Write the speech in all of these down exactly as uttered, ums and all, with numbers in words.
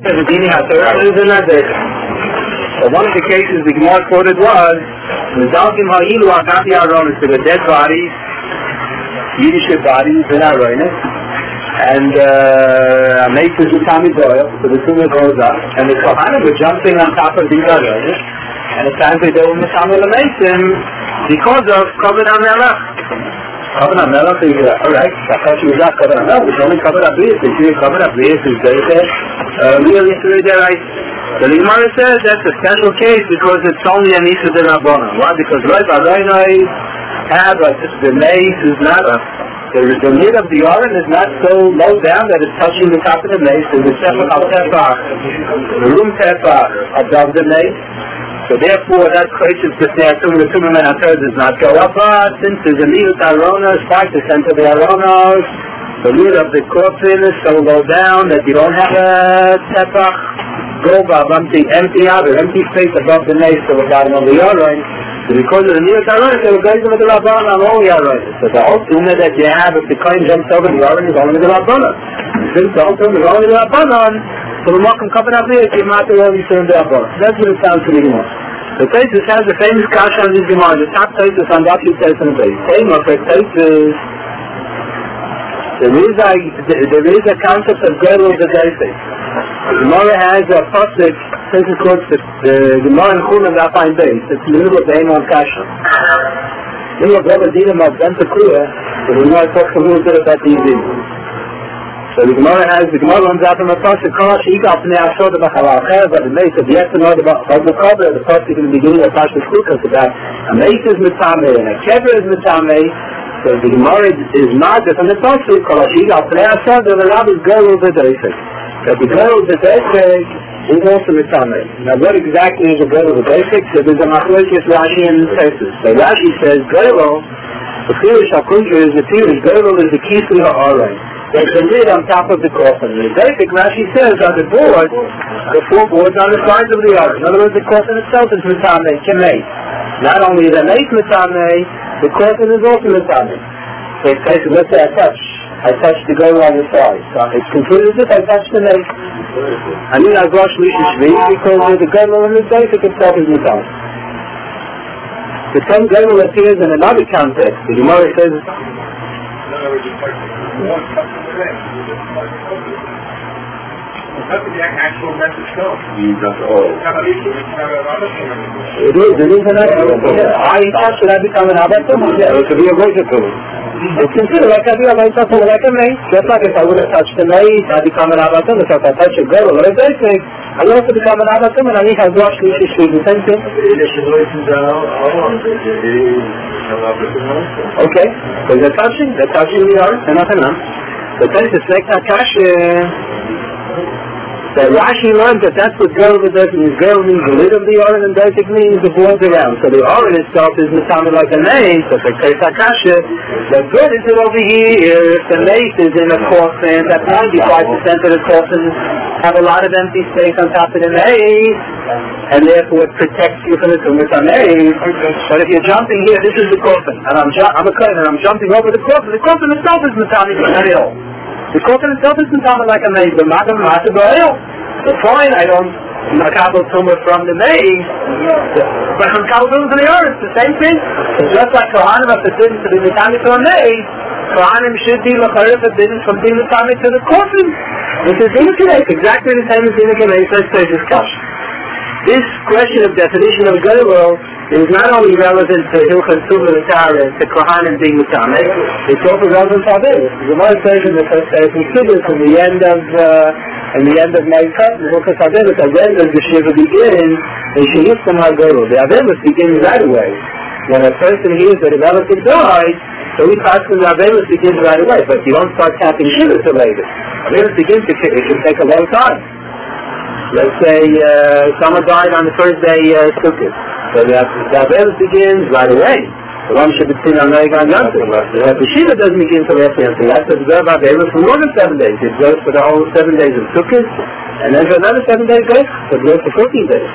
So one of the cases the Gemara quoted was the dead bodies, Yiddish bodies in Aronis, and uh, Maces with Tommy Doyle, so the tumor goes up, and the Kohanim were jumping on top of these Aronis, and it's time they were Mishama Mason because of Koven HaMelech. Koven HaMelech is, uh, alright, I thought she was not Koven HaMelech, it's only Koven HaBriyas. If you Koven HaBriyas is really through their right. So the Gemara says that's a special case because it's only an Isa de Rabbanan. Why? Because right by right I have a, the mace is not a, the, the lid of the oren is not so low down that it's touching the top of the mace. There's a separate tefach, the room tefach above the mace. So therefore that creates the assuming the tumor man does not go up. But since there's a lid of the aronos, five percent of the aronos, the lid of the coffin is so low down that you don't have a tefach. Go above empty, empty out or empty space above the mace of the bottom of the Yorain. So because of the Niyot HaRonis, they were going to the Rabbanan on all Yorain. So the whole tumor that you have, if the coin jumps over the Yorain, is only the Rabbanan. Since the whole tumor is only the Rabbanan, so the Mokum coming up here, you might as well return the Rabbanan. That's what it sounds to me more. The Taisus has the famous Kasha on this Gemara, the top Taisus on that you say on the base. Same of the Taisus, there is a, there is a concept of Gedel of the Taisus. The Gemara has a pasuk, since it quotes the, the Gemara in Chulin of Afayin Beis. It's in the middle of the Eimon Kasha. In the middle of Rebbe Dinam of Ben Tekuyah, the Gemara talks a little bit about these things. So the Gemara has, the Gemara runs out from a pasuk, Kala Sheikah Pnei Ashod B'Chala Acher, but the Meis of yet to know about the Kober, the pasuk in the beginning of Pasuk Chukas about a Meis is Mitzameh and a Kever is Mitzameh. So the Gemara is not from the pasuk, Kala Sheikah Pnei Ashod, and the Rabbi is Gerul V'Deifek. That the girl of the basic is also Mitzameh. Now what exactly is a girl of the basic? So there's a machlokes Rashi and Taisus. So Rashi says, girl, the Pirish HaKundra is the Pirish, girl is the Kisli HaOrain. There's a lid on top of the coffin. The basic, Rashi says, on the board, the four boards on the sides of the Oren. In other words, the coffin itself is Mitzameh, Kemei. Not only is the mace Mitzameh, the coffin is also Mitzameh. So it says, let's say I touch. I touched the girl on the side. So it's concluded that I touched the mace. I mean, I brought Shlishi Shvi because the girl on the basic itself is Mitzameh. The same girl appears in another context. The Gemara says, That's the actual message go. That's all. It is, it is an actual. I thought should I become an Abatum? Yeah, it could be a vertical. It's considered like I do have a something like a mace. Just like if I would have touched the mace, I become an Abatum. If I touch a girl or a basic, I also become an Abatum and I need to wash the issue. The same thing. Okay. So they're touching, they're touching the earth and nothing else. The place is like Takash. That Rashi learned that that's what girl does, and girl means the lid of the Oren, and basic means the boards around. So the Oren itself is Mitzameh like a mace, so the Kais HaKasha, the good is it over here, if the mace is in a coffin, that ninety-five percent of the coffins have a lot of empty space on top of the mace, and therefore it protects you from the tumors on mace. But if you're jumping here, this is the coffin, and I'm, ju- I'm a coffin, and I'm jumping over the coffin, the coffin itself is Mitzameh like a mace. The coffin itself is Mitzameh like a mace, but not a mace of oil. So fine, I don't makabel tumor from the mace, but from kabel tumor from the earth, it's the same thing. It's just like Kohanim are forbidden to be Mitzameh to a mace, Kohanim should be L'chayr forbidden from being Mitzameh to the coffin. This is Dinah exactly the same as Dinah Mace. Let's say this question. This question of definition of Gerul is not only relevant to Hilchot Tumah L'Tara, to Kohanim being Mitzameh, it's also relevant to Avimus. The Gemara says in the first day from Kibbutz, in the end of uh, in the end of Ma'ikah, the Hilchot Avimus, again does the Shiva begin, and she hits them Gerul. The Avimus begins right away. When a person hears that a relative died, so we pass from the Avimus begins right away, but you don't start counting Shiva till later. Avimus begins to kick, it can take a long time. Let's say uh, someone died on the first day uh, Sukkot. So the Avimus begins right away. The one should be seen on Neigan Yontif. The Shiva doesn't begin until after Yontif. That's the observe Avimus for more than seven days. It goes for the whole seven days of Sukkot, and then for another seven days later, so it goes for fourteen days.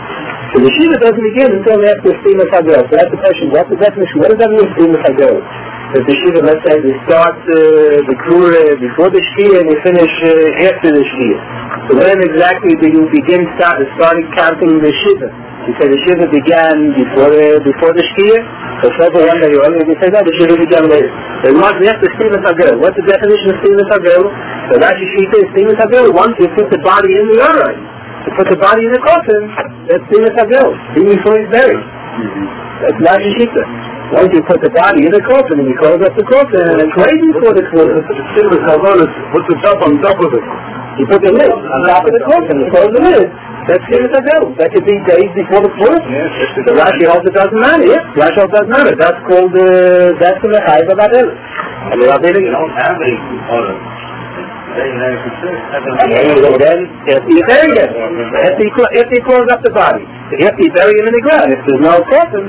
So the Shiva doesn't begin until after Stima Hagel. So that's the question, what's the definition? What does that mean, Stima Hagel? That the Shiva, let's say, they start uh, the Kura before the Shkia and they finish uh, after the Shkia. So when exactly do you begin start, starting counting the Shiva? You say the Shiva began before the, before the Shkia? So for the one that you already say that, the Shiva began later. So once we have to Stima Hagel. What's the definition of Stima Hagel? So Rashi Shita is Stima Hagel once you put the body in the Arai. To put the body in the coffin, that's Stima Hagel, even before he's buried. Mm-hmm. That's not Yeshita. Once you put the body in the coffin and you close up the coffin, and it's right before the coffin. Stima Hagel is put the top on top of it. You put the lid on top of the coffin, you close the lid. That's Stima Hagel. That could be days before the flood. Yes, so Rashi also doesn't matter. Yeah, Rashi also doesn't matter. That's called, uh, that's the Mechayiv of Adel. And the Adel, you don't have a order. And then, if you bury them, if you, if you close up the body, if you bury him in the ground, if there's no coffin.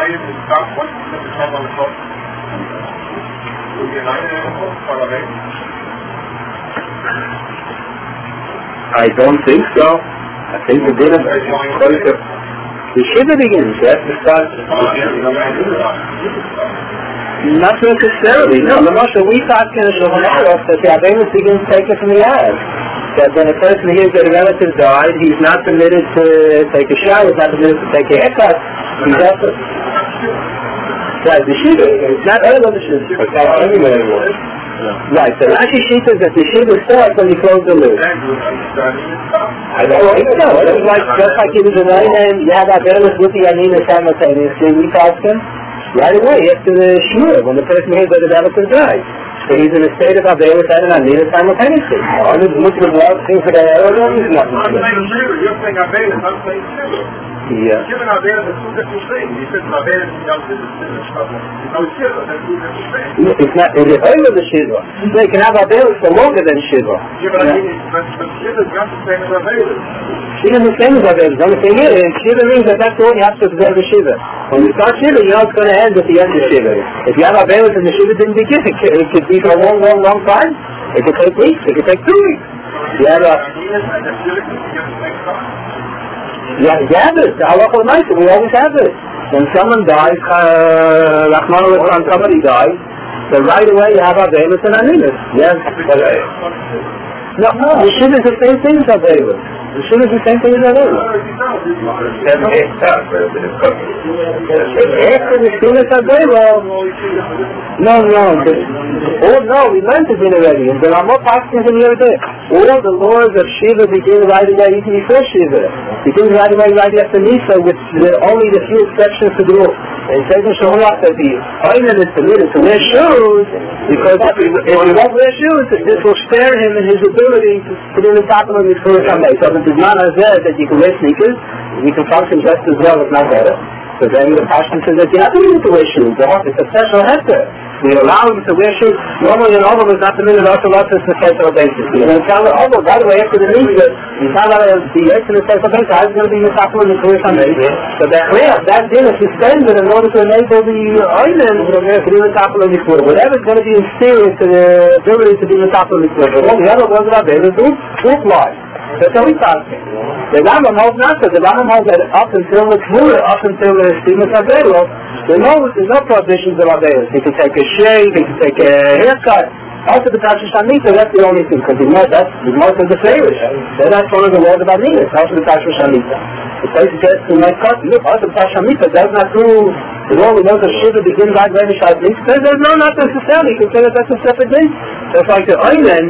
I don't think so. I think the dinner, the Shiva begins, yes, the start. Not necessarily. No, the Moshe, we thought in the Shulchan Aruch that the Abemus begins to take it from the eyes. That when a person hears that a relative died, he's not permitted to take a shower, he's not permitted to take a haircut. He's also... Right, the Shiva, it's not all of the Shiva. It's not anywhere anymore. Right, so Rashi Shita is that the Shiva starts when you close the lid. I don't think so. It's like, just like it was a nine and you have Abemus with the Anina simultaneously, we thought him. Right away, after the Shmur, when the person hears that the relative died. So he's in a state of Abelis and Anina simultaneously. All the Muslim laws, things that I don't know, he's not Muslim. You're saying Abelis, I'm saying Shiva. Yeah. Shiva and Abelis are two different things. He says Abelis and Yom Shiva is trouble. No Shiva, they're two different things. It's not, it's over the Shiva. They can have Abelis for longer than Shiva. Yeah, but I mean, but Shiva is not the same as Abelis. Shiva is the same as Abelis. The only thing is, Shiva means that that's all you have to observe the Shiva. When you start Shiva, you know it's going to end at the end of Shiva. If you have Abelis and the Shiva didn't begin, it could, it could be for a long, long, long time. It could take weeks. It could take two weeks. You have a... Yeah, you have it. The halacha l'maisa, we always have it. When someone dies, Rachmana litzlan, somebody dies, so right away you have Abelis and Aninas. Yes. No, no, the Shiva is the same thing as Abelis. The Shiva is the same thing as Abelis. After the Shiva is Abelis, no, no, the, oh no, we learned it in already, and there are more passages in the other day. All the laws of Shiva begin right away even before Shiva. Begin right away right after Nisa, with the, only the few exceptions to the rule. And it says in Shulchan that the Ayman is permitted to wear shoes, because if he, if he won't wear shoes, this will spare him in his ability to put in the top of his Kurah Kamei. So if it's not as that you can wear sneakers, you can function just as well, if not better. So then the Pashtan says that you have to need to wear shoes. It's a special hefter. We allow him to wear shoes. Normally an Oval is not permitted also lots of the special basis. You're going to tell the Oval, by the way, after the Nisa, he's not allowed to be in the special basis. How's going to be in the top of the Kurah Kamei? So that way, that din is suspended in order to enable the island to be in the top of the Kurah. Whatever is going to be inferior to the ability to be in the top of the Kurah. All the other ones about there is will fly. That's how we talk. The Rambam holds not so. The Rambam holds that up until the Kura, up until the Stimus Avelos, there's no, there's no prohibitions of Avelos. He can take a shave, he can take a haircut. Also the Tasha Shanita, that's the only thing, because the most, that's the most of the favorites. So that's one of the words about Nina, also the Tasha Shanita. The place is just to make cut, look, also the Tasha Shanita does not do, the role we know that Shiva begins right when the Shanita says, there's no, not necessarily, you can say that that's a separate thing. Just like the Ayman,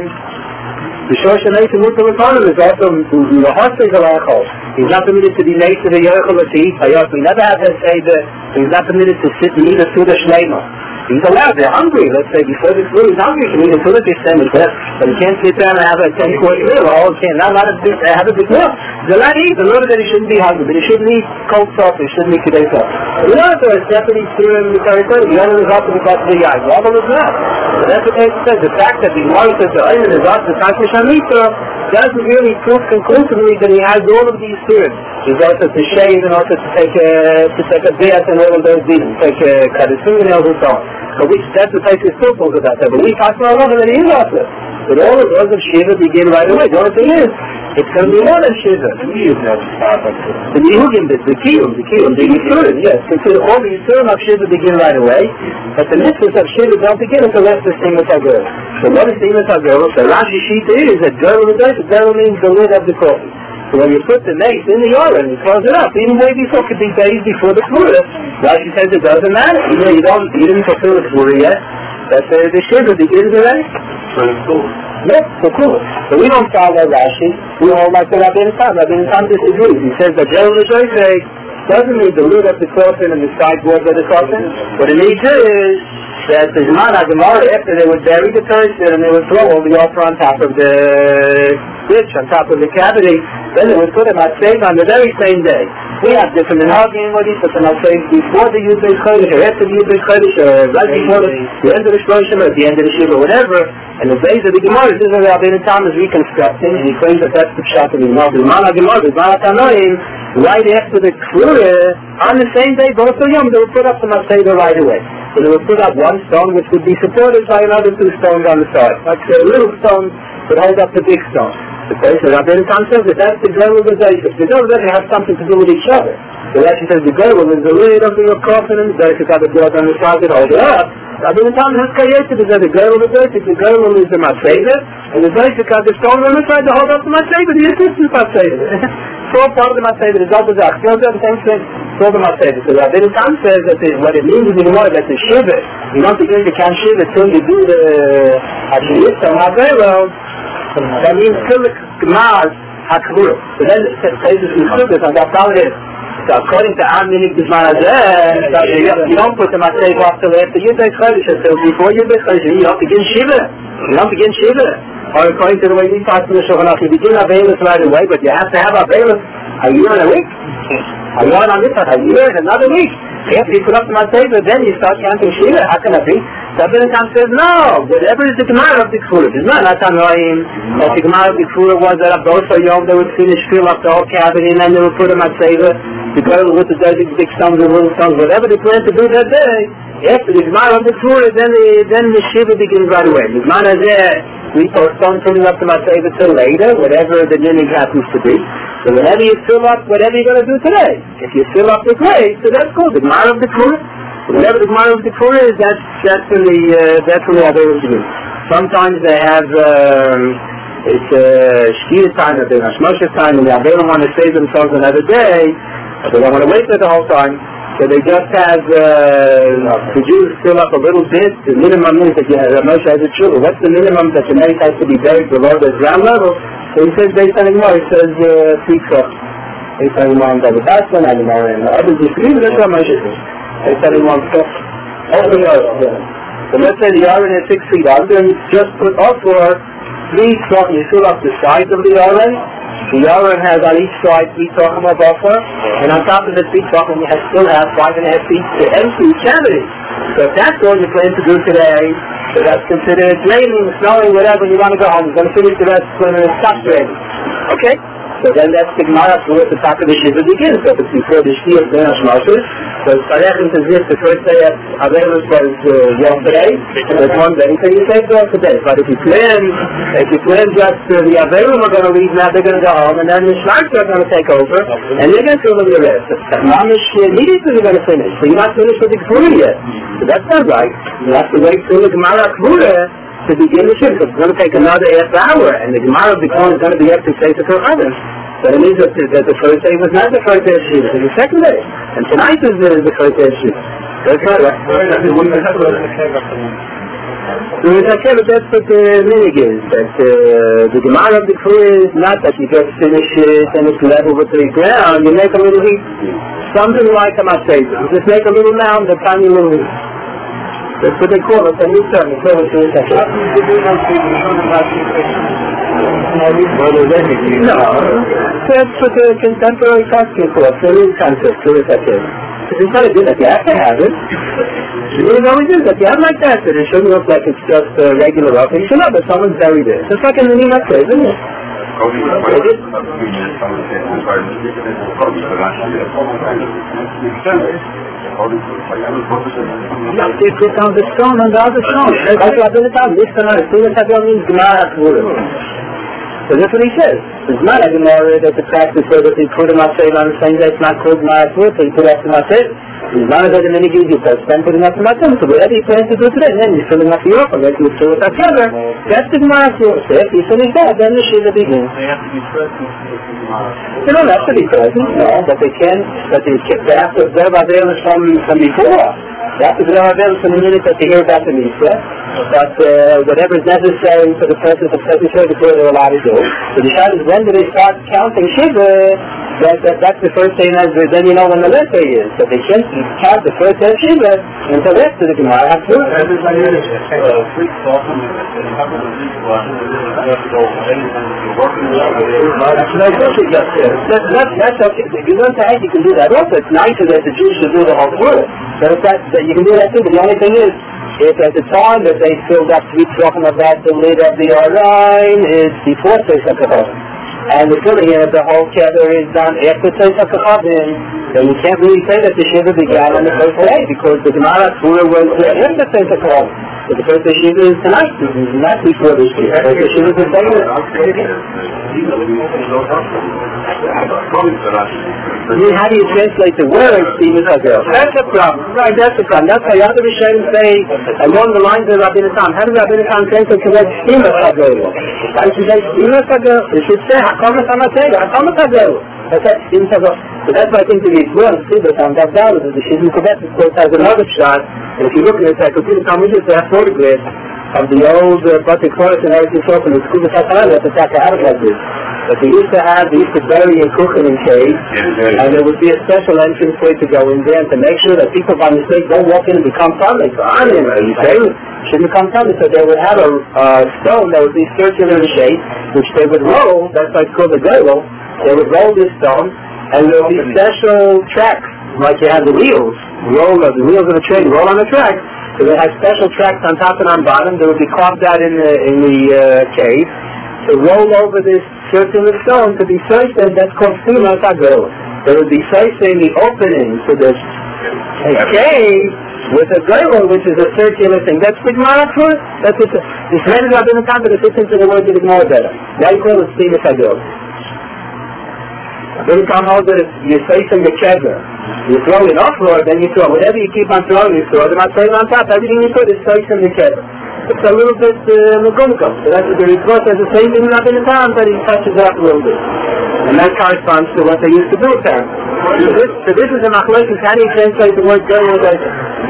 the Shoshana to Mutter Economy is also the Hostage of Achol. He's not permitted to be made to the Yerchel or to eat Hayot. We never have to say that he's not permitted to sit and eat a Suda Shlema. He's allowed, they're hungry, let's say, before this food, he's hungry, he can eat a Suda Shlema, but he can't sit down and have a ten-course meal, or he can't, not allowed to have a big meal. He's allowed to eat, in order that he shouldn't be hungry, but he shouldn't eat cold sauce, he shouldn't eat Kedei sauce. We know that there are separate through in the territory, the other is also because of the Yai, the other is not. But that's what they said, the fact that the Gemara says the Ayman is also the Tasha Shanita doesn't really prove conclusively that he has all of these spirits. He's also to shave and also to take a, to take a bath and all of those things, take a cut his fingernails and so on. But which, that's the place is still talking about that. But we talk about another that he is also. But all of those of Shiva begin right away. The only thing is, It's going to be more than Shiva. The Yehugim, the Kiyum, the Kiyum, the Yisurim, yes. Consider all the Yisurim of Shiva begin right away, but the mitzvahs of Shiva don't begin until after the Singlet HaGerl. So what is Singlet HaGerl? So Rashi Shita is that Gerl is the Gerl means the lid of the coffee. So when you put the mace in the oren, you close it up. Even way before could be days before the Kvura. Rashi says it doesn't matter. You know, you don't, you didn't fulfill the Kvura yet. That's uh, the Shiva begins already. No, so cool. So we don't follow Rashi. We hold like the Rabbeinu Tam. Rabbeinu Tam disagrees. He says that Gerl L'Zoyzeg doesn't need the lid of the coffin and the sideboard of the coffin. What it needs is that the Zman HaGemara, after they would bury the person and they would throw all the offer on top of the ditch, on top of the cavity, then they would put them at save on the very same day. We have different minhagim what he puts them at save before the Yud Beis Chodesh, or after the Yud Beis Chodesh, or right before the, the end of the Shloshim, or at the end of the Shiva, whatever. And the days of the Gemara, this is what Rabbeinu Tam is reconstructing, and he claims that that's the pshat of the Gemara. The Zman HaGemara, the Zman HaTanoim, right after the Kvura, on the same day, both of them, they would put up the Maseda right away. So they would put up one stone which would be supported by another two stones on the side. Like a little stone would hold up the big stone. Okay, so Rabbeinu Tam says that that's the Gerl L'Zoyzeg. The Gerl L'Zoyzeg have something to do with each other. So that she says the Gerl is the lid of the coffin and the Zoyzeg got the blood on the side that hold it up. Rabbeinu Tam has created is that the Gerl L'Zoyzeg, the Gerl is the Maseda, and the Zoyzeg got the stone on the side to hold up the Maseda, the assistant Maseda. It's all part of the Maseda, the Zalbazak. It's all the same thing. It's all the Maseda. So Rabbeinu Tam says that the, what it means is anymore that the Shiva, you don't begin to count Shiva until you do the Hashiyit on Haverel. That means till the Gemaz HaKvura. So then it says this in Chubis, and that's how it is. So according to Aminik B'Zman Hazeh, you don't put the Maseda off till after Yud Beis Chodesh. So before Yud Beis Chodesh, you don't begin Shiva. You don't begin Shiva. Or according to the way we talk in the Shulchan Aruch, you begin Avelis right away, but you have to have Avelis a year and a week. A year on this one, a year and another week. After you put up the Maseda, then you start counting Shiva. How can that be? Rabbeinu Tam says, no, whatever is the Gemara of the Kvura. It's not Natanoim. That the Gemara of the Kvura was that both of Yom, they would finish, fill up the whole cavity, and then they would put them at Seva. The girl with the dirty big stones and little stones, whatever they plan to do that day, after the Gemara of the Kvura, then the, then the Shiva begins right away. The Gemara there, we postpone filling up the Maseva till later, whatever the minhag happens to be. So whenever you fill up, whatever you're going to do today, if you fill up the grave, so that's cool. The Gemara of the Kvura, whatever the Gemara of the Kvura is, that's, that's in the, uh, that's in the Avelis to do. Sometimes they have, um, it's a uh, Shkira time, or the Hashmoshes time, and the Avelis want to save themselves another day, but they don't want to wait for the whole time. So they just have uh, the Jews fill up a little bit. The minimum is that you have, Moshe has a true. What's the minimum that the mace has to be buried below the ground level? So he says based on the Gemara, he says Tikva. Based on the Gemara, that that's one and the Gemara and the others disagree, but that's what Moshe says. Based on the Gemara, open the oven. So let's say the oven is six feet under, and you just put up for three truck, you fill up the sides of the oven. The oven has on each side three talking of buffer, and on top of the three talking you have still have five and a half feet to empty cavity. So if that's all you plan to do today, so that's considered raining, snowing, whatever, you want to go home, you're going to finish the rest when it stops raining. Okay? So then that's the Gemara for the top of the Shiva begins. So if it's before the Shkia of the Hashmoshes, so Sarechim says this, the first day of Avelis was uh, Yom today, and there's one day, so you say go today. But if you plan, if you plan just uh, the Avelim are going to leave, now they're going to go home, and then the Shmarts are going to take over, and they're going to fill in the rest. The Mamish immediately they're going to finish, so you're not finished with the Kvura yet. So that's not right. You have to wait till the Gemara Kvura to begin the Shiva, because it's going to take another half hour, and the Gemara of the Kvura is going to be up to say to Kohanim. So it means that the, that the first day was not the first day of Shiva, it was the second day. And tonight is the, the first day of Shiva. That's not right. So it's okay, but that's what the minhag is, that uh, the Gemara of the Kvura is not that you just finish it and it's level with the ground, you make a little heat. Something like a Maseda. You just make a little mound, a tiny little heat. That's what they call it, a new term. It's over to the second. No, that's what the contemporary costume for, it's a new concept, so it's okay. Because it's not a good that you have to have it. It always is that you have like that, that it shouldn't look like it's just a regular rough. You should know that someone's buried there. It's like in the Nima Tez, isn't it? They put down the stone on the other stone. That's what I've been talking about. This stone, as soon as I go means Gemara Kvura. So that's what he says. It's not a Gemara that the practice says that they put him outside on the same day. It's not called Gemara food, so you put up to myself. It's not a good many gives you first time putting up to myself. So whatever you plan to do today, and then you're filling up the offer, like you fill it up together. That's the Gemara food. So if you finish that, then the Shiva begins. They have to be present to the Gemara. They don't have to be present, no, but they can, but they, they have to observe Avelis from, from before. They have to observe Avelis from the minute that they hear about the Misa. But uh, whatever is necessary for the purpose of setting Shiva before they're allowed to do. So the shot is when do they start counting Shiva? That, that, that's the first day, and then you know when the last day is. So they can't count the first day of Shiva until the rest of the Gemara has to. Everybody is free talking and a couple of people have to go working That's, that's, that's okay. If you learn to hate, you can do that also. It's nicer that the Jews should do the whole word. But if that, that you can do that too, but the only thing is, if at the time that they filled up to be talking about the lid of the Arain is before Pesach HaKavim, and the filling of the whole kether is done after Pesach HaKavim, then you can't really say that the Shiva began on the first day, because the Gemara Torah was after Pesach HaKavim. But the first day Shiva is tonight, not before the Shiva. The first day Shiva is the day. How do you translate the words, Stephen Hazel? That's the problem. Right, that's the problem. That's how you have to be trying to say along the lines of Rabbi Natan. How does Rabbi Natan translate the word Stephen Hazel? Why should say Stephen Hazel? It should say Hakamas Hamateg, Hakamas Hazel. That's it, Stephen Hazel. So that's why I think the Yisrael and Stephen Hazel, that's down, that the Shizim Kovet, of course, has another shot. And if you look at it, I could see the Talmudists, they have photographs of the old uh, Batik Forest and everything so from the school of Satan, that's a Takahara like this. But they used to have, they used to bury and cook in caves, and there would be a special entrance way to go in there and to make sure that people by mistake don't walk in and become tummy. So I mean, you say, shouldn't become tummy. So they would have a uh, stone that would be circular in shape, which they would roll, that's why it's called a girdle. They would roll this stone, and there would be special tracks, like you have the wheels, roll of the wheels of a train, roll on the track. So they have special tracks on top and on bottom. They would be carved out in the, in the uh, cave to roll over this circular stone to be searched, and that's called Sumas HaGolah. There would be searched in the opening to this cave with a girdle, which is a circular thing. That's the Gemara for it. That's what this man is not in the time, but it fits into the word of the Gemara better. Now you call it Sumas HaGolah. Then you can't hold it, you say from the kever. You throw it offload, then you throw whatever you keep on throwing, you throw them outside on top. Everything you put is placed in the kever. It's a little bit Magunikum. Uh, so that's what the report says the same thing not in the time, but he touches it up a little bit. And that corresponds to what they used to do apparently. So this, so this is a machlokes. How do you translate the word going with that?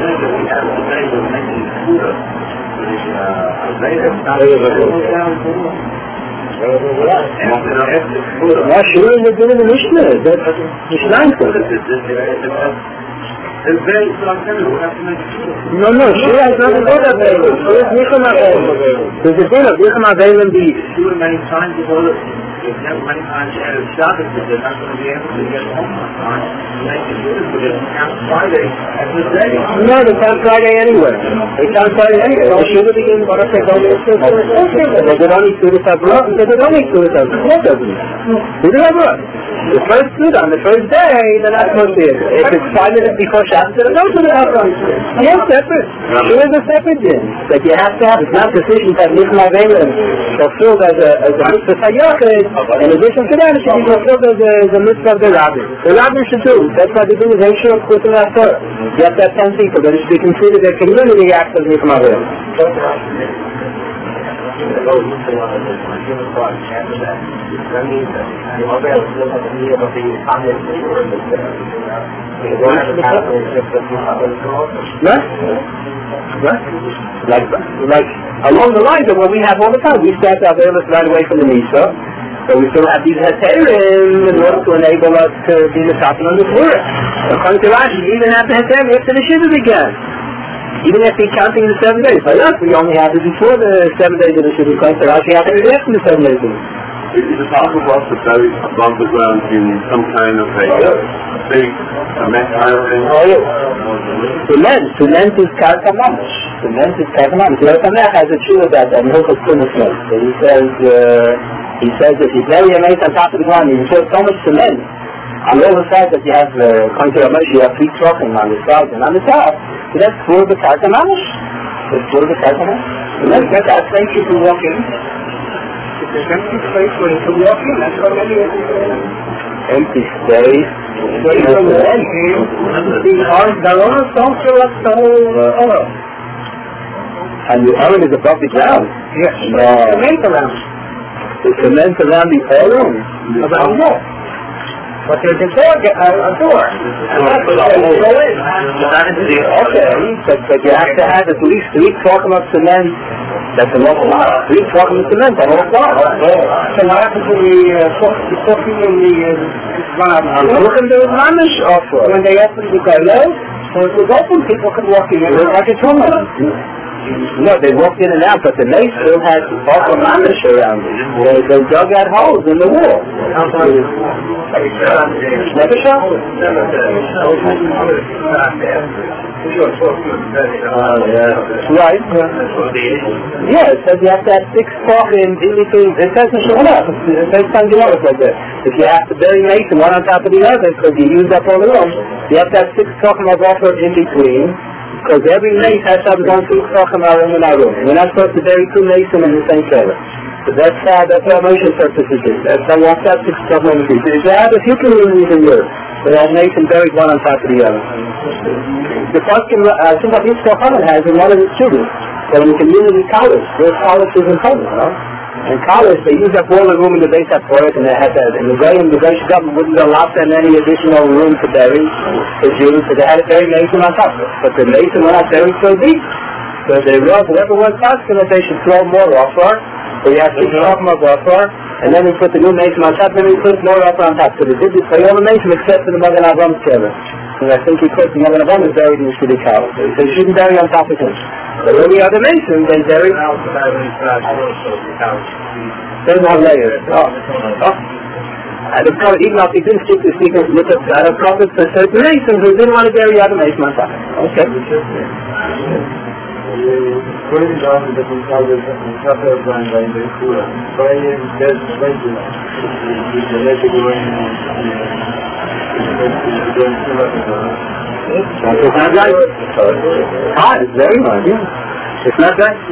Ja, schön, wir sind in der Mishnah. Das ist nicht einfach. No, no, she has nothing to do with that. She is Nicham Avelim. There's a good of Nicham Avelim beef. She would have many times before this. If you have many times she had a shot at it, they're not going to be able to get home on time. And they can do it, but it's count Friday as the day. No, they count Friday anywhere. They count Friday anywhere. They should have begun what if they don't need to. They don't need to do this abroad. They don't need to do this abroad. They do abroad. The first food on the first day, they're not supposed to eat. If it's five minutes before Shabbos, they're not supposed to have one. Yeah, separate. Sure is a separate din that you have to have. It's not sufficient to have Nicham Avelim fulfilled as a, as a mitzvah Hayachid. In addition to that, it should be fulfilled as a, as a mitzvah of the rabbi. The rabbi should do. That's why the din is Heshur of Kusim HaTorah. You have to have ten people, but it should be considered a community act of Nicham Avelim. What? What? Like, like along the lines of what we have all the time. We start our Avelis right away from the Misa, so we still have these Heterim in order to enable us to be the top on the Torah. According to Rashi, you even have the Heterim after the Shiva began. Even if you're counting the seven days. Like us, we only have it before the seven days of the Shiva. According to Rashi, you have it after the seven days of the Is it possible for us to bury above the ground in some kind of a big cement iron? Oh, yeah. Cement. Cement is karka mamash. Cement is karka mamash. The Samech has a true about that in Hilchos Tumas Mel. So he says, uh, he says if you bury a mate on top of the ground, you put so much cement on all the sides that you have, uh, according to Ramesh, you have three trucking on the sides and on the top. So that's for the karka mamash. That's for the karka mamash. Cement, that's how safe you can walk in. If there's empty space where you can walk in, that's what many of Empty space. Where you can walk in, the arms, the owners don't fill up the whole uh, oil. And the oven is above the ground. Yes. No. Cement around. The cement around the oil? Around the wall. But there's a door, uh, a door. And that's where you go in. Okay, but, but you have to have at least three talking of cement. That's an awful lot. Three talking of cement, an awful lot. So what happens when the cooking and the run out of the Look at the Mamish offer. When they open the gallows, so it was open, people could walk in and like a tunnel. No, they walked in and out, but the mace still had awful Mamish around it. They, they dug out holes in the wall. Never shot? Oh, yeah. Right. Yeah, it says you have to have six coffins in between. It doesn't show up. It says something else like that. If you have to bury mason one on top of the other, because you use up all the room, you have to have six coffins of offer in between, because every mace has to have its own six coffins in our room. We're not supposed to bury two mason in the same trailer. So that's how, that's how motion purposes is. That's how walks out six coffins in between. If you have a few communities in Europe, but that mason buried one on top of the other. The first, I think what each coffin has in one of its children. So in the community college, there's colleges in Poland, you know? In college, they use up all the room in the base up for it, and they had that. And the Graham, the British government wouldn't allow them any additional room to bury the Jews, so they had to bury mason on top of it. But the mason were not buried so deep. So they wrote, whoever was asking that they should throw more offer, so you have to throw more offer, and then we put the new mason on top, and then we put more offer on top. So they did this for all the mason except for the Magen Avraham together. And I think he put the Magen Avraham is buried in the city college. So you shouldn't bury on top of him. But all the other masons, they bury. There's no layers. Oh. Oh. I don't know, even if he didn't stick to speakers with the uh, prophets for certain masons who didn't want to bury other masons on top. Okay. Kolejny raz taką sprawę czapę obrębę i kura. Fajnie, bez będzie. Daleko gołębie. It's not right. Hot, it's very hot, yeah. It's not right.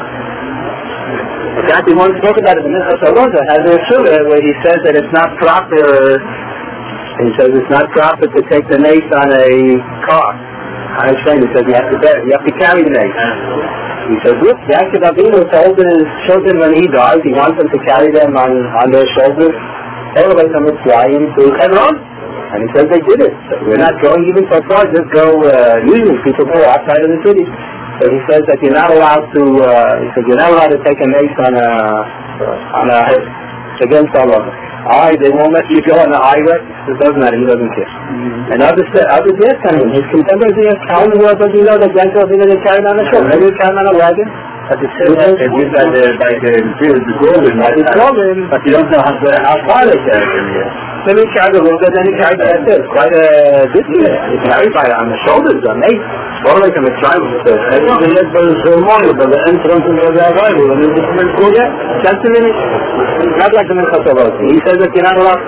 Exactly, one spoke about it in this Rosa has a surah where he says that it's not proper, he says it's not proper to take the mace on a car. I understand, he says you have to bear, you have to carry the mace. He says, look, Yaakov Avinu told his children when he dies, he wants them to carry them on, on their shoulders all the way from Mitzrayim to Hebron. And he says they did it. So we're not going even so far, just go, uh, usually people go outside of the city. So he says that you're not allowed to, uh, he says you're not allowed to take a mace on a, on a, against all of them. Alright, they won't let you go on the highway. It doesn't matter, he doesn't care. Mm-hmm. And others, others, yes, I mean, his contemporaries, yes, how in the world does he know that grandchildren are going to carry on the shoulder? Maybe they're carrying on a wagon. But it's still like the, like the, the golden, like the golden, but you don't know how, how far they carry them yet. Then he carried a little bit, then he carried that too. Quite a distance. He carried by on the shoulders, on eight. All the way from the tribal system. And the next one is so long, but the entrance is the arrival. And then the different school, yeah, just a minute. Not like the Minchasavoti. He says that you're not allowed.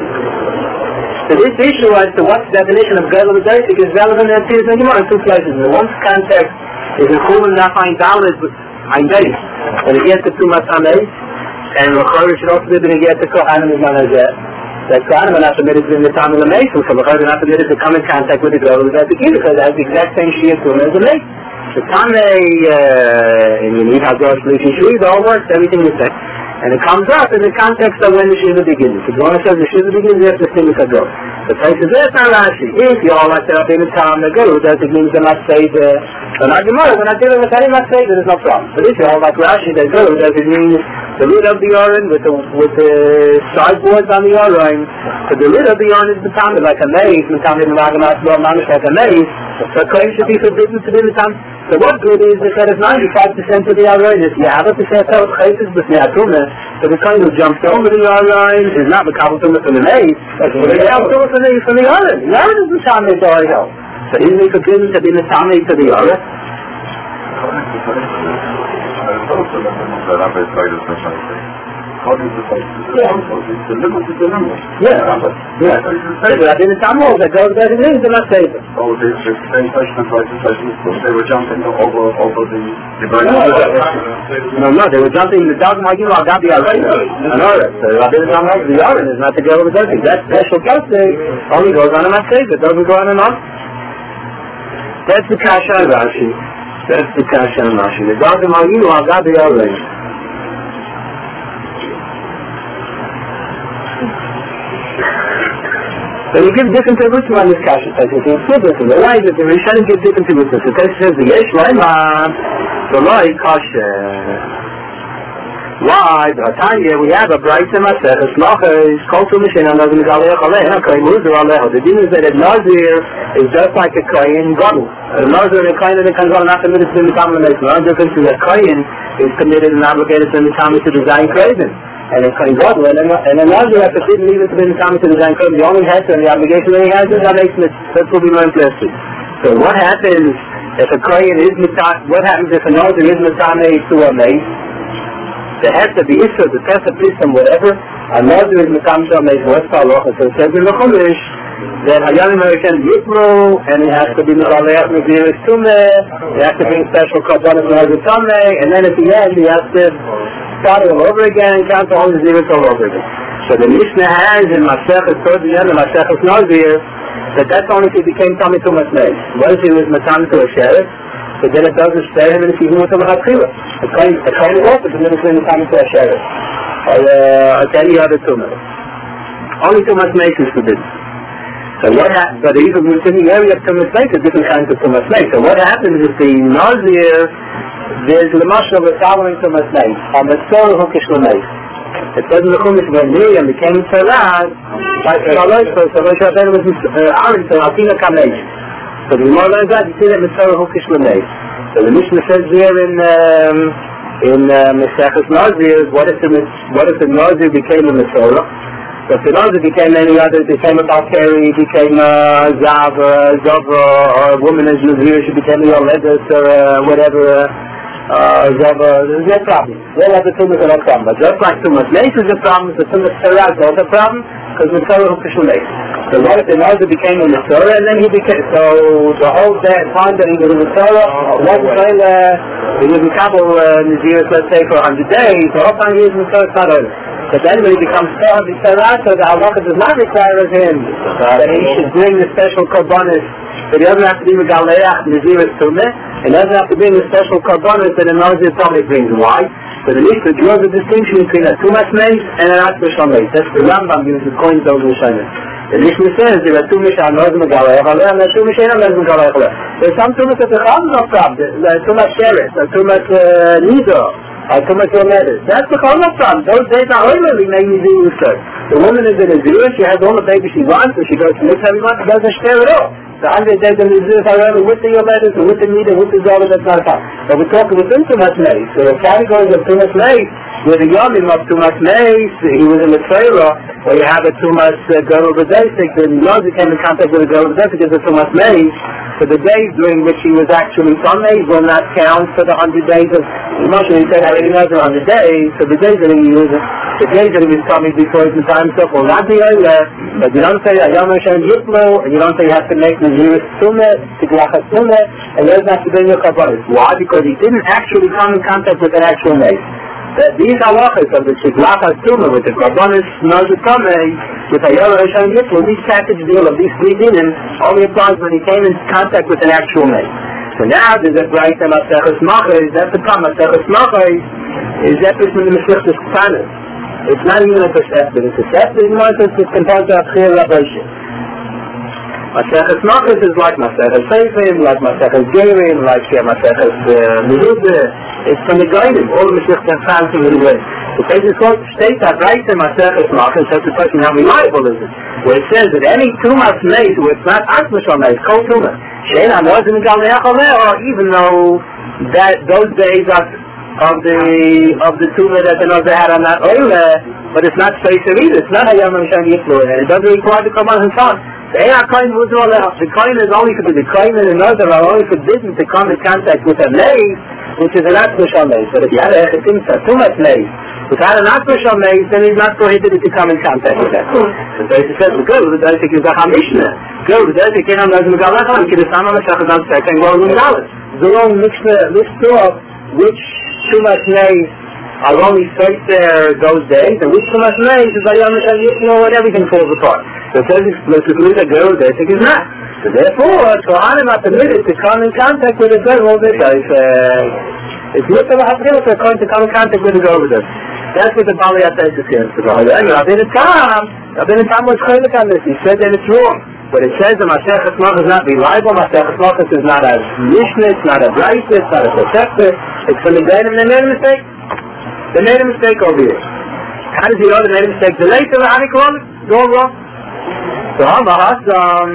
So this issue as to what's the definition of Gadol B'Daitik is relevant and appears in Gemara in two places. In one context is in Chulin Nafein Dalet, Ein Beis. When he gets to Tumas Amei, and Rechor should also be able to get to Kohanim is not as that. That Kohanim are not permitted in the time of the Mason, so Rechor are not permitted to come in contact with the Gadol B'Daitik either, because it has the exact same Shia Tumas as the Mason. The Tamei, uh, and you need Hagor Shlishi Shui, it all works, everything is there. And it comes up in the context of when the Shiva begins. If one says the Shiva begins, you have to sing with a go. The place is there, it's not Rashi. If you all like to have in the time the go, does it mean they're not say the But not Gemara, when I deal with any not say that there's no problem. But if you all like Rashi, they go, does it mean the lid of the Aron with the with the sideboards on the Aron? So the lid of the Aron is the time like a maze, the time in the Ragamat well manish like a maze. So claim should be forbidden to be the time. So what good is it that it's ninety-five percent of the Aron? If you have a percent of cases with Neatumah, so the kind who jumps over the Aron is not the Kabbalah from the maze, but the Kabbalah from the from the Aron. The Aron is the time they already held. So isn't it forbidden to be the time to the Aron? What is the place? Yeah. It's the limit is the limit. Yeah. Yeah. But I didn't tell them that goes there, it is, they're not safe. Oh, the, the same question as like the session, they were jumping over, over the, the very No, no, no, they were jumping the dog Magil al Gabi already. I know that. So I didn't tell them the Yarin is not to go over the dirty. That special custody only goes on in my safe, it doesn't go on and on. That's the Kasha and Rashi. That's the Kasha and Rashi. The dog Magil al Gabi already. So you give different interpretations on this kasha. So you can see this. Why is it? The Rishonim give different interpretations. The text says the Yesh Laima, the Loi kasha. Why? The Tanya, we have a bright in Masech. It's not a called to Mishin and doesn't go there. Not Kohen Muzer Aleho. The thing is that a Nazir is just like a Kohen Gadol. A Nazir and a Kohen that can go not committed to the combination. The only difference is that Kohen is committed and obligated to the common to design craving. And it's kind of God, and another after didn't leave it to be in the common to design code, the only head and the obligation that he has is that makes it, that's what we learned last week. So what happens if a Kohen is mitzvah, what happens if a Nazir is mitzvah to a mace? There has to be issue, the test of priest and whatever, a Nazir is mitzvah to a mace, what's the halacha? So it says in the Chumash, then Hayam American Yipro, and he has to be Mitzvah Nazir Tumeh, he has to bring special Kabbalah Nazir Tameh, and then at the end he has to start it all over again and count all the zeros all over again. So the Mishnah has in Masechet towards the end of Masechet Nazir that that's only if he became Tamei Tumas Meis. What if he was Matam to a sheriff? So then it doesn't spare him and if he was a Mechatchila. The claim is also the minute when Matam to a sheriff. Or uh, to any other Tumah. Only Tumas Meis is forbidden. So what happens, but even within the area of Tumas Meis, there's different kinds of Tumas Meis. So what happens if the Nazir there's the mashal of the following to Masnei. On the soul hookish l'meis. It says in the Chumash when Miriam became Tzarad, like Shaloi, so Shaloi Shaloi was Aaron, so Altina Kamesh. So the Gemara learns that, you see that Mitzvah hookish l'meis. So the Mishnah says there in, um, in Mesechus Nazir, what if the, what if the Nazir became a Mitzvah? So if the Nazir became any other, became a Balkari, became a Zava, Zava, or a woman as Nazir, she became a Yoledus, or uh, whatever, Uh, there's no problem. All other tumas are no problem. But just like tumas meis is a problem, the tumas sarah is also a problem, because the sarah is a meis. So what if the Nazir became a Mitzvah, and then he became, so the whole day, time that he was a Mitzvah, one time, uh, he was in Kabul, uh, Nazir, let's say, for a hundred days, the whole time he was in Mitzvah, it's not over. But then when he becomes Sarah, so the halacha does not require of him that he should bring the special korbanos. But he doesn't have to be with Galeach, Nazir is Tumeh, and doesn't have to bring the special korbanos that a Nazir probably brings. Why? So the Mishnah draws a distinction between a Tumas Meis and an Atzmashal Meis. That's the Rambam uses coins over the Shana. The Mishnah says there are two Mishnah Nazir Megaleach, and there are two Mishnah Nazir Megaleach. There's some Tumas that the Chazan no problem. There's Tumas Sheretz, there's Tumas Nido. I come to a matter. That's the Chol problem. Those days are only made me do research. The woman is in a zero, she has all the baby she wants, so she goes to mix every month, doesn't share it all. The hundred days in the zero, however, with the letters, with the meter, with the dollar, that's not a problem. But we're talking within too much mace. So the categories of too much mace, where the yomim of too much mace, he was in the Torah, where you have a too much uh, girl of the day, the Nazir came in contact with a girl of the day because of too much mace. So the days during which he was actually Sunday will not count for the hundred days of Moshe. He said already another hundred days. So the days that he was, the days that he was coming before his time stuff will not be over. But you don't say Ayam Hashem Yiplo, and you don't say you have to make Nazirus Tumeh, Tiglachas Tumeh, and he doesn't have to bring your Kabbalah. Why? Because he didn't actually come in contact with an actual mace. That these halachas of the Tiglachas Tumeh with the Kabbalah Nazir Tumeh, with Ayam Hashem Yiplo, these package deal of these three dinim only applies when he came in contact with an actual mace. So now there's a bright and Masechus Machos. That's the problem. Masechus Machos is that it's in the Masechus Ktanis. It's not even a perception. It's a perception. It's composed of Chir Rabbeinu. Masechus Machos is like Masechus Seifim, like Masechus Gerim, like Masechus Meruba. It's from the Gainim. All the Masechus are found from the way. The page is called State that right in Masechus Machos. That's the question: how reliable is it? Where it says that any tumas made, where it's not Asmashal made, it's called tumas. Sheina wasn't or even though that those days of, of the of the tumah that the Nazir had on that oil, but it's not Seisir either. It's not Hayam Hashem Yiplo, and it doesn't require to come on his son. The coin is only for the coin and the Nazir are only forbidden to come in contact with a mace, which is an Atzmashal mace. But if you had a Tumah mace, Without an Akrosh Mace, then he's not prohibited to come in contact with that. The Daisy says, good, the Daisy is a Hamishna. Good, the Daisy can't have the Galachon, Kidasama Mashach on second world in Dallas. Zalon lists off which Shumas Mace are only safe there those days, and which Shumas Mace is like, you know what, everything falls apart. So it says explicitly that girl, the Daisy is not. So therefore, Kohanim are permitted to come in contact with a girl over there. It's not that I have to come in contact with a girl over there. That's what the Bali Atayt is here. Rabbeinu Tam, Rabbeinu Tam was chaylik on this. He said that it's wrong. But it says the Masech Esmach is not reliable. Masech Esmach is not a Mishnah, it's not a Brayta, it's not a protector. It's from the Gainim. They made a mistake. They made a mistake over here. How does he know they made a mistake? The later, how do you call it? Go wrong. So, Hamahas, um...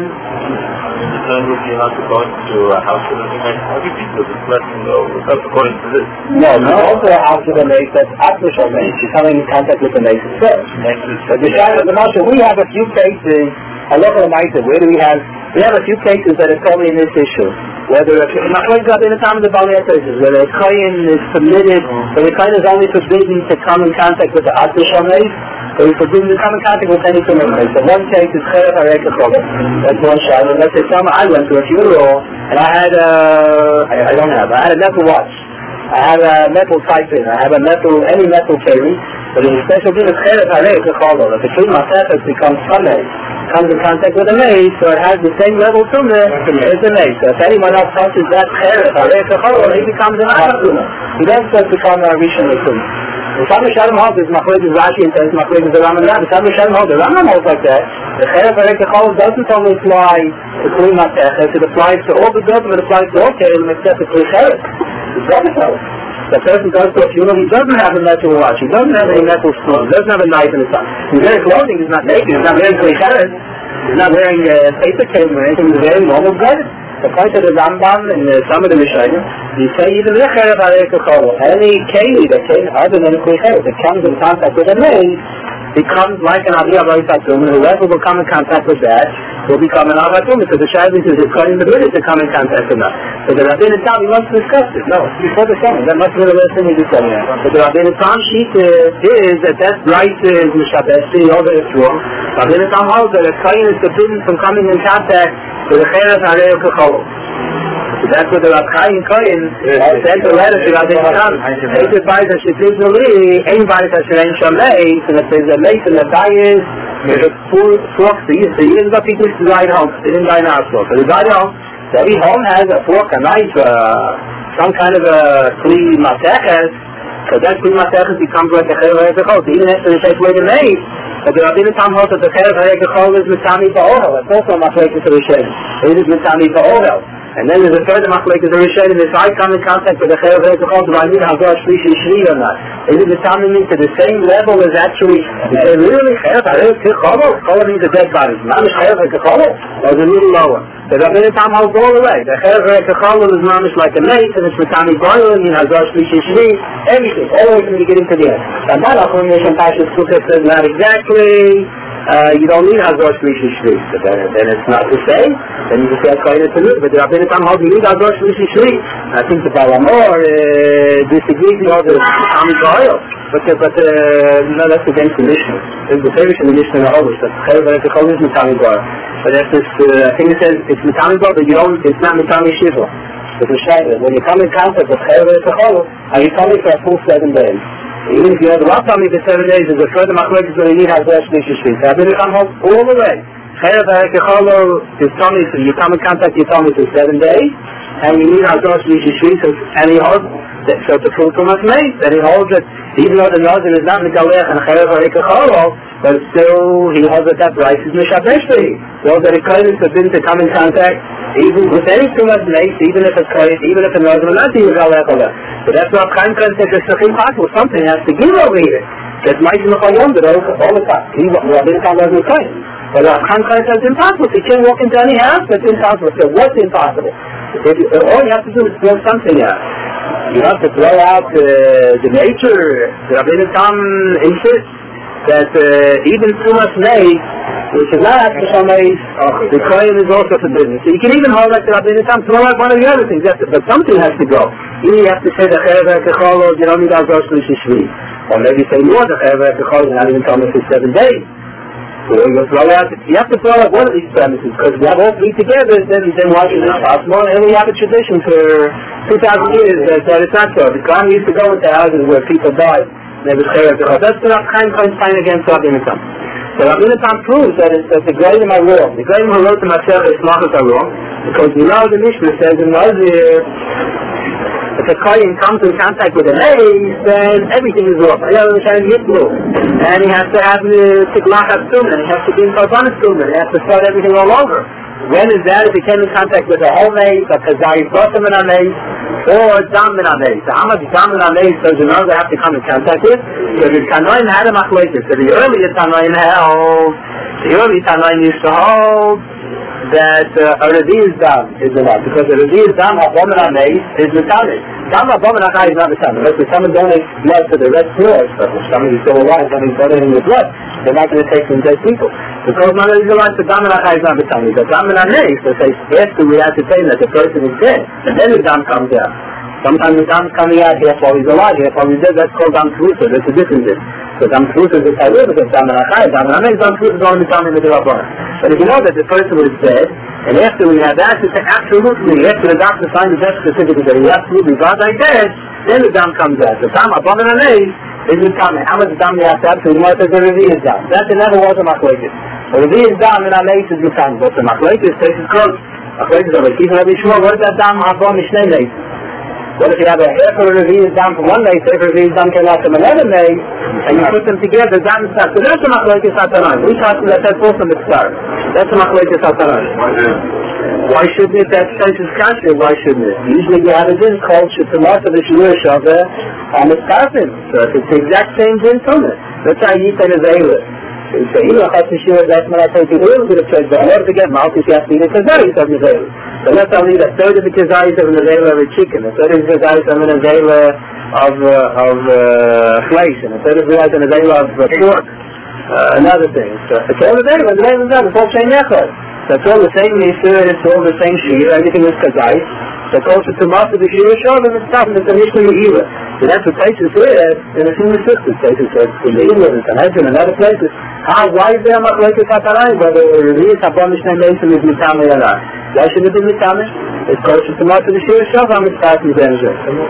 Then would you have to go to a house of the Mace because it's blessing though, according to this? No, no, also a house of the Mace that's Akrosh Mace. You're coming in contact with the Mace itself. But the Shai of the Moshe, we have a few cases, I look at the Mace, where do we have, we have a few cases that are totally in this issue. Whether a Machloek got in the time of the Bali Atayt, whether a Kohen is permitted, but the Kohen is only forbidden to come in contact with the Akrosh Mace, so he's forbidden to come in contact with any human race. So one case is Cherev Harei Kachol. That's one shot. And let's say some, I went to a funeral, and I had a, I, I don't have, I had a metal watch. I have a metal typing. I have a metal, any metal carry. But in the special thing is Cherev Harei Kachol. If the Kli Masechus becomes Sunday, comes in contact with a mace, so it has the same level to it as the mace. So if anyone else touches that Cherev Harei Kachol, he becomes an Asuna. He doesn't just become a Rishon L'Kum. The Shabbat Shalom holds is Machloek is Rashi and says Machloek is the Rambam. The Shabbat Shalom holds, the Rambam holds like that. The Cherev Harei Kachol doesn't only apply to Kli Masechus, it applies to all the goods, it applies to all Kelim except the Kli Cherev. It's Rabbi. The person goes to a funeral, he doesn't have a metal watch, he doesn't have any metal spoon, he doesn't have a knife in his hand. He's wearing clothing, he's not naked, he's not wearing Kli Cherev, he's not wearing a uh, paper Kelim or anything, he's wearing normal goods. According to the Rambam and uh, some of the Rishonim, you say even the Cherev Harei Kachol, any keli that came other than Kli Cherev that comes in contact with a mace becomes like an Aviyah Vayisatum, and whoever will come in contact with that will become an Avatum, because the Shabbos is according to the Riddish to come in contact with that. So the Rabbeinu Tam, he wants to discuss it. No, before the Shem, that must be the last thing he discussed. But the Rabbeinu Tam sheet is that that's right is Mishabesi, all that it's wrong. Rabbeinu Tam holds that a Kohen is forbidden from coming in contact with the Cherev Harei Kachol. So that's what the Rav Chaim Kohen sent a letter to Rabbeinu Tam. He advised that she gives the Li, anybody that should ain't Shamei, and if there's a mace in the bias, there's a fork, so you didn't got people to ride home, they didn't ride in our fork. So they ride home, so every home has a fork, a knife, uh, some kind of a Kli Masechus, so that Kli Masechus becomes like a Cherev Harei Kachol. So even after they take away the mace, but the Rabbeinu Tam holds that the Cherev Harei Kachol is Mitami Ba'ohel. It's also a Machloek to Rishonim. It is Mitami Ba'ohel. And then there's a third Machloek to Rishonim. If I come in contact with the Cherev Harei Kachol, do I need Hazar Shlishi Shri or not? Is it Mitami to the same level as actually, is it really Cherev Harei Kachol? Kachol means a dead body. Mamish Cherev Harei Kachol? Or is it a little lower? The Rabbeinu Tam holds all the way. The Cherev Harei Kachol is Mamish like a mace, and it's Mitami Ba'ohel, and Hazar Shlishi Shri, everything, all the way from the beginning to the end. And that Achronishan Pashas Kuket says not exactly. Uh, you don't need Hazar Shlishi Shri. So then, then it's not the same. Then you just say Kohen to Lut. But the Rabbeinu Tam holds you need Hazar Shlishi Shri. I think the Balamor uh, disagrees with all the Mitami Ba'ohel. But uh, but uh, no, that's against the Mishnah. There's the Perish in the Mishnah in the Holish. That Cherev Harei Kachol is Mitami Ba'ohel. But if this, uh, I think it says it's Mitami Ba'ohel, but you don't. It's not Mitami Shiva. It's a Shaila. When you come in contact with Cherev Harei Kachol, are you coming for a full seven days? Even if you have the last time for seven days, there's a further Machloek is going to need Hazar Shlishi Shri. So Rabbeinu Tam holds all the way. Cherev Harei Kachol is Tommy, so you come in contact with Tommy for seven days, and you need Hazar Shlishi Shri, so, and he holds, so the full Tumas Mace, and he holds that even though the Nazir is not Megalech and Cherev Harei Kachol, but still he holds that that price is Mishabesh for him. So that a Kohen is forbidden to come in contact even with any Tumas Mace, even if it's Kohen, even if a Nazir will not be Megalech or not. So that's what Chaim Kohen said, it's impossible. Something has to give over here. That might be Mechayom, that all the time. He Rabbeinu Tam doesn't say. But Chaim Kohen says it's impossible. He can't walk into any house, but it's impossible. So what's impossible? If you, all you have to do is throw something out. You have to throw out uh, the nature. The Rabbeinu Tam insists that uh, even Tumas Mace, which is not Akrosh Mace, the Kohen is also forbidden. So you can even hold like the Rabbeinu Tam, throw out one of the other things, but something has to go. Either you have to say the Cherev Harei Kachol, you don't need Hazar Shlishi Shri. Or maybe say more, the Chayav to call not even coming for seven days. So you throw out, you have to throw out one of these premises, because we have all three together, then, then why is it possible? And we have a tradition for two thousand years that, that it's not so. The Quran used to go into houses where people died, and they would say, that's not kind of sign against Rabbi Natan. So Rabbi Natan proves that, it, that the Gerim are wrong. The Gerim who wrote the Masech Esmachos are wrong, because we know the Mishnah says in Nazir, if a Kohen comes in contact with an ace, then everything is wrong. And he has to have the Tiklach HaTzum, and he has to be in Karban HaTzum, and he has to start everything all over. When is that? If he came in contact with a whole mace, a Kazari Bottom in a mace, or Dam in a mace. So how much Dam in a mace does the Nazir have to come in contact with? So the Tanoim had a Machlekes. So the earlier Tanoim held, the early Tanoim used to hold that uh, a Revi'ez Dam is enough, because a Revi'ez Dam Abomin HaMeis is Metanis. Dam Abomin HaChai is not Metanis. Unless someone donates blood to the Red Cross, but if somebody is still alive and he's donating the blood, they're not going to take from dead people. Because none of these alive, the Dam HaChai is not Metanis. The Dam HaMeis, they say, after we have to say that the person is dead, and then the Dam comes out. Sometimes the Dam is coming out here while he's alive, here while he's dead, that's called Dam Trusa, that's a different thing. So Dam Trusa is the Tayyib, because Dam HaChai, Dam HaMeis, Dam Trusa is only Dam in the Rabban. But if you know that the person was dead, and after we have that, to say absolutely, after the doctor finds the death certificate that he absolutely got like that, then the dam comes out. The dam, Abomin HaMeis, is the dam. How much dam you have to have? So you might say the Revi'ez Dam. That never was a Machlekes. The Revi'ez Dam in HaMeis is the dam. But the Machlekes takes it close. Machlekes of a Kiva Rabbi Shmuel, what is that dam? Abon Mishnei Meis. What if you have a half of a Revi'ez Dam from one Meis, half of a Revi'ez Dam came out from another Meis, and you put them together, dam is not. So that's a Machlekes HaTanoim. We talk about that both from the start. That's a Machlekes HaTanoim. Why shouldn't it? That sense is conscious. Why shouldn't it? Usually you have a din called Shetamar of the Shur Shaveh on the Tarfin. So it's the exact same din from it. That's how you say the Zayla. You say, you know, that's when I say to a little bit of trade, but in order to get Malchus, you have to eat a Kazari of the Zayla. So let's only eat a third of the Kazari of the Zayla of a chicken, a third of the Kazari of the Zayla of uh, of uh, flesh, and a third of the Zayla of uh, pork. Uh, another thing. So it's all the Zayla, the Zayla is not, it's all Shein Yechad. That's all the same Yisur, it's all the same Shir, everything is Kazai. That's also to master the Shir Shalom and stuff, and it's a Mishnah Yehiva. So that's what places there, in a few sisters, places in the England, in Sanhedrin, and other places. How, why is there a Machlekes HaTanoim, whether Revi'ez Abon Mishnei Meis is Mitame or not? Why should it be Mitame? It's called to master the Shir Shalom and stuff, and then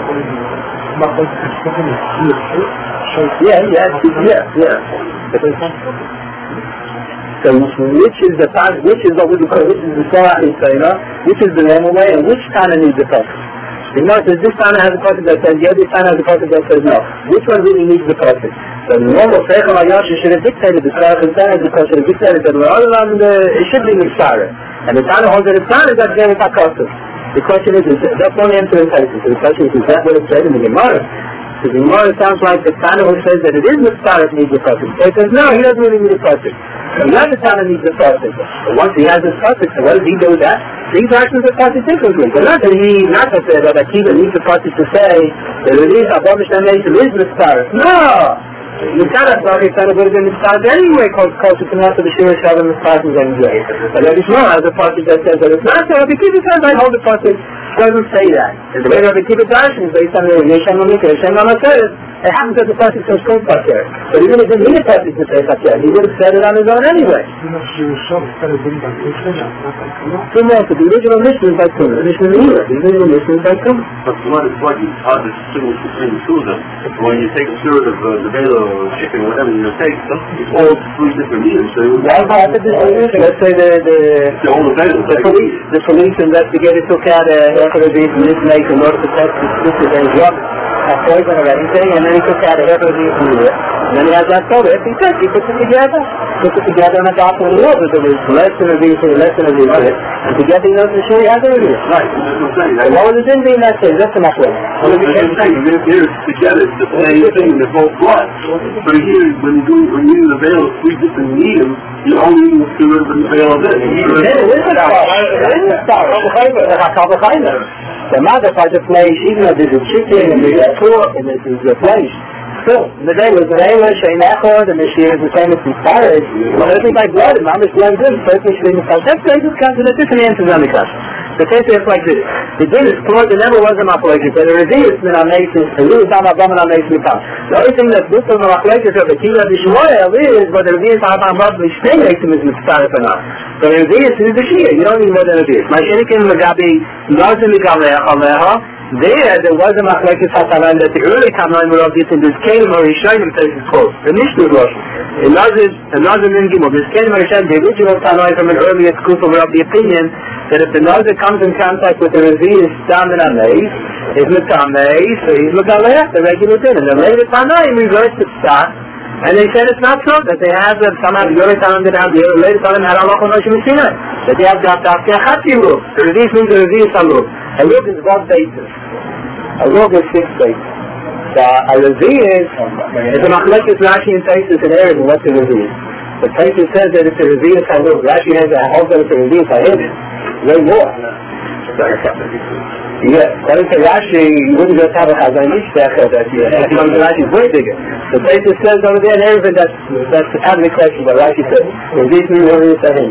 yeah, yeah, yeah, yeah. So which is the which is what we call which is the Torah Yisrael, which is the normal way, and which Tana needs the pasuk? You know, does this Tana has a pasuk that says yes, this Tana has a pasuk that says no. Which one really needs the pasuk? So the normal Seichel HaYosh should have dictated the Torah and Tana because it should have dictated that we're all around the it should be Mitzvah. And the Tana holds that it's Tana that's going to be pasuk. The question is, is that's one answer in places. So the question is, is that what it said in the Gemara? So the Gemara sounds like the Tana who says that it is Mitzvah that needs the pasuk. So he says no, he doesn't really need a pasuk. So the other Tana needs the pasuk. But once he has his pasuk, so what does he do with that? These actions are pasuk differently. But not that he, not that the, that Akiva needs the pasuk to say that it is Abon Mishnei Meis is Mitzvah. No! Mitzvah thought he said it would have been Mitzvah anyway, called closer to not to the Shir Shalom and Mitzvah anyway. But Rabbi Shmuel has a pasuk that says that it's not. So Rabbi Akiva says I hold the pasuk. Doesn't say that. The way Rabbi Akiva Darshan is based on the Yeshem Lamika, Yeshem Lamaka. It happens that the pasuk says Kol Pater. But he really didn't need a pasuk to say Pater. He would have said it on his own anyway. Tumah, the original mission is by Tumah. The mission is the original mission is by Tumah. But what is what it's hard to distinguish between the two of them. When you take a third of uh, the veil or chicken or whatever you take, it's all three different meals. So why have to distinguish? Let's say the the the, all the, veil, the police the police investigator took out a half of the beef and this make in order to test the specific and drug. A poison or anything, and then he took out a half of the beef from it. And then he has that soda. If he took, he puts it together. Puts it together in a bottle and he knows that there was less than a beef or less than a beef. And together he knows for sure he has it. Right, that's what I'm saying. And what was it in being that case? That's enough way. Well, it's the same thing. They're together, it's the same thing, they're both blood. But here, when you do, when you use the veil of three different mediums, you only use two of the veil of this. It is a star. It is a star. The mother part of flesh, even though there's a chicken and there's a pork and there's a flesh. Still, the day was the Eila, Shein Echad, and the Shir is the same as the Starek. Well, everything by blood, and Mamish blends in, so it's Shir in the That's the different answers on the question. The case is like this. The din is close, there never was a machlokes, but the reveal is min ha-meis, the reveal is ha-mabam and ha-meis mikam. The only thing that's good from the machlokes of the Kiva B'Shmoel is, but the reveal is ha-mabam b'shnei meisim is mitzaref or not. So the reveal is the Shia, you don't need more than a reveal. My shenikin magabi, nazim migamleach aleha, there, there was a machlokes ha-tanan that the early timeline were of this in this Kelim or Rishonim place is called. The Mishnah Rosh. In Nazir, in Nazir Min Gimel, this Kelim or Rishonim, the original timeline from an earlier school were of the opinion that if the Nazir comes in contact with the reveal is Stam and Ameis, is Metamei, so he's Megalech, the regular din. And the later Tanaim reversed the Stam, and they said it's not so, that they have uh, somehow the early Tanaim did have, the later Tanaim had Allah Moshe Messina, that they have got Dafke Achati Lug. The reveal means the reveal is a Lug. A Lug is one basis. A Lug is six basis. So a reveal is, it's a machlokes Rashi and Taisus in Erev, and what's a reveal? The Taisus says that it's a reveal is a Lug. Rashi has a hope that it's a reveal is a hidden. Way more. Yeah, according to Rashi, you wouldn't just have a Chazon Ish Techer that you have. According to Rashi, it's way bigger. The basis says over there in Erevin, that's, that's out of the question, but Rashi says, well, these mean what is that?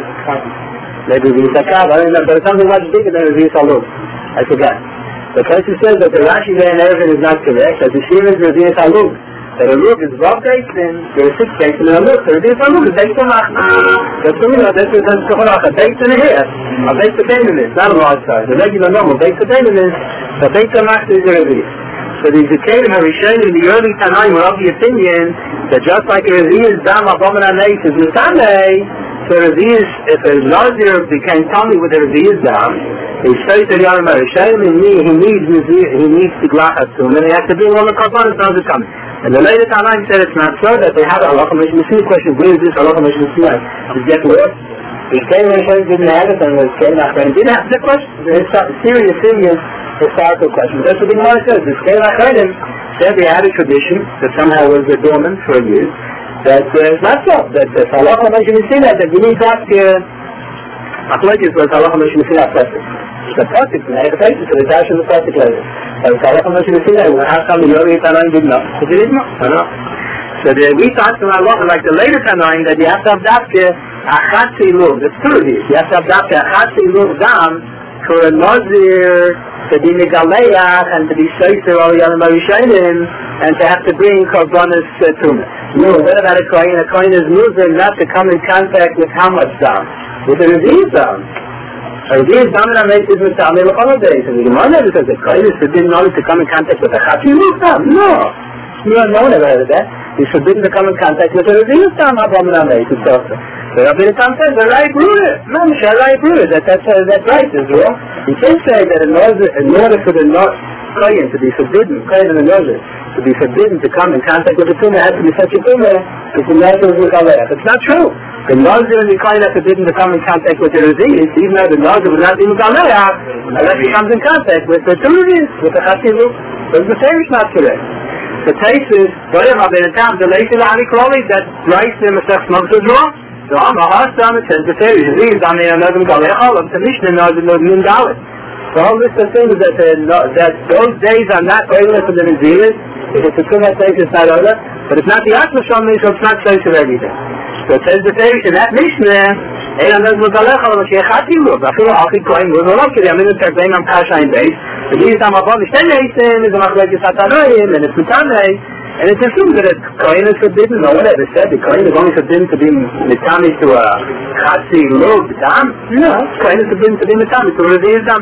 Maybe it's a Kav, I don't know, but it's something much bigger than a Reveal Salud. I forgot. The basis says that the Rashi there in Erevin is not correct, that the Shir is Reveal Salud. That a look is well based in, there are six based in a look, there is a look, it's based in a that's what we know, that's what it's called, a based in a hair, a based in a minute, not a large size, a regular normal, based in a minute, the based in a is a reveal. So these Kelim HaRishonim in the early Tanaim were of the opinion that just like a reveal is dam, abom and aneis is Nisanei, so a reveal is, if a Nazir became tummy with a reveal is dam, he says to the Yom HaRishonim, he needs, he needs to glachas to him, and he has to bring all the korbanos Nazir coming. And the later Tanaim said it's not so that they have a halacha mishmasi question. Where is this halacha mishmasi? It's get worse. The Kelim HaRishonim didn't have it, and the Kelim HaRishonim didn't have the question. It's a serious, serious historical question. That's what the Gemara says. The Kelim HaRishonim said they had a tradition that somehow was dormant for years. That uh, it's not so. That the halacha mishmasi that you need to ask machlokes was halacha mishmasi after. The practice, and I have a practice, so the dash in the practice later. So the halacha mishmasi that we have some of the earlier Tanaim didn't know. They didn't know. I know. So the, we thought from halacha, like the later Tanaim, that you have to have dafke achatzi lug. That's two of these. You have to have dafke achatzi lug dam for a Nazir to be megaleach and to be sheiser all the other Rishonim and to have to bring korbanos uh, to me. No, what about a kohen? A kohen is muzer not to come in contact with how much dam? With a reveal dam. A reveal dam and ameis is mitzameh l'chol days. And the Gemara never says that kohen is forbidden only to come in contact with a chatzi lug dam. No. You don't know never heard of that. He's forbidden to come in contact with a reveal dam, abom and ameis. It's also. So Rabbi Tam says, the right ruler. No, Michelle, right ruler. That, that's, uh, that's right, Israel. You can say that in order, in order for the kohen to be forbidden, kohen and the Nazir, to be forbidden to come in contact with the tumah, has to be such a tumah, it's a natural zikaleach. It's not true. The Nazir and the kohen are forbidden to come in contact with the reveal, even though the Nazir would not be zikaleach, unless he comes in contact with the tumah, with the chatziluk. So the same is not correct. The case is, whatever, Rabbi Tam, the latest Ani Kroli, that writes in Masech Moshe wrong. So I'm a hostam, it says the Pharisees, these on the Nazim Galechal, of the Mishnah Nazim Nun Dalit. So all this thing is that, uh, that those days are not regular for the Naziris. If it's a Sunnah place, it's not other. But it's not the Atma Shom, so it's not place of everything. So it says the Pharisees, in that Mishnah, Ein Nazim Galechal, of Sheikhati Lub, Afilu Achi Kohen, Lub, Lub, Kiri, Amin, Terbein, Am Kasha, in Beis. The Diz Am Abba, Mishten Eisim, is a Machlekes Hatanoim, and it's Mitanei. And it's assumed that a kohen is forbidden, no one ever said the kohen is only forbidden to be mitami to a chatzi lug dam. No, kohen is forbidden to be mitami to a reveal dam.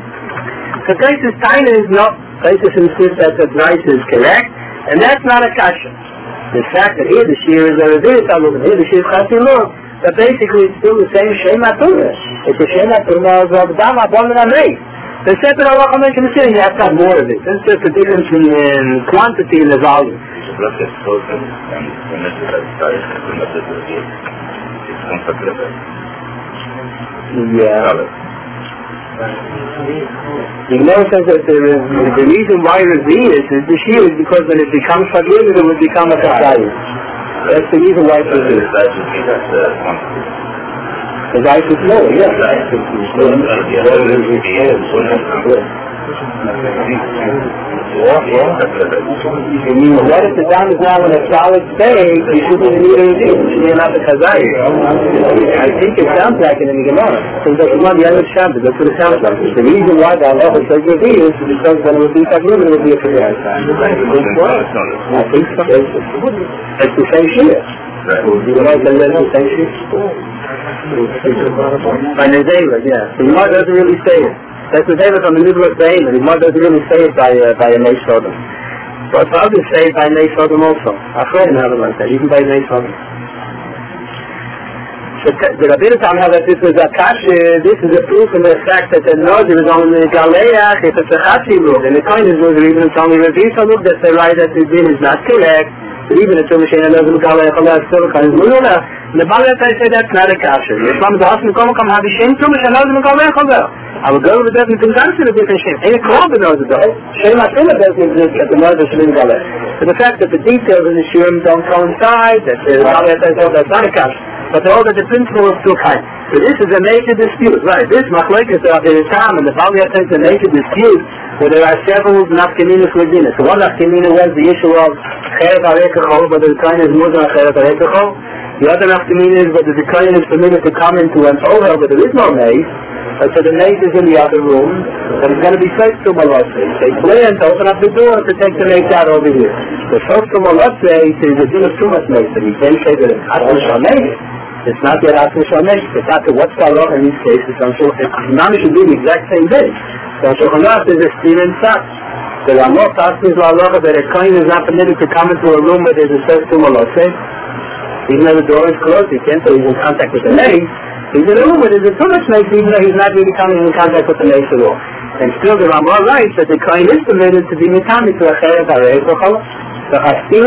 So Taisus Taina is not, Taisus insists that the advice is correct, and that's not a kasha. The fact that here the shear is a reveal dam, and here the shear is chatzi lug, but basically it's still the same shema tumah. It's a shema tumah of dam, abom and ameis. The separate halacha mentioned the you have to have more of it. It's just a difference in quantity and the volume. Yeah. The Gemara says that the, the reason why reveal is, is the shear is because when it becomes forgiven, it will become a chasayim. That's the reason why it's revealed. The ice is low, yeah. The ice is low. What if the dam is now in a solid state? You shouldn't even need a review. You're not the Chazai. I think it sounds like it in the Gemara. Seems like you want the other Shabbat. That's what it sounds like. The reason why the Allah says review is because when it would be Taglim, it would be a Chazai. I think so. It's the same Shia. You know what the same Shia? By Nezela, yeah. The Gemara doesn't really say it. That's the David from the middle of the David. The Gemara doesn't really say it by uh, by a Neish Sodom. But others say it by Neish Sodom also. I heard him have it like that, even by Neish Sodom. So the Rabbeinu Tam held that this was a kasha. This is a proof in the fact that the Nazir is on the Galeach. If it's a Chashi rule, and the kindness was even it's only Rabbeinu Tam look that they write that the din is not correct. Even if it's a level of Galeach, Allah is still kind of Mulula. The Balat I say that's not a kasha. Islam the Hassan come come have a shame to me. And Allah is Galeach Allah. I would go with that and consider a different shame. Any club knows it though. Shame I feel it doesn't exist at the Nazir Shalom Galeach. But the fact that the details in the Shurim don't coincide, that the Galeach I say that's not a kasha. But all that the principle is still kind. So this is a major dispute, right? This machlokes of the Tam and the Bali is a major dispute where there are several nafkaminas within it. So one nafkamina was the issue of Cherev HaRekachol, whether the kind is more than Cherev HaRekachol. The other nafkamina is whether the kind is permitted to come into an Ohel, but there is no maze. So the maze is in the other room, and it's going to be first to Malosei. They plan to open up the door to take the maze out over here. The first to Malosei is a din of too much maze, and you can't say that it's Atmish HaMaze. It's not yet Atmish HaMaze. It's not the what's the law in these cases. So Imam should do the exact same thing. So Shulchan is a steam and such. The Ramot asks the law that a kohen is not permitted to come into a room where there's a first to Malosei. Even though the door is closed, he can't, so he's in contact with the maze. He's in a room where there's too much mace, even though he's not really coming in contact with the mace at all. And still the Ramah writes that the kohen is permitted to be mitami to a Cherev HaRekachol, the Hastir.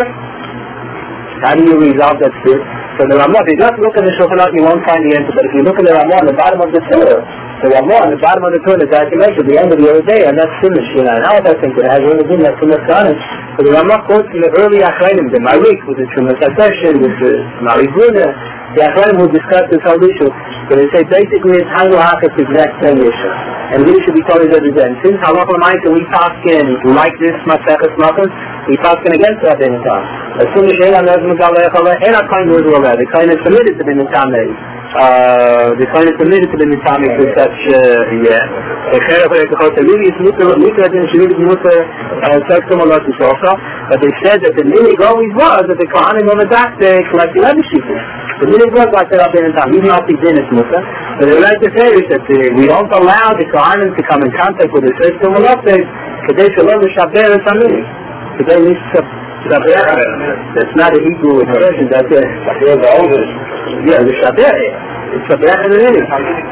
How do you resolve that sphere? So the Ramah, if you just look at the Shulchan Aruch, you won't find the answer. But if you look at the Ramah on the bottom of the Torah, the Ramah on the bottom of the Torah is calculated at the end of the other day, and that's finished. You know, and how I think it has really been that finished on it. So the Ramah quotes from the early Achrayim, the Marik, with the Shumas HaSession, with the Mariguna, the Achrayim will discuss this whole issue. So they say basically it's Hangu Haka is the exact same issue. And this should be told every day. And since Halach L'Maisa we paskin like this Maseches Malchus, we paskin against Rabbeinu Tam. As soon as Sheila knows Megalech Allah, and our kind words will have. The kind is permitted to be Mitame. Uh, the kind is permitted to be Mitame to such, uh, yeah. The Cherev HaRekachol, the really is Mutter, Mutter, and she really Mutter, and such to Malachus also. But they said that the minig always was that the Kohanim on the dock, they collect the Levishikim. The minig was like that Rabbeinu Tam. Even if he didn't, Mutter. But they like to say is that uh, we don't allow the Kohanim to come in contact with the Seish to Malachus, Kedei Shalom L'Shaber and Samir. Kedei L'Shaber. That's not a Hebrew expression, that's a yeah, the Shabbat. It's a bad in the name.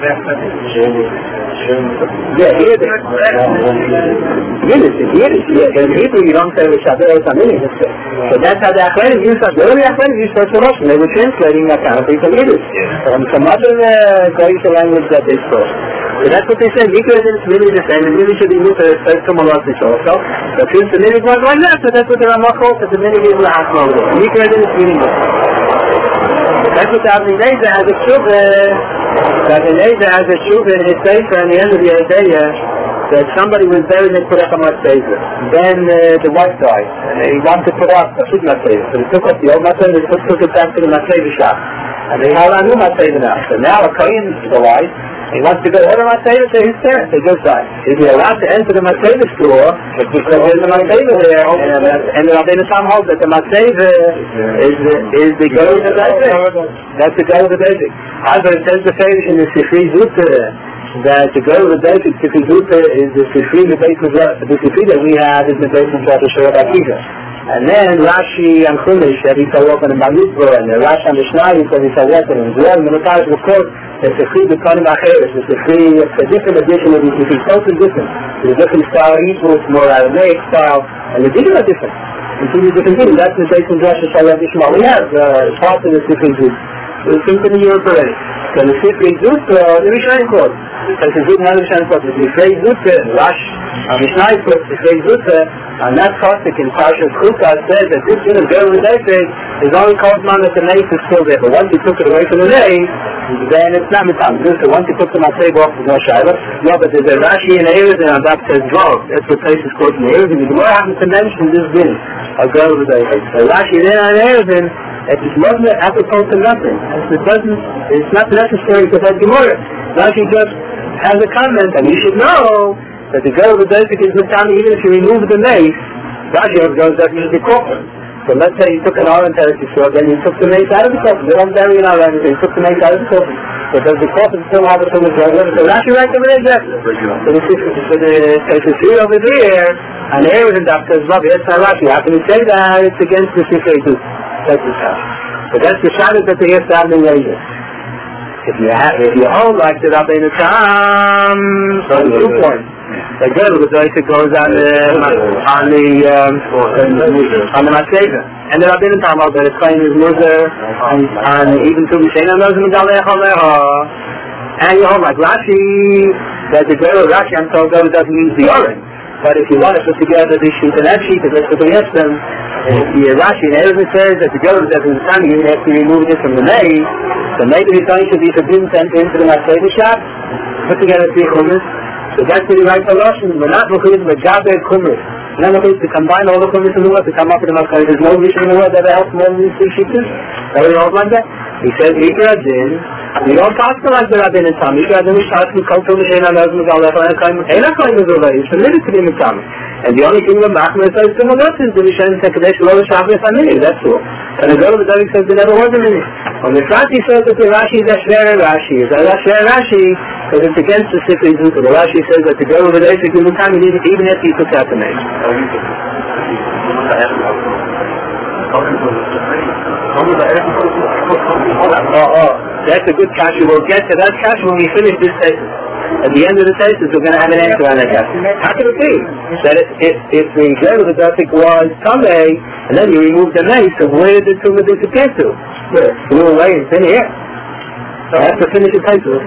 Yeah, here it is. Here it is, here it is. Yeah, in Hebrew you don't say the Shabbat or something. So that's how the Achlenim used to, the early Achlenim used to Russian. They were translating that kind of thing from Yiddish. From some other Goyish language that they spoke. So that's what they say. Mikra is really the same. It really should be moved to respect to Malachus also. But since the minig was like that, so that's what the Ramah calls it. The minig is L'Hasma over there. Mikra is meaning good. That's what the Avnei Neza has a shuvah. The Avnei Neza has a shuvah in his paper at the end of the day that somebody was buried and put up a matzeva. Then uh, the wife died. And he wanted to put up a food matzeva. So he took up the old matzeva and he took it back to the matzeva shop. And they had a new matzeva now. So now a kohen is alive. He wants to go order Matzeva to his parents. They just died. Is he allowed to enter the Matzeva store? Because there's a Matzeva there. And, uh, and the Rabbeinu Tam holds that the Matzeva is, is the go of the basic. That's the go of the basic. However, it says the Farish in the Sifri Zuta that the go of the basic Sifri Zuta is the Sifri, the Sifri that we have is the basic of the Shurah Akiva. And then Rashi and Chumash that he saw open in Bamitzvah, and the Rashi and the Mishnah he said he saw open in Zohar, and the Menotai of course, it's a free B'Konim Acheres, it's a free, a different edition of the Sifri, totally different. It's a different style of Hebrew, it's more Aramaic style, and the Dinim are different. Completely different Dinim. That's the Jason Josh and Shalom Ishmael. We have uh, parts of the Sifri Zut. We've seen it in Europe already. So the Sifri Zut, uh, the Mishnah quote. So the Zut and the Mishnah quote. The Sifri Zut, Rash, and Mishnah quote, the Sifri Zut, and that Kostik in Parshas Chukah said that this unit of German David is only called man that the mace is still there. But once he took it away from the mace, then it's not mitzvah. So once you put the matzah off, there's no shiloh. No, but there's a Rashi in Erev and Adak says dvor. That's the place is called in Erev. And the Gemara happens to mention this din. A girl with a so Rashi then on Erev and it doesn't apropos to nothing. It doesn't. It's not necessary to that Gemara. Rashi just has a comment, and you should know that the girl with the is mitzvah even if you remove the mace. Rashi goes that means the coffin. So let's say you took an orange out of the sword, then you took the mace out of the coffin. They don't bury it out of anything. You took the mace out of the coffin. So does the coffin still have a full of blood? So Rashi right over there, yes. So the so the so the over there, and there was a doctor's love. Yes, not Rashi. How can you say that? It's against the Sifrei too. That's the shot. So that's the shot that they have to have in later. If you have, if you hold like the Rabbi in the time, so the two points. The girl with the goes on the on the um, on the Matzeva, and the Rabbi in the time about that claim his mother, and, and even to be saying on those and you hold like Rashi that the girl of Rashi I'm told that doesn't use the orange. But if you want to put together this sheet and that sheet, because that's what we ask them, the Rashi and Erev says that the girl that in the time you have to remove this from the maze, so maybe the time should be forbidden to enter into the Matzeva shop, put together three chumras. So that's the right solution. We're not looking at Jabed chumras. We're not looking to combine all the chumras in the world to come up with a Matzeva. There's no mission in the world that helps more than these three sheets. Are we all like that? He says, Ikra Din, we don't talk to like the Rabbi in Tam. Ikra Din, we talk to Kultur, we say, I'm not going to go left on a claim. Ain't not going to go left. It's permitted to be in Tam. And the only thing that Machmer says to the Mother is the Mishan Tekadesh, Lo Shabbat Family. That's all. And the girl of the David says, there never was a minute. When the Frati says that the Rashi is a Shver Rashi, is a Shver Rashi, because it's against the Sifrei Zuta. The Rashi says that the girl of the David in the time, you need it even if you took out the name. Oh, oh, that's a good kasha. We'll get to that kasha when we finish this tesis. At the end of the tesis, we're going to have an answer on that kasha. How can it be that if, if, if the girl of the Datik was Tameh, and then you remove the mace, so where did the tumor disappear to? Where? It blew away, it's in here. So I have to finish the tesis. So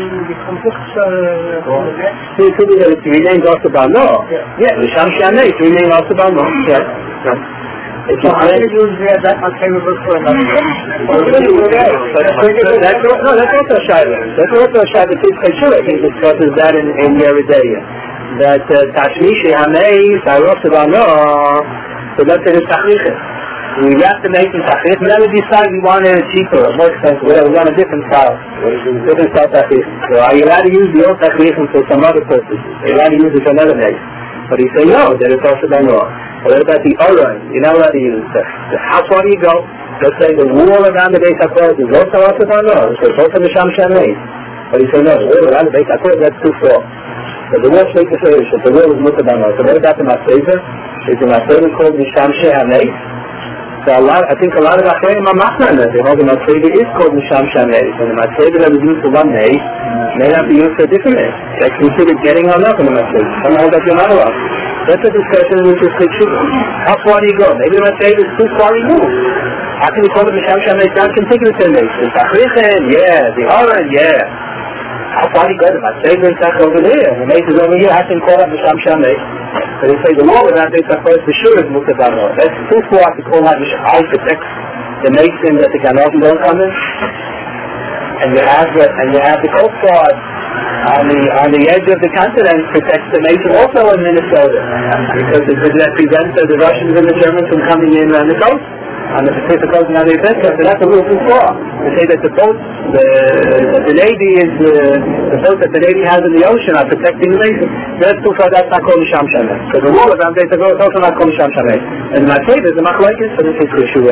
it could be that it's renamed also Balno. Yeah, the Sham Shameh, it's renamed also Balno. Yeah. If you I didn't use that, that much favorable for another. No, that's also a shayla. That's also a shayla. I think discusses that in, in Yeridea. That Tashmishi Hamei, Sarosabano, so that's it is Tachricha. We have to make it Tachricha. We never decide we want it cheaper, more expensive, whatever. We want a different style. Different style Tachricha. So are you allowed to use the old Tachricha for some other purpose? Are you allowed to use it for another name? But he say no, that it's also Bano. What about the Oran? You're not allowed to use it. How far do you go? Let's say the wall around the Beit HaKodesh is also also Bano. So it's also Misham Shamei. But he said no, the wall around the Beit HaKodesh, that's too far. So the wall makes the Ferish. The wall is Mutter Bano. So what about the Matzeva? Is the Matzeva called Misham Shamei? So a lot, I think a lot of Achreim are Machman that they hold the Matzeva is called Misham Shamei. And the Matzeva that was used for one day may not be used for a different day. That's considered getting hung up in the Matzeva. Some hold that you're not allowed. That's a discussion which is Kitshuva. How far do you go? Maybe the Matzeva is too far removed. How can you call it Misham Shamei? It's not contiguous in this. The Tachrichen, yeah. The Oran, yeah. How far do you go? The Matzeva is back over there. The Mace is over here. How can you call that Misham Shamei? So they say the law without Beit HaKodesh for sure is Mutter Bano. That's too far to call that Misham Shamei. The Mason that the Ganoven don't come in. And you have the, and you have the Coast Guard on the on the edge of the continent protects the Mason also in Minnesota because it, that prevents uh, the Russians and the Germans from coming in on the coast, on the Pacific coast and on the Atlantic. So that's a little too far. They say that the boats, the the Navy is uh, the boats that the Navy has in the ocean are protecting the Mason. That's too far. That's not called Misham Shamei. So the wall around Beit HaKodesh is also not called Misham Shamei. And the Matzeva is the Machlokes, so this is the issue.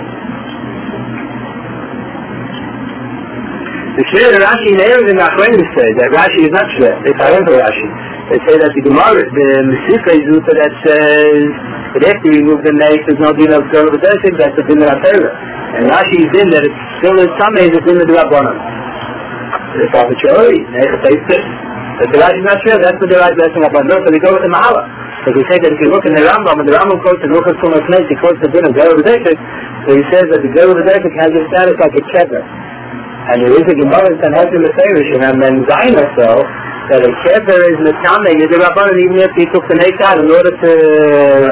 The Shver Rashi in Erev and Achreim say that Rashi is not Shver. It's however Rashi. They say that the Gemara, the Mesifrei Zuta that says that if you remove the mace, there's no din of girl of the desert, that's the din of Torah. And Rashi is in that it still is some ways it's in the Rabbanon. It's arbitrary. But the Rashi is not Shver, that's the right lesson of Rabbanon. So we go with the Mahala. So we say that if you look in the Rambam, and the Rambam quotes in Ruchas Tumas Meis, he quotes the din of girl of the desert, so he says that the girl of the desert has a status like a kever. And there is a Gemara in Sanhedrin Meferish, and then Zayin also, that a kever is Metame, you're the Rabbanon, even if he took the mace out in order to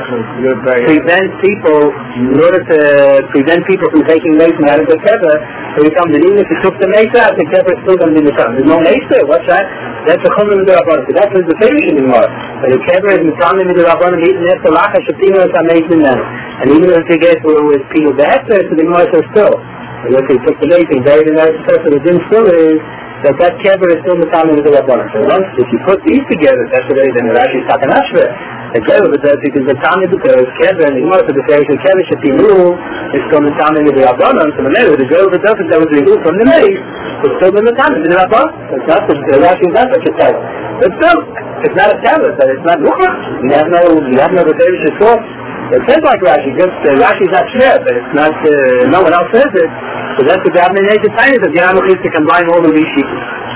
prevent people, in order to prevent people from taking mace out of the kever, It becomes an even if you took the Mesa, the kever is still going to be Mitam. There's no Mesa, what's that? That's a Chumra Midirabbanan. So that's the Firish in the Gemara. But the kever is Mitam Midirabbanan, even if the Lacha Shapino is amazing then. And even if you get where it was Pino Behester, so the Gemara says still. And if you took the Mesa and buried in there, so the din still is that that kever is still Mitam Midirabbanan. So once, if you put these together, that's the way then it actually is Takanashva. The kever is that because the Tanya, because kever and the Gemara for the Firish, the kever Shapino is still Mitam Midirabbanan. So the matter with the girl of the Duffin that was removed from the maze, it's still in the time, it's not a it's not the Rashi is not such a tablet. But still, it's not a tablet, but it's not Rucha. You have no, you have no B'Tevish source. It says like Rashi, just uh, Rashi is not share, but it's not, uh, no one else says it. So that's what the Abnei Tanya of the Yamach is to combine all of these sheep.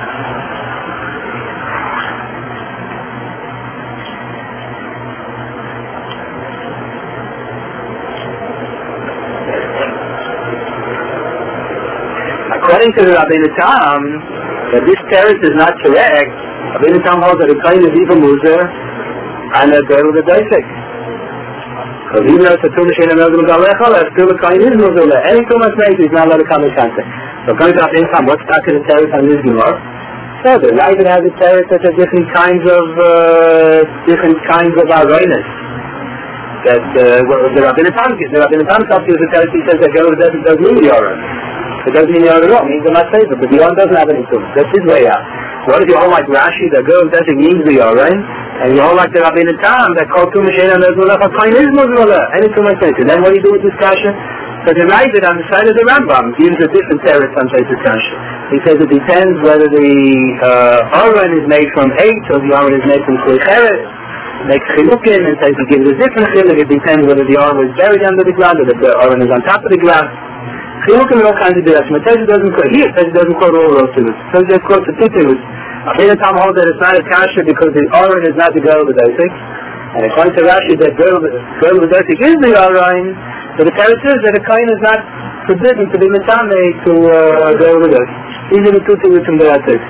According to the Rabbeinu Tam, that this terrace is not correct, Rabbeinu Tam holds that a kain is even muzer and a girl with a daisik. Because even though it's a tumah shein and a melzim galechal, still a kain is muzer. Any tumah snake is not allowed to come in contact. So according to Rabbeinu Tam, what's stuck in the terrace on this Gemara? So the Ravid has a terrace that has different kinds of uh, different kinds of aroiness. That uh, the Rabbeinu Tam gives. The Rabbeinu Tam tells you the terrace, he says that girl with a daisik does mean the aron. It doesn't mean you're wrong, it means they're not safer, but the Yoran doesn't have any tumah. That's his way out. What if you hold like Rashi, the girl does it means the Yoran, and you hold like the Rabbeinu Tam, that called tumah shein and mezulach, a kain is mezulach, any tumah safer. Then what do you do with this kasha? So the Ravid on the side of the Rambam gives a different teretz on this kasha. He says it depends whether the uh, Aron is made from eight, or the Aron is made from Seicheret, makes chilukin, and says he gives a different chiluk. It depends whether the Aron was buried under the ground, or the Aron is on top of the ground. Chilukim in all kinds of directions. It doesn't quote here, it doesn't quote all those things. It just quotes the two things. Rabbeinu Tam holds that it's not a kasha because the Aron is not the girl of the daisik. And according to Rashi, that girl of the daisik is the Aron. So the teretz is that a kain is not forbidden to be mitame to uh, girl of the daisik. These are the two things from the daisik.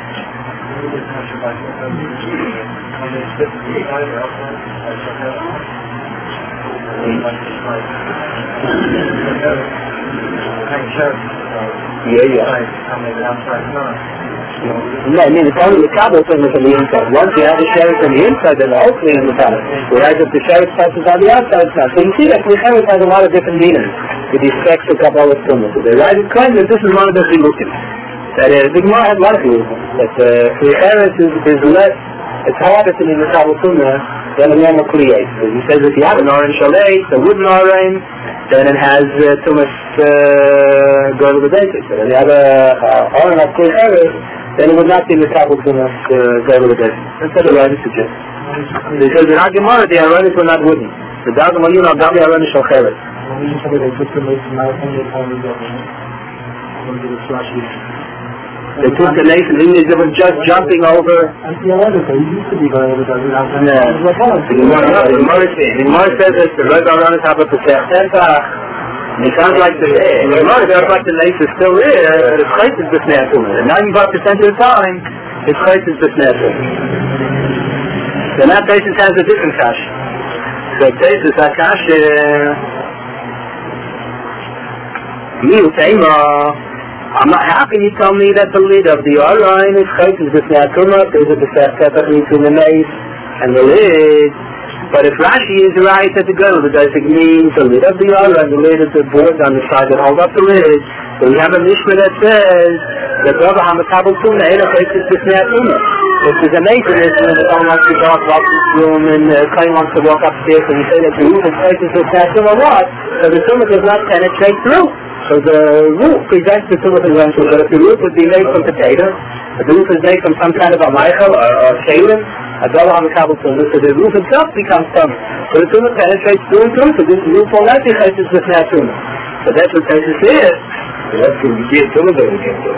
Yeah, yeah. No, I mean, it's only the Kabbalah thing from the inside. Once you have the sheriff on the inside, then the whole thing is the Kabbalah. Whereas if the sheriff passes on the outside, it's not. So you see that the sheriff has a lot of different meanings with respect to Kabbalah Sunnah. So the right is claims that this is one of the chilukim. That is, the Gemara has a lot of chilukim. That the sheriff is, is less, it's harder to be the Kabbalah Sunnah than a normal create. So he says if you have an orange chalet, a wooden orange, then it has uh, too much uh, go to the basics. But if you have a uh, orange of clear error, then it would not be the Kabbalah Sunnah to go to the basics. That's what the Rashi suggests. Because in our Gemara, the Aronis were not wooden. The Dagam Aliyun are Dami Aronis Shalcheret. They took the nation, and they were just jumping over. And the other thing, you used to be very good at it. Yeah. The Gemara says that the Red Aronis have a percent. It sounds like the Gemara sounds like the nation is still there, but it's crisis the snafu. ninety-five percent of the time, it's crisis the snafu. So that basis has a different cash. So basis that cash, me Utema. I'm not happy you tell me that the lid of the Aron is crisis the snafu. There's a percent between the mace and the lid. But if Rashi is right that the girl, does it mean the lid of the Aron and the lid of the board on the side that hold up the lid? So we have a Mishnah that says that Rabbi Hamakabal Tuna ain't a crisis the snafu. This is amazing, is when someone wants to go up to this room and uh, Kain wants to walk upstairs and you say that the roof is crisis the snafu or what? So the tumah does not penetrate through. So the roof presents the tumah convention, but if the roof would be made from potato, if the roof is made from some kind of a Michael or, or kalim, a double on the Kabbalah Sunnah, so the roof itself becomes tumah. So the tumah penetrates through and through, so this roof will not be crisis the snafu. So that's what crisis is. So that's what we get tumah that we get to.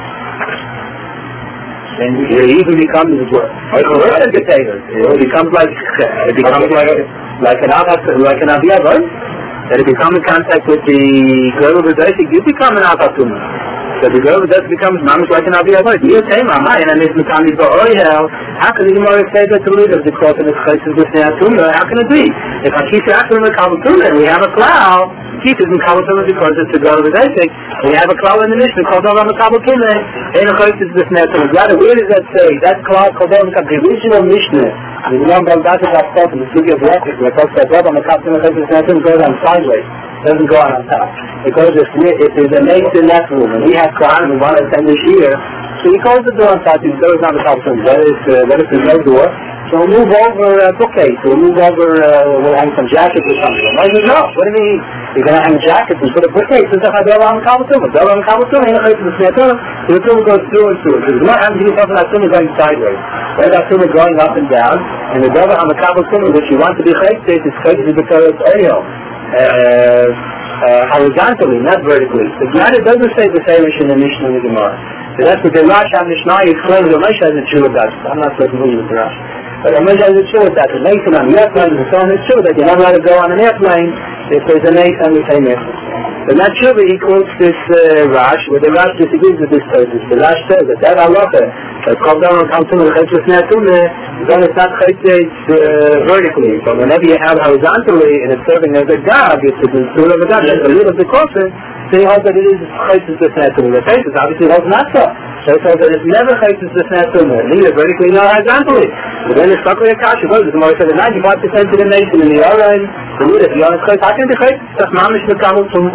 And it even becomes like worse than potatoes. It becomes like it becomes like like an avat, like an aviyah, right? That it becomes in contact with the girl of the daisik, you become an avatuma. So the girl that becomes mamish like an Avi Avoid. You say Mama, and I miss Mikami Ba'oyel. How can the Gemara say that the leader of the cross and the Chayt is this Neatumah? How can it be? If I keep after the Kabatumah and we have a cloud, keep it in Kabatumah because it's the girl of the basic. We have a cloud in the Mishnah called Dava Kabatumah, and the Chayt is this Neatumah. Rather, where does that say? That cloud called Dava the original Mishnah. The Imam Baldat is upset in the city of Rocket, where it talks about Dava Kabatumah Chayt is Neatumah goes on sideways. Doesn't go on on top. Because if, if there's a mace in that room and we have Quran and we want to attend this year, so he calls the door on top, the door is not the top room. That is, uh, that is the no door. So we'll move over a uh, bookcase, we'll move over, uh, we'll hang some jackets or something. Why does it no? What do you mean? You're going to hang jackets and put a bookcase? It's like a door on the Kabatum. A door on the Kabatum, ain't a place to the Sneatum. The tumor goes through and through. There's no having to do something that tumor going sideways. Where that tumor going up and down, and the door on the Kabatum, which you want to be chayt, is chayt because it's oil. Uh, Uh, horizontally, not vertically. The Gemara doesn't say the same in the Mishnah and the Gemara. So that's what the Rashi and Mishnah explains. The Rashi has a true about it. I'm not so familiar with the Rashi. But the Rashi has a true about it. The mason on the airplane and so on. It's true that you're not allowed to go on an airplane if there's a mason on the same airplane. But not true that he quotes this uh, Rashi, where the Rashi disagrees with this person. The Rashi says that that halacha, that called down on Kamtum and Chayt Neatumah, then it's not chayt uh, vertically. So whenever you have horizontally and it's serving as a gag, it's the tool of a gag, it's the lid of the coffin, so he holds that it is chayt Neatumah. The faces obviously holds not so. So he holds that it's never chayt Neatumah, neither vertically nor horizontally. But then it's stuck with a kasha. What is the Gemara said that ninety-five percent of the nation in the Arain, the lid, if you want to chayt, how can it be chayt? That's mamish mekamutum.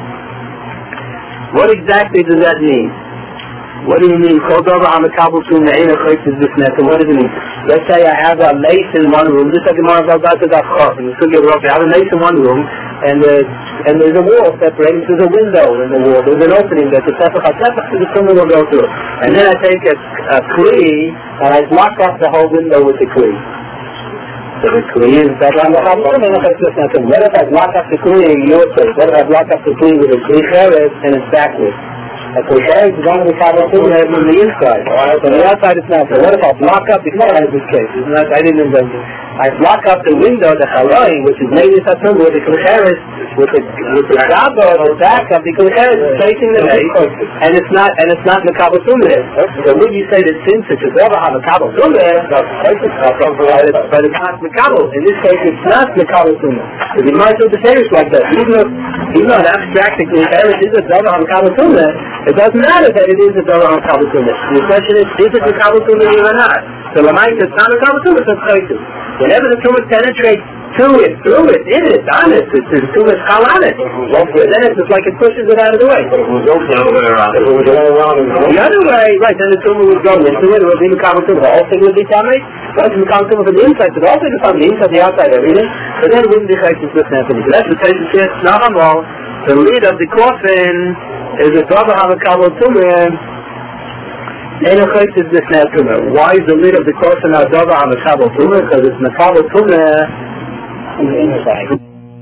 What exactly does that mean? What do you mean? What does it mean? Let's say I have a mace in one room. Just like the Gemara about that chaf. And I have a mace in one room, and uh, and there's a wall separating. There's a window in the wall. There's an opening that the tefach tefach the someone will go through. And then I take a, a kli and I block off the whole window with the kli. So the kli is that on the top. What if I block off the kli in your place? What if I block off the kli with a kli cheres and it's backwards? A kli cheres is only the Kabatum on the inside. So the outside is not. So what if I block up the kli in this case? Not, I didn't invent it. I block up the window, the halai, which is made in Satum with the kli cheres, with the with the gaba, the back of the kli cheres is facing the base, and it's not and it's not the Kabatum there. So would you say that since it's a gaba on the Kabatum there, but it's not the Kabul. In this case, it's not the Kabatum. So the Gemara said the Seirish like that. Even though even though an abstract kli cheres is a gaba on the Kabatum there, it doesn't matter that it is a gaba on the Kabatum. The question is, is it the Kabatum or not? So the mind is not a Kabatum, it's a chaytu. Whenever the tumor penetrates to it, through it, in it, on it, it's the tumor chal on it. Then it's just like it pushes it out of the way. It will go the other way around. It will go around and go. The other way, right, then the tumor would go into it, it would be the Kabatum. The whole thing would be tamei. But it's the Kabatum from the inside, so the whole thing is on the inside, the outside, everything. But then it wouldn't be chaytus with Neatumah. So that's the case of Shech Nachamal. The lid of the coffin is a Dava HaKabatum. Why is the lid of the coffin a Dava on the Kabul Tumah? Because it's the Kabul Tumah on the inside.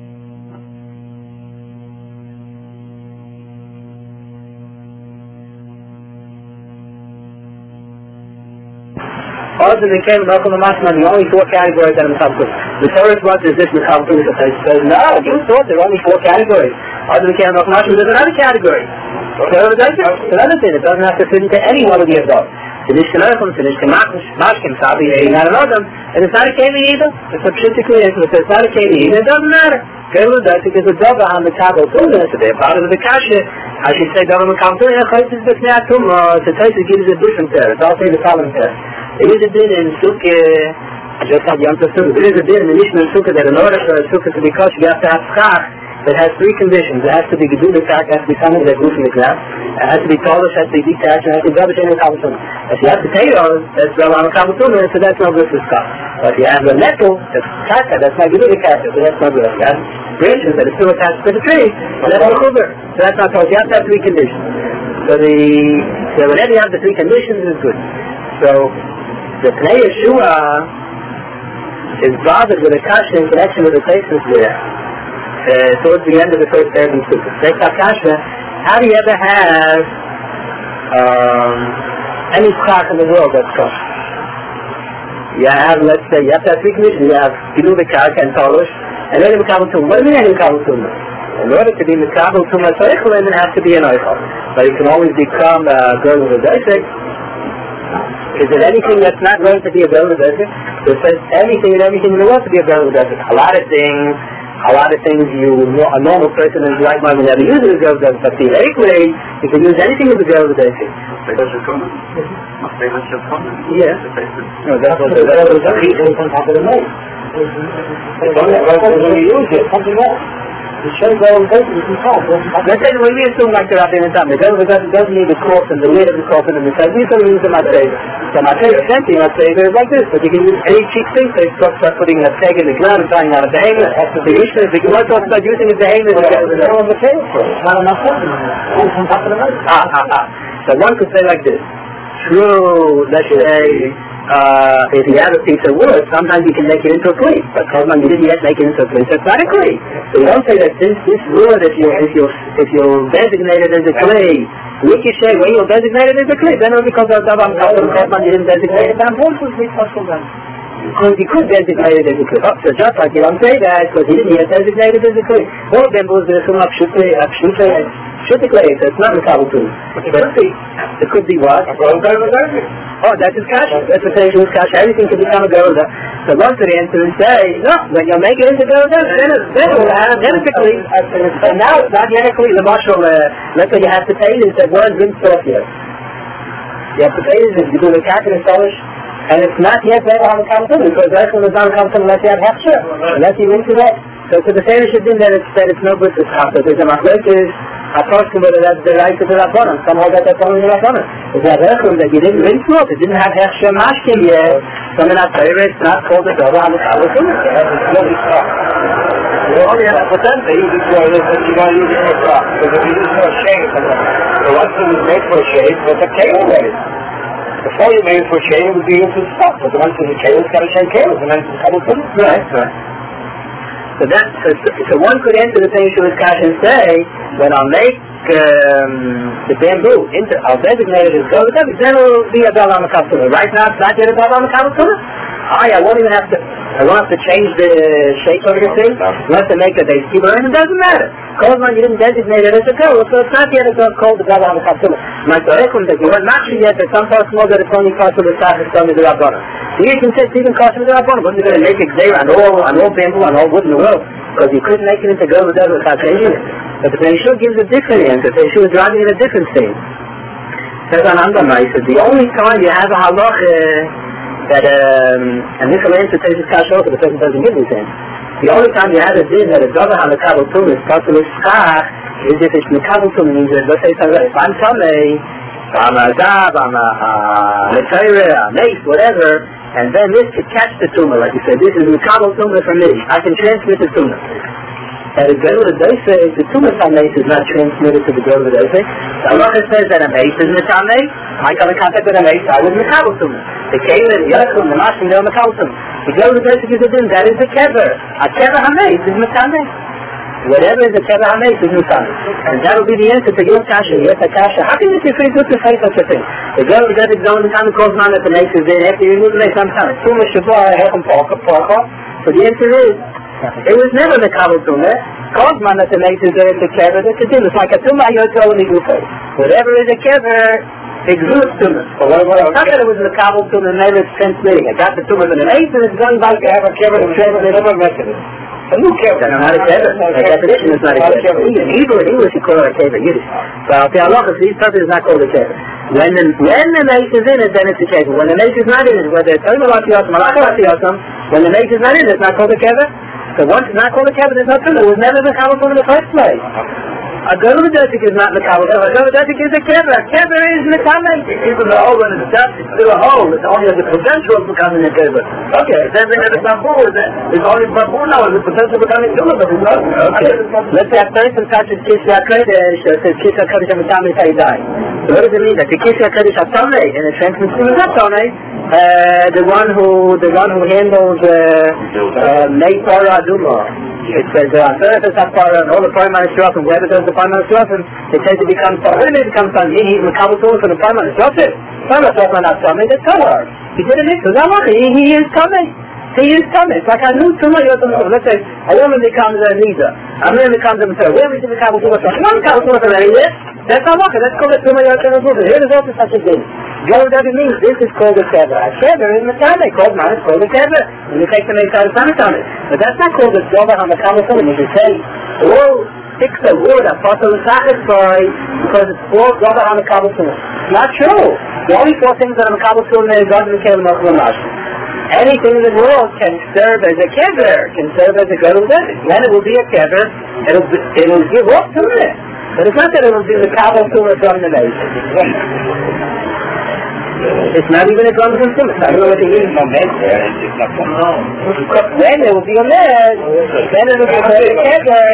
Also, they came up on the Masman, the only four categories that are in the Kabul Tumah. The first one is this, the Kabul Tumah. They said, no, you thought there are only four categories. Also, they came up on the Masman, there's another category. So it's another thing, it doesn't have to fit into any one of the above. Finish Kanarchum, finish Kamashkim, Sabi, not an Adam, and it's not a Kami either. It's a particular answer, but it's not a Kami either, it doesn't matter. Kailu does because the Dava on the Kabul Tumah, so they're part of the Kasha. I should say Dava on the Kabul Tumah, Chayt is the Neatumah, so Chayt gives a different test. I'll say the following test. It is a din in Sukkah, just like Yom Tov Sukkah, it is a din in the Mishnah in Sukkah that in order for a Sukkah to be kosher, you have to have Schach. It has three conditions. It has to be gedul attack, it has to be something that goes in the ground. It has to be polish, it has to be detached, and it has to be rubbish in the Kabul Tumah. If you have potatoes, that's rubber on the Kabul Tumah, so that's no good for stuff. But if you have the metal, that's kaka, that's not gedul attack, so that's not good. If you have branches that are still attached to the tree, well, that's not good. So that's not good. You have to have three conditions. So the so whenever you have the three conditions, it's good. So the Pnei Yeshua is bothered with a kasha in connection with the places there. Uh, towards the end of the first paragraph in Sukkah. Take Kasha, how do you ever have um, any crack in the world that's kosher? You have, let's say, you have to have three conditions. You have Gidul B'Karka and Polish, and then you have Kabul Tumah. What do you mean you have Kabul Tumah? In order to be Mikabel Tumah Tzeichel, it has to be an Eichel. But you can always become a girl with a basic. Is there anything that's not going to be a girl with a basic? There says anything and everything in the world to be a girl with a basic. A lot of things, a lot of things you, a normal person in his right mind would never use as a girl with a basic. But theoretically, you can use anything with a girl with a basic. Yeah. No, that's what the girl with a basic is on top of the name. It's only when you use it, something else. Let's say when we assume like the Rabbi Natan, the girl doesn't, doesn't need the cross and the lid of the cross and the Messiah. We still use the Matzeva. So Matzeva, same thing, Matzeva is like this, but you can use any cheap thing, so you start putting a peg in the ground and tying on a behemoth. The issue is, if you want to start using a behemoth, you get the wrong Matzeva for it. Not enough something. Ah, ah, ah. So one could say like this. True, let's say, Uh, if you have a piece of wood, sometimes you can make it into a clay. But Kozman, you didn't yet make it into a clay, so it's not a clay. So you don't say that this, this wood, if you if you if you're designated as a clay, ricochet, when you're designated as a clay, then only because of Kozman, you didn't designate it. Because you could designate it as a clay. Oh, so just like you don't say that, because you didn't yet designate it as a clay. All of them was the sum of Shute, of Shute, Shute clay, so it's not a Kabul too. It could be. It could be what? Oh, that's his kasha. That's the same as kasha. Everything can become a Geruda. So one could answer and say, no, when you make it into Geruda, then it's then identically. And now it's not identically the marshal. Uh, let's say you have to pay this. That word brings forth here. You have to pay this. You do the kasha and polish, and it's not yet better on the Kabbalah because the rest of the Kabbalah comes unless you have half share, unless you into that. So to the same should mean that it's that it's no good to stop. So there's a machlokes. I thought whether that's the right to the Rabbanon. Some hold that that's only the Rabbanon. It's a record that you didn't rinse it. It didn't have Hechsher Mashkim yet. Some of that favorite, it's not called the Torah on the Kabbalah. It's really strong. You only have a percent to use it for this, but you don't use it for rock. Because if you use it for a shade, the one thing is made for a shade, but the kale made it. Before you made it for a shade, it would be used for stuff. But the one thing the kale, it's got to shade kale, and then it's Kabbalah. Right, right. So that so, so one could answer the same issue as Kash and say, when I'll make um, the bamboo into, I'll designate it as gold, then it'll be a bell on the kapsula. Right now, it's not yet a bell on the kapsula. I, I won't even have to. I won't have to change the shape of the thing. Unless to make a base keeper, and it doesn't matter. Kozman, you didn't designate it as a gold, so it's not yet a gold called the bell on the kapsula. My Torekum that you weren't matching yet, that some parts know that it's only kapsula start to tell me the Rabbanon. So you can say it's even kapsula the Rabbanon. Wasn't you going to make it there on all on all bamboo on all wood in the world? Because you couldn't make it into gold without changing it. But the Yeshua gives a different answer. The Yeshua is driving in a different thing. Says on Andamai, he says the only time you have a halacha that, um, and this will answer Tezis Kash also, the person doesn't give this answer. The only time you have a din that a Dovah on the Kabul Tum is possible schach is if it's Mikabul Tum, means that, let's say, if I'm Tamei, I'm a Zab, I'm a Metzayre, a Mace, whatever, and then this could catch the tumor, like you said, this is Mikabul Tumah for me. I can transmit the tumor. And the girl of the day says the tumor from Mace is not transmitted to the girl of the day. The Allah says that a Mace is Mitamei. I come in contact with a Mace, I was Mikabul Tumah. The Kalim, the Yakum, the Mashim, they're Mikabul Tumah. The girl of the day says that is a Kever. A Kever HaMace is Mitamei. Whatever is a Kever HaMace is Mitamei. And that will be the answer to your kasha. Yes, a kasha. How can you say good to say such a thing? The girl of the day is going to come and calls man that the Mace is there. After you remove the Mace, I'm telling. Tumah Shabbat, Hechem Porka, Porka. So the answer is, it was never the Kabul Tumah. Cause man that the Mace is there, it's a Kever, that's a din. It's like a Tumah, you're telling me Gufay. Whatever is a Kever, exudes Tumah. It's not that it was the Kabul Tumah, maybe it's transmitting. I got the Tumah in the Mace, and it's going back to have a Kever, and they never mention it. A new Kever. That's not a Kever. The definition is not a Kever. In Hebrew and English, you call it a Kever. Yiddish. But the Allah, for these purposes, is not called a Kever. When the, when the Mace is in it, then it's a Kever. When the Mace is not in it, whether it's Oimalati-Yosam, Malachati-Yosam, when the Mace is not in it, it's not called a Kever. So once it's not called a Kever, there's no Tumah. It was never the Kabul Tumah in the first place. A Gerudatik is not the Kabul Tumah. A Gerudatik is a Kever. A Kever is Mitamei. Even the hole when it's dust, it's still a hole. It's only the potential of becoming a Kever. Okay, it says that it's not full. It's only Babur now. It's the potential of becoming Tumah, but it's not. Okay. Let's say a person touches Kisya Kodesh, it says Kisya Kodesh Mitamei if he dies. So what does it mean? That the Kisya Kodesh Hatamei, and it transmits to the Hatamei, uh, the one who, the one who handles, uh, uh, Meipara Aduma. It says, uh, Surface Hapara, and all the primary Shurafim, whoever does the primary Shurafim, it says it becomes, so when it becomes done, he's the Kabul Tumah for the primary Shurafim. Primary Shurafim not coming, that's Torah. He did it, because Allah, he, he is coming. He is coming. It's like I knew too much. Let's say a woman becomes a Nida. A man becomes a Messiah. Where is the Kabul Tumah? Not Kabul Tumah anywhere. That's not okay. That's called a Tumah Yotzei Tumah. Here is also such a thing. Go doesn't mean this is called a Kever. A Kever is Messiah. Called man is called a Kever. When you take the Messiah Summit on it. But that's not called a Zobah on the Kabul Tumah. You can say, oh, fix the word apostle is satisfied because it's all Zobah on the Kabul Tumah. It's not true. The only four things that are on the Kabul Tumah is God and Kever and Moshe. Anything in the world can serve as a kever, can serve as a gadol desert. Then it will be a kever, it'll, it'll give off to it. But it's not that it will be the kabul tumah from the base. It's not even a drum from tumah. I don't know what they use. Then it will be a med. Then it will be a kever.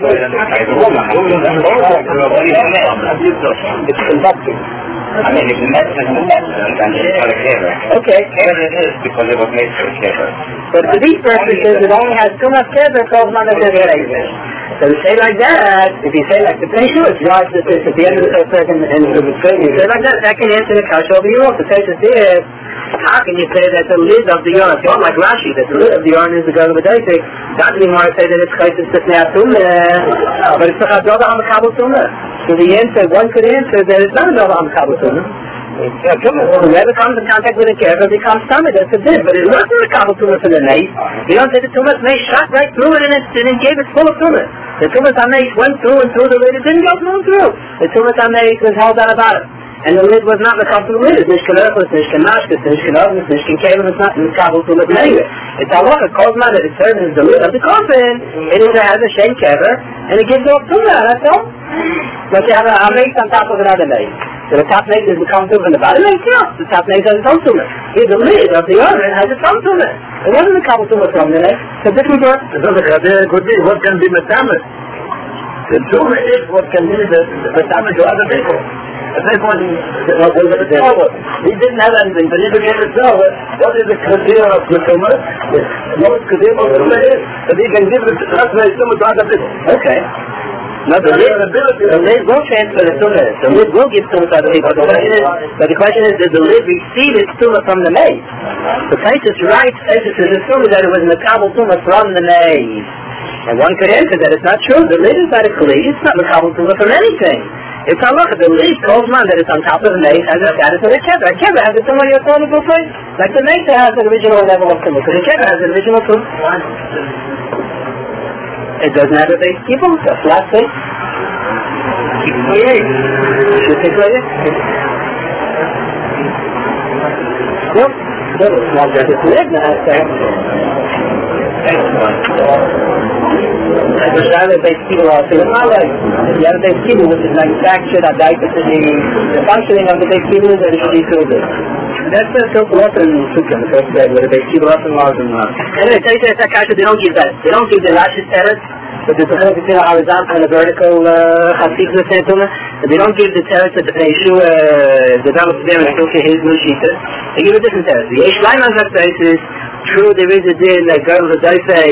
It's conducting. I mean, if the medicine is the medicine, then it's not a kever. Okay. Kever it is because it was made for a kever. But for these purposes, it only has too much kever, twelve months of kever. So to say like that, if you say like the Peshu, it's right that it's at the end of the first second and the third, you say like that, that can answer the kasha over your own. The Peshu is, how can you say that the lid of the yarn, if you're like Rashi, that the lid of the yarn is the girl of the Daisy, not anymore say that it's Chaytis Sifnei Atumah, but it's a Dova HaMakabel Tumah. So the answer, one could answer that it's not a Dova HaMakabel Tumah. Whoever comes in contact with a kever becomes tumah, that's a din. But it wasn't a kabul tumah for the nace. You don't say the tumah nace shot right through it and it, and it gave it full of tumah. The tumah nace went through and through the lid, it didn't go through and through. The tumah nace was held out about it. And the lid was not the kabul lid. It's nishkan erfus, nishkan mashkas, nishkan ovens, nishkan kever, it's not the kabul tumah anyway. It's a lot of kozman that it serves as the lid of the coffin. It either has a shen kever and it gives off tumah, that's all. But you have a, a mace on top of another mace. So the top nace is the come to from the bottom nace, yeah. The top nace has its own tumah. Here the lid of the urn has its own tumah. It wasn't a kabul tumah from the nace. It's a different word. It doesn't have could be what can be metamet. The tumah is what can be the metamet to other people. At that point, he didn't have anything, but he became a tzavah. What is the criteria of the tumah? What is the criteria of the tumah is that he can give the tumah to other people. Okay. No, the lid, the lid will transfer the tumah. The lid will give tumah to other people. The question is, but the question is, did the lid receive its tumah from the mace? The Taisus writes, Taisus is assuming that it was in the kabul tumah from the mace. And one could answer that it's not true. The lid is not a kli. It's not the kabul tumah from anything. It's not like the lid calls man that it's on top of the mace has a status of a kever. A kever has a tumah you're told to go play. Like the mace has an original level of tumah. Because the kever has an original tumah. It doesn't have a base kibble, it's a flat face. Should take like it? Well, it's not just a lid now, so. I wish I had a base kibble also. It's not like, you have a base kibble which is manufactured, a diversity, the functioning of the base kibble is that it should be filled in. That's the silk water in Sukkim, the first grade, where they keep it up and laws and laws. Anyway, tell you that Kasha, they don't give that. They don't give the Rashid terrace, but there's a difference between a horizontal and a vertical Chassid uh, Tumah. They don't give the terrace that the Yeshua uh, developed there and took his new Shita. They give a different terrace. The Yesh Laimaz is true, there is a din that girl of the Daisek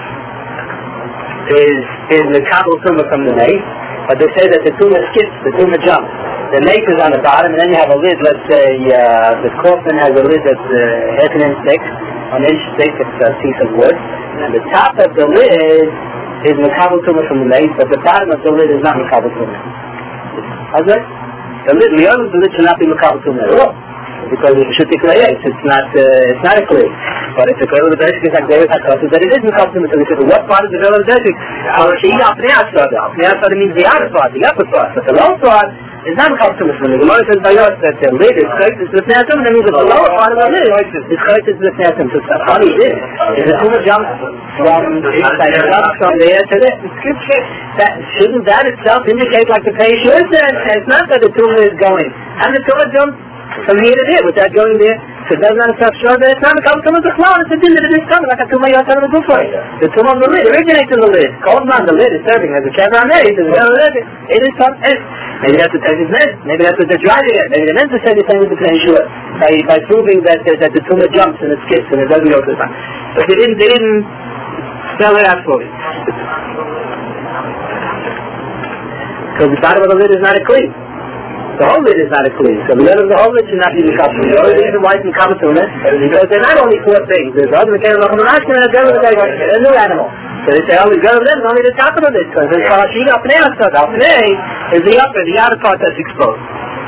is in the Kabul Tumah from the Mace, but they say that the Tumah skips, the Tumah jumps. The nape is on the bottom, and then you have a lid, let's say, uh, the coffin has a lid that's uh, half an inch thick, an inch thick, it's a piece of wood. And the top of the lid is Makabel Tumah from the nape, but the bottom of the lid is not Makabel Tumah. How's that? The lid, the other the lid should not be Makabel Tumah at all. Because it should be clear, it's not, uh, it's not a clear. But if the girl of the basic is like David HaKos, that it is Makabel Tumah. So we said, what part of the girl of the basic? Well, she Apnei Asada. Apnei Asada means the outer part, the upper part. But the lower part is not Makabel Tumah. When the Gemara says by us that the lid is Chaytis L'fnei Atum, that means that the lower part of the lid is Chaytis L'fnei Atum. So it's a funny lid. If the Tumah jumps from from there to there, that, shouldn't that itself indicate like the page should said? It's not that the Tumah is going. And the Tumah jumps from here to there without going there. So it does not itself show that it's not Makabel Tumah to flow. It's a din that it is coming like a Tumah Yotzei on the Gufay. The Tumah on the lid originates in the lid. Cold man, the lid is serving as a kever on there. It is something. Maybe that's what Taisus meant. Maybe that's what they're driving at. Maybe they meant to say the same with the Yeshua by by proving that uh, that the Tumah jumps and it skips and it doesn't go to the time. But they didn't they didn't spell it out for you. Because the bottom of the lid is not a clean. the whole lid is not a kli. So the other the whole lid should not be the kapsul. The only reason why it's in kamatuna because they're not only four things. There's other mechanical of the mashkin and a girl of a new animal. So they say, oh, the girl of this is only the top of the lid. Because it's called sheet up and outside. Up and is the upper, the outer part that's exposed.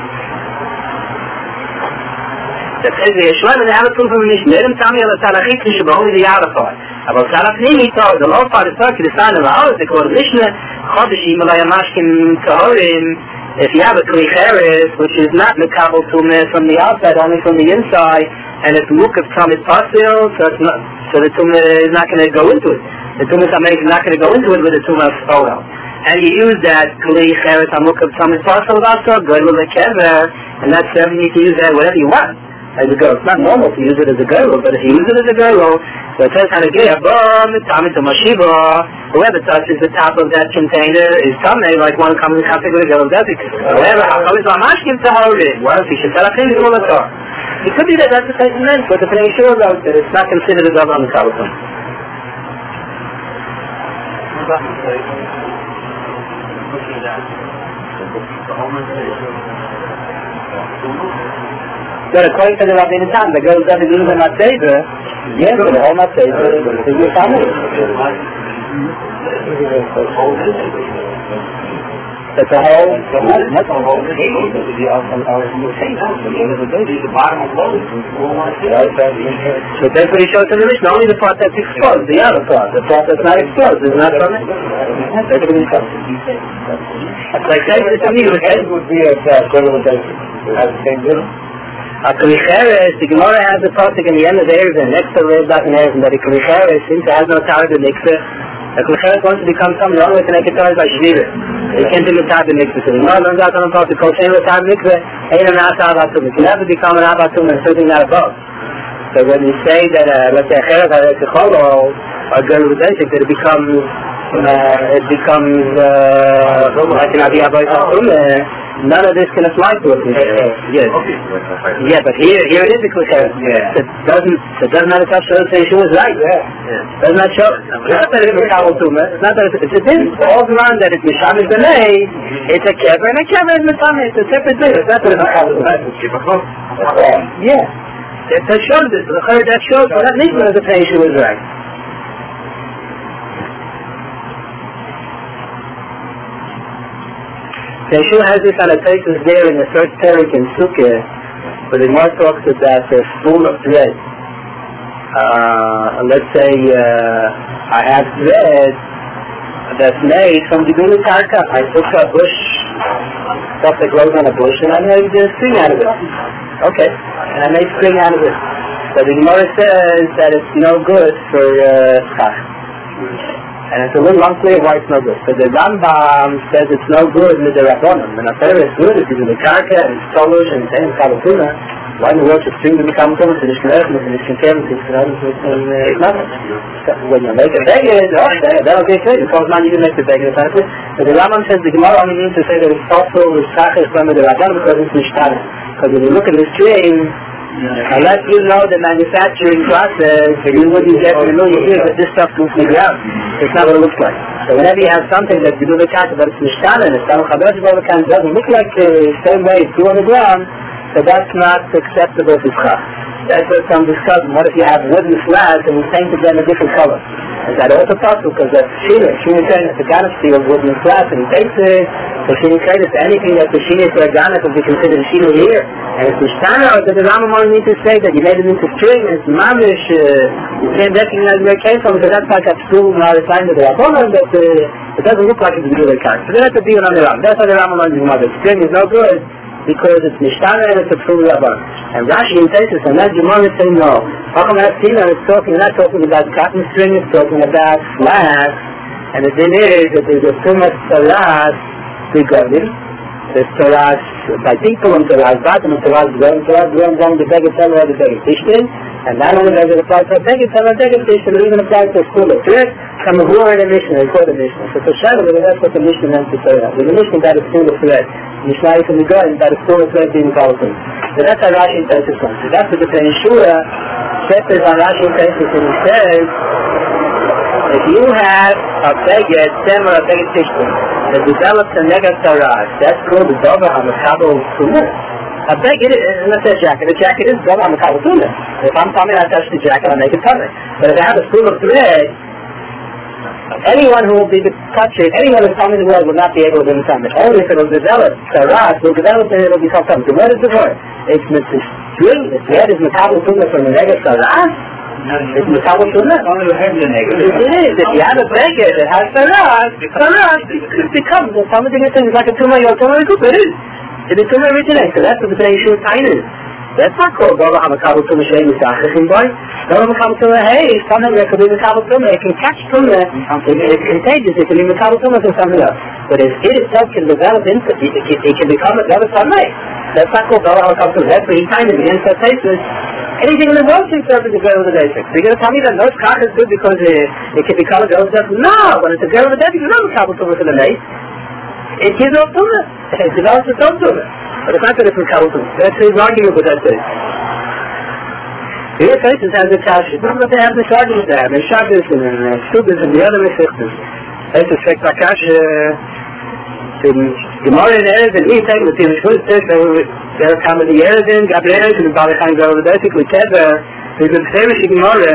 That says the Yeshua and they have a proof of a mission. They didn't tell me about Salachit Nisha, but only the outer part. About Salachini, the lower part is talking to the sign of the house. They call it Mishnah, Chodeshim, Malaya Mashkin, Tahorim. If you have a Kli Cheres, which is not Mekabel Tumah from the outside, only from the inside, and it's Muk of Tamid Pasil, so it's not, so the Tumah is not going to go into it. The Tumah Tamid is not going to go into it with the Tumah of oil. And you use that Kli Cheres, Muk of Tamid Pasil also, good with the Kever, and that's whatever you need to use that, whatever you want. As a girl. It's not normal to use it as a girl, but if you use it as a girl, so it says how to get a bomb, it's time to Mashiva. Whoever touches the top of that container is something like one comes in contact with a girl of that. However, how come it's not mashkin to hold it? Well, he should tell a thing to all the time. It could be that that's the same thing, but the thing sure about that it's not considered a double on the Kabbalah. But according to the Rabbeinu Tam, the girls that are using the Matzeva, yes, the whole Matzeva is your family. That's a whole, that's a whole, so that's what he shows in the Mishnah, only the part that's exposed, the other part, the part that's not exposed is not from it. That's what he shows. It's like saying to me, the head would be a criminal offense. Has the same deal. Kli Cheres, the Gemara has a pasuk in the end of the Erev, and next to the Erev back in Erev, that the Kli Cheres, since it has no power to mix it, the Kli Cheres wants to become something, the only way to make it by Shvira. It can't be the type of mix it. So the Gemara learns out on the pasuk, Kol Shein the type of mix it, ain't an Asa Abatum. It can never become an Abatum and something not above. So when you say that, uh, let's say, Cheres, a Cholo, or girl with basic, that it becomes, uh, it becomes, uh, like an Abi Abatum, none of this can apply to it. Yeah, yes. Yeah, but here, here it is a Kli Cheres. Yeah. It doesn't, it does not show that she was right. Yeah. Yeah. Does not show. It's not that it's a Kabbalah Tumah. It's not that it's, it's a din. All around that it's Mishamis B'nei. It's a kever and a kever is Mishamis. It's a separate thing. It's not that it's a Kabbalah Tumah. Yeah. That shows it. That shows. Well, that means that the patient was right. The Yeshua has this on a basis there in the first parak in Sukkah, where the Gemara talks about the spool of thread. Uh, let's say uh, I have thread that's made from the Gula Karka. I took a bush, stuff that grows on a bush, and I made a string out of it. Okay, and I made string out of it. So the Gemara says that it's no good for schach. Uh, And it's a little unclear why it's no good. So the Rambam says it's no good with the Rabbanim. And I say it's good if you do the Karka and it's Tolush and it's in Kalatuna. Why in the world should string to become Tolush and it's Knöchnis and it's Contaminated and it's nothing. When you make a beggar, okay, that'll be good. Because man, you didn't make the beggar. But the Rambam says the Gemara only means to say that it's possible with Schachas from the Rabbanim because it's Nishtana. Because when you look at the string, unless you know the manufacturing process, and you wouldn't get in a million years that this stuff goes to the ground. It's not what it looks like. So whenever you have something that you do the cat, but it's Nishtana, and it's Tamuchabesh of all the kinds, doesn't look like the same way it's on the ground, so that's not acceptable to Schach. That's what some discuss. What if you have wooden slabs and you painted them a different color? Is that also possible? Because that's Shina. Shina said it's a goddess steel wooden slabs and he paints it. So Shina said it's anything that the Shina is a goddess will be considered Shina here. And it's Nishtana, or does the Rambam only need to say that you made it into string and it's mamish, uh, you can't recognize where it came from because that's like a spool and all the time to the Rabbanon, but uh, it doesn't look like it's a good card. So that's a deal on the Rambam. That's how the Rambam learns his mother. String is no good because it's Nishtana and it's a spool Rabban. And Rashi in Tesis and that Gemara say no. How come that Tina is talking, not talking about cotton string, it's talking about flax. And the thing is that there's a too much salat regarding. There's salat by people and salat bottom and salat going, salat going down the beggar teller of the beggar tishtin. And not only does it apply to a beggar teller, beggar tishtin, it even applies to a school of thread. Come a war in the Mishnah, they call the Mishnah. So for Shabbat, that's what the Mishnah meant to say that. The Mishnah got a school of thread. Mishnah is from the garden, got a school of thread being called him. So that's how Rashi takes it from. So that's what the Yeshua says on Rashi takes it and he says, if you have a beggar, stem or a beggar tishtin, that develops a negasaras. That's called the Dover HaMekabel Tumah. A beg, it is, let's say a jacket. A jacket is Dover HaMekabel Tumah. If I'm coming, I touch the jacket, I make it cover. But if I have a spool of thread, anyone who will be touch it, anyone who's coming in the world will not be able to do something. Only if it will develop, saras will develop and it will become something. So what is the word? It's the string, the thread is Mekabel Tumah from the negasaras. It's Mekabel Tumah. Only the head of the negative. It is. If you have a blanket that has saras, saras, it becomes a something it's like a tumor, your tumor, it is. It is tumor originates. So that's what the saying should time is. That's not called Dover HaMekabel Tumah Shem Yisachachim boy. Dover HaMekabel Tumah, hey, something that could be Mekabel Tumah. It can catch tumah. It's contagious. It can be Mekabel Tumah from something else. But if it itself can develop into it, it can, it can become a Dover Samay. That's not called Dover HaMekabel Tumah. That's what he time is. The inside places. Anything in the world can serve as a girl of the basics. So you're going to tell me that no cock is good because it, it can become a girl of the basics? No! When it's a girl of the basics, it's not Mekabel Tumah for the mace. It gives no tumah. It develops its own tumah. But it's not that it's Mekabel Tumah. That's his argument with that thing. The other places have the Tashi. Look what they have this argument there. And Shabbos and Subis and the other Mesichtas. That's a Shek Bakash. The Gemara in Erev and Yitek, with the Mishmut Tish, they were coming to Yerev, Gabriel, and the Balachan Girl, basically Teva, there's a famous Gemara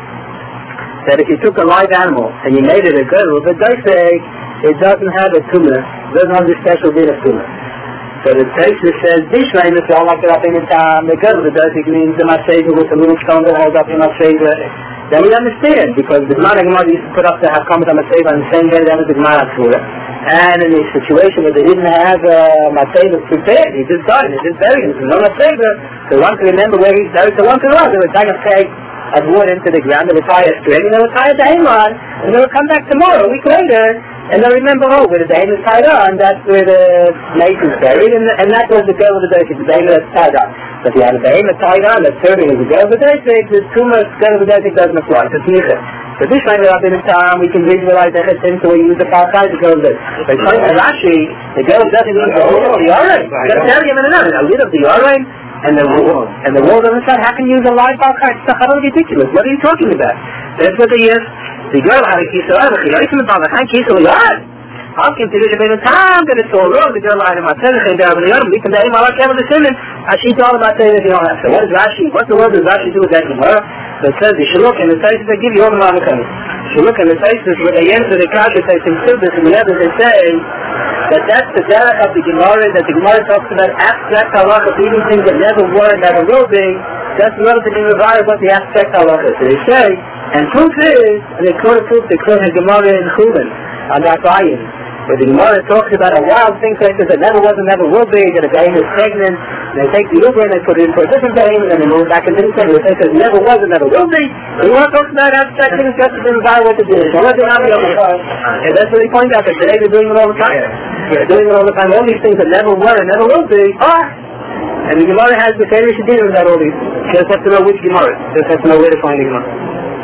that if you took a live animal and you made it a girl, but they say it doesn't have a tumor, it doesn't have this special bit of tumor. So the text says, Bishraim, if you all like it up in the time, the girl, the basic means the Masega with the little stone that holds up in Masega. Then we understand, because the Gemara used to put up the Hakamat HaMasega on the same day that was the Gemara Tzura. And in a situation where they didn't have uh, Masega prepared, he just died, he just buried him. There's no Masega, so one can remember where he's buried, so one can run. They would take a peg of wood into the ground, they would tie a string, and they would tie it to hang on, and they would come back tomorrow, a week later, and they'll remember, oh, where the behemoth is tied on, that's where the mace is buried, and, and that was the girl of the basic, the behemoth that's tied on. But if you have a behemoth tied on, that's serving as the girl of the basic, the tumor girl of the basic doesn't apply, so it's neither. So this time up in the time, we can visualize that it's so we use the far side to go with it. But according to Rashi, the girl doesn't need the lid of the Yorein. You've got to tell him in another, a lid of the Yorein, and the wall, and the wall on the side, how can you use a live bar card? It's utterly ridiculous. What are you talking about? That's what they use. The girl had a kiss of other, the Yorein about the hand kiss of the Yorein. How can you do the time that it's all wrong? The girl had a matzah, and there was the Yorein, we can tell him, I like to have the sin, and she told him about saying that you don't have to. What is Rashi? What the word does Rashi do with that Gemara? That says you should look in the places they give you all the money coming. You should look in the places where they answer the kasha facing Subis, and the others they say that that's the derech of the Gemara, that the Gemara talks about abstract halacha, even things that never were, never will be. That's the other thing in the Gemara, what the abstract halacha. So they say, and proof is, and they quote a proof, they quote a Gemara in Chulin, on that volume, where the Gemara talks about a wild thing that never was and never will be, that a behemoth is pregnant, and they take the Uber and they put it in for a different behemoth, and they move back into the thing, they say it never was and never will be. The Gemara talks about abstract things just to environment what to do. So what not be all the time. And that's what they point out, that today they're doing it all the time. They're doing it all the time. All these things that never were and never will be are. And the Gemara has the famous idea about all these. You just have to know which Gemara. You just have to know where to find the Gemara.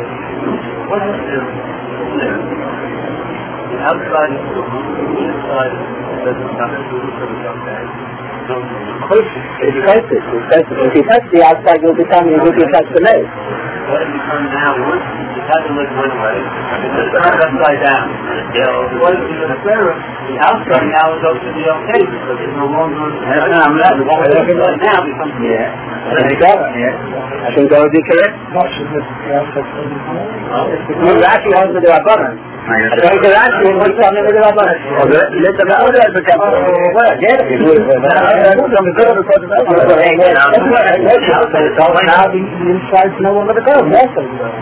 What is this? Outside of the inside doesn't have to do for the outside. Of course, it's crisis. It's crisis. If you touch the outside, you'll become, you'll be touch the maze. What if you turn now? Once you have to look one way, it's turned upside down. What if you look there? The outside now is up to the okay because it's no longer. I'm not. The one now becomes yeah. I think that one, yeah. I think that would be correct. Well, Rashi holds with the Rabbanan. I think the Rashi holds with the Rabbanan. Let the Rabbanan become well, yes. Now the inside's no longer the goal. Yes.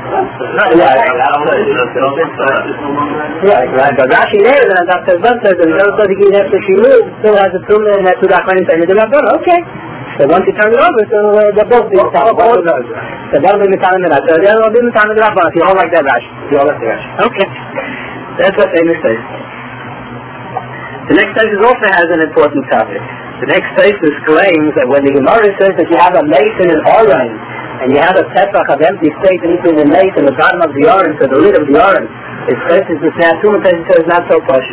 Right, right. But Rashi there, and Doctor Zun says, and those that he has to remove still has a tumor and that's what I find inside the Rabbanan. Okay. So once you turn it over, so uh, they're both the same. So one will be time in the Rashi. The other will be time in the Rabbanan. You all like that Rashi. You all like the Rashi. Okay. That's what famous says. The next place also has an important topic. The next place claims that when the Gemara says that you have a mace and an orange, and you have a tefach of empty space in between the mace and the bottom of the orange, so the lid of the orange, it says it's now two places so it's not so partial.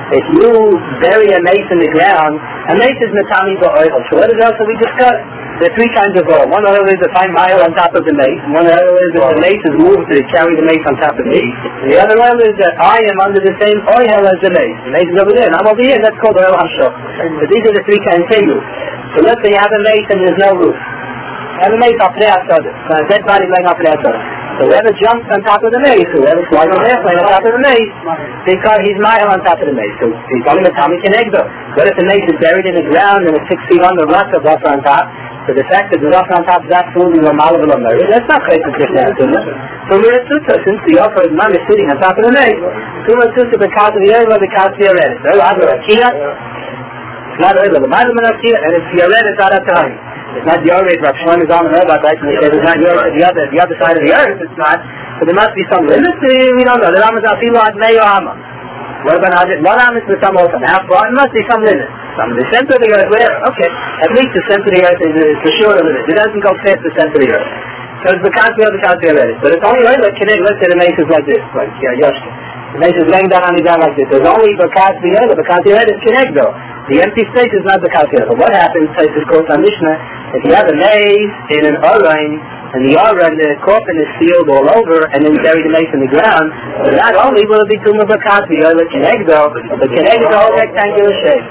If you bury a mace in the ground, a mace is metami ba'oil. So what is else that we discussed? There are three kinds of oil. One oil is to find oil on top of the mace. One oil is that the mace is moved to carry the mace on top of me. And the other oil is that I am under the same oil as the mace. The mace is over there and I'm over here. That's called oil hashok. So these are the three kinds of things. So let's say you have a mace and there's no roof. You have a mace off there outside it. So a dead body laying off there outside. So whoever jumps on top of the mace, whoever flies on the airplane on top of the mace, because he's mile on top of the mace. So he's only a Tommy Kenegdo. What if the mace is buried in the ground and it's six feet under lots of rough on top? So the fact that the rough on top is absolutely normal of a murder, that's not crazy to say. So we're at Sutta, since the offer is not sitting on top of the mace. Suma Sutta, because of the area of the Kasi Yoredes. So I'm going to Kia. It's not the Bible of Kia, and it's Yoredes out of time. It's not the Yoredes, Rav Shlomo is on the road, right? And they say it's not Yoredes, the other, the other side of the earth, it's not. So there must be some limit. We don't know. The Rambam is Afilo Ad Meyo Hama. What about Hajit? One Am is for some also. How far? It must be some limit. Some the center of the earth, whatever. Okay. At least the center of the earth is, is for sure a limit. It doesn't go past the center of the earth. So it's the Kasi of the Kasi Yoredes. But it's only right like Kineg, let's say the mace is like this, like yeah, Yoshka. The mace is laying down on the ground like this. There's only the Kasi Yoredes. The Kasi Yoredes is Kineg though. The empty space is not the Kasi Yoredes. But what happens, places quotes on Mishnah, if you have a mace in an Orain, and the Aura and the coffin is sealed all over, and then you bury the mace in the ground, so not only will it be Tumah Bakati, or the Kenegdo, but Kenegdo is a whole rectangular shape.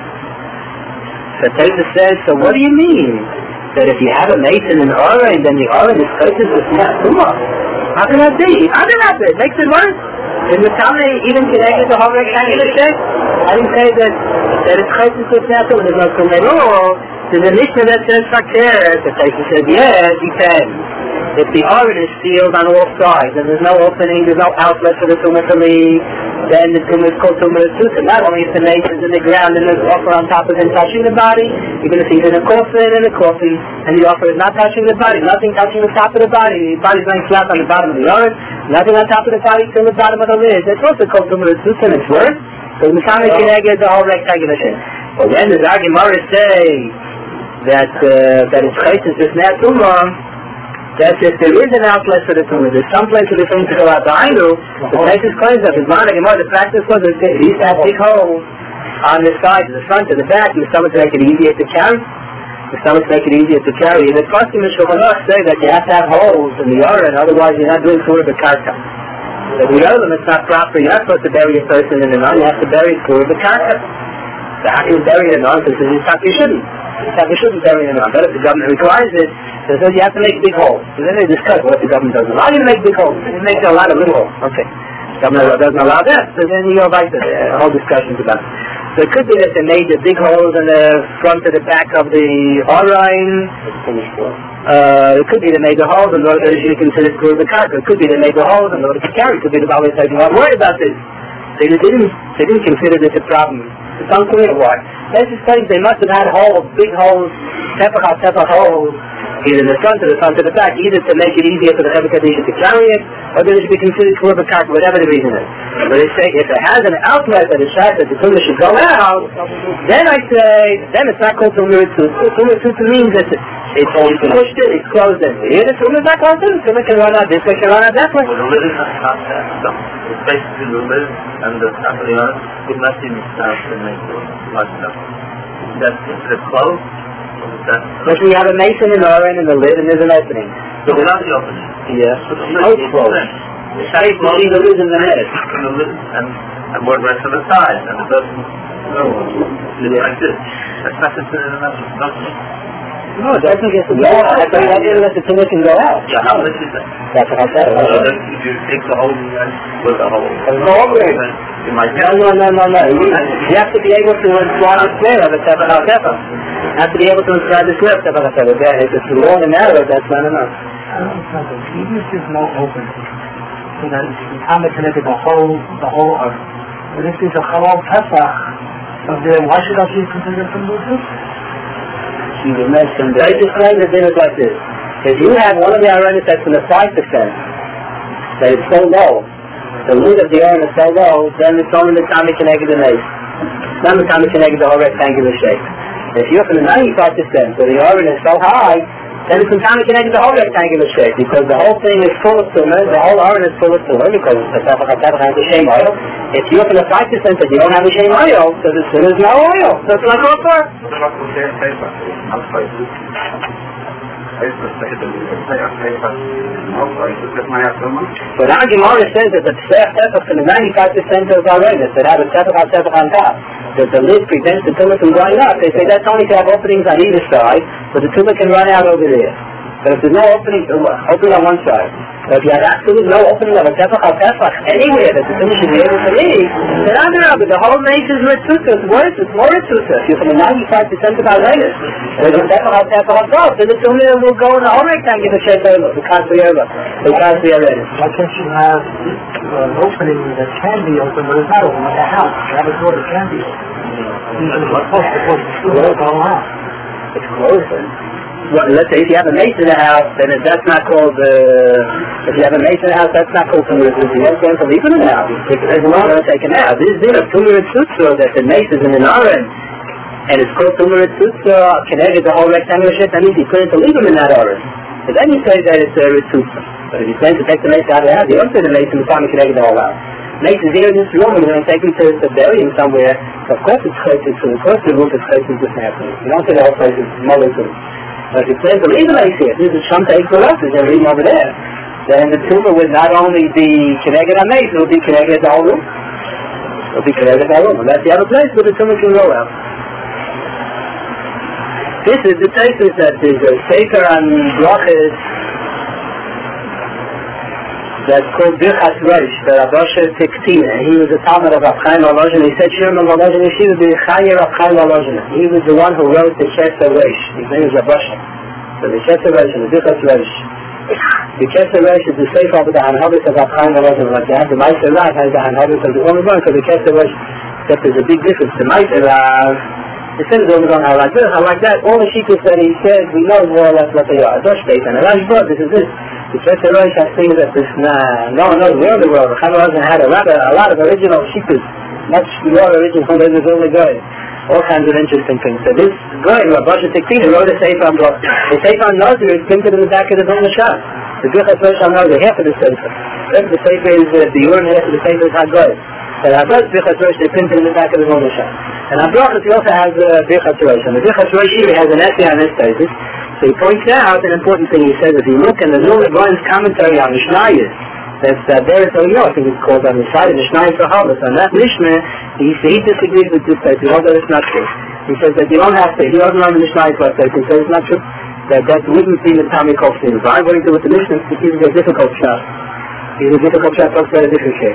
So Taisa says, so what do you mean? That if you have a mace in an Aura, and then the Aura is places with Tumah? How can that be? How can that be? It makes it worse. In the Talmud, even Kenegdo is a whole rectangular shape. I didn't say that, that it's places with Tumah, there's no Tumah at all. So the Mishnah that says Fakir, the Taisa says, yes, he said, if the Aron is sealed on all sides, and there's no opening, there's no outlet for the Tumah to leave, then the Tumah is called Tumah Suta. Not only if the mace is in the ground and there's offer on top of him touching the body, even if he's in a coffin, in a coffin, and the offer is not touching the body, nothing touching the top of the body, the body's laying flat on the bottom of the Aron, nothing on top of the body till the bottom of the lid. That's also called Tumah Suta, and it's worse. So the Mechanic Keneged is the whole rectangular shape. But when does Gemara say that uh, that it's chaitz is not tumah, that if there is an outlet for the tumah, there's some place for the thing to go out behind you, the chaitz is claims that his man, the practice was that he used to have big holes on the side, the front, and the back, and the stomach to make it easier to carry. The stomach to make it easier to carry. And the custom is Shulchan Aruch say that you have to have holes in the Aron, otherwise you're not doing Surah B'Karka. So the Olam, it's not proper. You're not supposed to bury a person in the nun, you have to bury Surah B'Karka. So how can you bury a nun? Because you shouldn't. You shouldn't bury a nun. But if the government requires it, so it says you have to make big holes. So then they discuss what the government doesn't allow you to make big holes. It makes a lot of little holes. Okay. The government doesn't allow that. So then you go back to the whole discussions about it. So it could be that they made the big holes in the front and the back of the Orain. Uh, it could be they made the holes in order that you consider it the carpet. It could be they made the holes in order to carry. It could be the Bible says, I'm not worried about this. They didn't, they didn't consider this a problem. It's unclear why. Let's just say they must have had holes, big holes, tefach tefach holes, either in the front or the front or the back, either to make it easier for the Rebbe Kaddish to carry it, or that it should be considered for the cart, whatever the reason is. But they say if it has an outlet that is shot that the tumah should go out, then I say, then it's not called tumah tzutza. Tumah tzutza means that it's only pushed it, it's closed in. Here the tumah is not closed in, the tumah can run out this way, can run out that way. Well, the lid is not contact. It's basically the lid and the top of the arm could not be mixed out to make it large enough. That's considered closed? But we have a mason in Oren and the lid and there's an opening. So without the opening? Yes. It's closed. It's safe to see the lid in the head. And the lid and, and what rests on the side. And it doesn't go like this. That's not considered enough. No, it doesn't get to go out. I thought you let the tumah can go out. Yeah, how much is that? That's what I said. So then you take the whole with the whole. There's no opening. You might No, no, no, no, no. You have to be able to inscribe the square of a tefah al tefah. You have to be able to inscribe the square of tefah al tefah. If it's long and narrow, that's not enough. Even if there's no opening, so that it's common connected the whole, the whole earth. But if there's a halal tefah, so then why should I be considered from Bluetooth? She was mentioned. I just explained the thing like this. If you have one of the Aronis that's in the five percent, that is so low, the lid of the Aron is so low, then it's only the Tommy connected the mace. Not the Tommy connected the whole rectangular shape. If you're from the ninety-five percent, so the Aron is so high, then it's entirely connected to the whole rectangular shape, because the whole thing is full of tumor, the whole aron is full of tumor, because the Tefach HaTefach has the same oil. If you open a five percent that you don't have the same oil, so the tumor is no oil. So it's like offer. But our Gemara says that the Pesach Tefach for the ninety-five percent of our reddit that have a Tefach HaTefach on top, that the lid prevents the tumor from going up. They say that's only to have openings on either side, but the tumor can run out over there. But if there's no opening, opening on one side, but if you have absolutely no opening of a Tefach HaTefach anywhere that the tumor should be able to leave, then Adarabah, the whole mace is Ritzuta. It's worse, it's more Ritzuta. If you're from the ninety-five percent of our reddit, there's a Tefach HaTefach above, then the tumor will go in the whole rectangular shape over. The Kasviyeva. The Kasviyeva. Why can't you have an opening that can be open, but it's not open, like a house? You have a door that can be open. Usually it's closed, because it's still open all out. It's closed. Well, let's say if you have a mace in the house, then if that's not called, uh, if you have a mace in the house, that's not called tumor tzutza. You don't to leave it in the house. It's not going to take it out. This is in a tumor tzutza, that the mace is in an aron, and it's called tumor tzutza, connected the whole rectangular shape, that means you couldn't leave them in that aron. But then you say that it's a tzutza. But if you plan to take the mace out of the house, you don't say the mace in the time you connected the whole house. Mace is here in this room, and you're going to take him to, to bury him somewhere. So of course it's chaytik, so of course the roof is chaytik just happening. You don't say the whole place is mullitum. But if you plan to leave the mace here, this is Shamta Eikulas, you're going to leave him over there. Then the tumor would not only be connected on mace, it will be connected to the whole room. It will be connected to the whole room. And that's the other place where the tumor can go out. This is the places that there's a sefer on brachas that's called Birchas Rosh, the Rabosha Tiktina. He was a Talmud of Rav Chaim Volozhin. He said, Shirman Volozhin, he was the Chayyar Rav Chaim Volozhin. He was the one who wrote the Kesser Rosh. His name is Rabosha. So the Kesser Rosh and the Birchas Rosh. The Kesser Rosh is the sefer of the Hanhabit of Rav Chaim Volozhin. Like you have the Meister Rav has the Hanhabit of the Omer Ron, so the Kesser Rosh, except there's a big difference. The Meister Rav, it says the Omer Ron, how like this, how like that. All the shittas that he said, we know more or less what they are. Dosh Beit and Rashba, this is this. The Kesser Rosh has things that this, nah, no one knows where the world. Chaim Volozhin had a, rather, a lot of original shittas, much more original than there's only guy. All kinds of interesting things. So this guy, Rabosha Tiktina, wrote a sefer on Brach. The sefer on Nazir is printed in the back of the Vilna Shah. The Birchas Rosh on Nazir, half of the sefer. Half of the sefer is uh, the urine, half of the sefer is Hagoy. And Hagoy Birchas Rosh, they printed in the back of the Vilna Shah. And on Brachas, he also has uh, Birchas Rosh. And the Birchas Rosh here has an essay on this thesis. So he points out an important thing. He says, if you look in the Nulad Gaon's commentary on Mishnayos, that's uh, there is Elio, I think it's called on the side of Mishnayos Sahabas. On that Mishnah, he, he disagrees with this place. He knows that it's not true. He says that you don't have to, he doesn't run the Mishnayos website. He says it's not true. That that wouldn't be the Tommy Kofsin. But I'm going to do with the Mishnah, it's a difficult shot. He's a difficult shot, talks about a different case.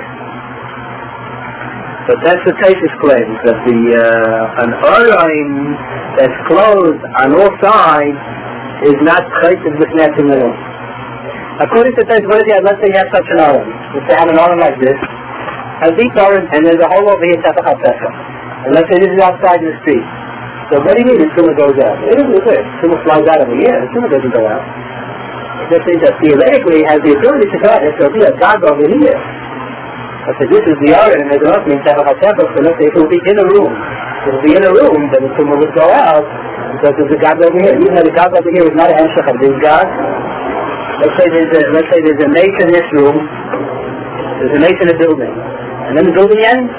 But that's the thesis claims, that the, uh, an Orain that's closed on all sides is not chaytiv b'snei tumor. According to this, what is it? Let's say you have such an aron. Let's say you have an aron like this, a deep aron, and there's a hole over here, Tefach HaTefach. And let's say this is outside in the street. So what do you mean the tumor goes out? It isn't good. The tumor flies out over here. The tumor doesn't go out. This means that theoretically it has the ability to go out. There'll be a gog over here. I said, this is the aron, and there's an opening in Tefach HaTefach. So let's say it will be in a room. If it will be in a room, then the tumor would go out. Because there's a gog over here. Even though the gog over here is not an hemshech of this gog. Let's say there's a let's say there's a mace in this room. There's a mace in a building, and then the building ends.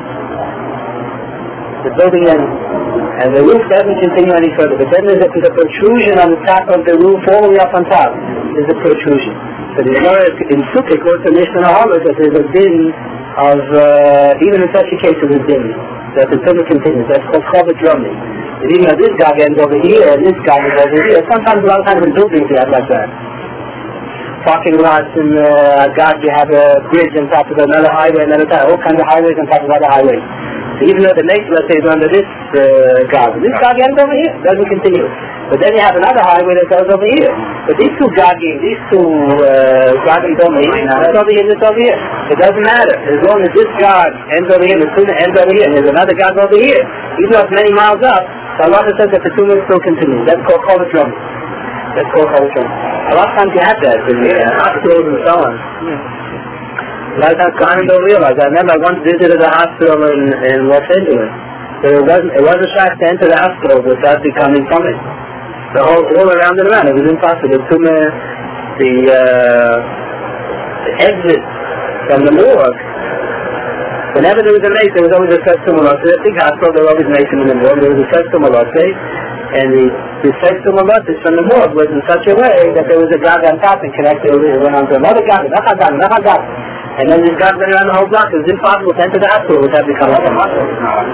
The building ends, and the roof doesn't continue any further. But then there's a, there's a protrusion on the top of the roof, all the way up on top. There's a protrusion. So there's no in Sukkot, according to Mishnah Halacha, that there's a din of uh, even in such a case there's a din that the tumor continues. That's called chavit drumming. And even though this guy ends over here, and this guy ends over here, sometimes a lot of times in buildings you have like that. Parking lots and uh, God, you have a bridge on top of another highway, another time, all kinds of highways on top of other highways. So even though the mace, let's say, is under this uh, God, this God ends over here, doesn't continue. But then you have another highway that goes over here. But these two Gagim, these two uh, Gagim don't meet, it's over here, it's over here. It doesn't matter. As long as this God ends over here, the tumor ends over here, and there's another God over here, even though it's many miles up, so Allah says that the tumor still continues. That's called chavit drumming. That's called chavit drumming. A lot of times you have that in yeah, hospitals and so on. A lot of times clients don't realize. I remember I once visited a hospital in, in Los Angeles. So it wasn't, it wasn't shocked to enter the hospital without becoming something. the whole, all around and around. It was impossible. The, the, uh, the exit from the morgue, whenever there was a mace, there was always a sextum malose. At the hospital, there was always a mason in the morgue. There was a sextum malose, and the, the sextum malose from the morgue was in such a way that there was a gag on top and connected over. It went on to another gag, another gag, another gag. And then this gag went around the whole block. It was impossible to enter the hospital without becoming a hospital.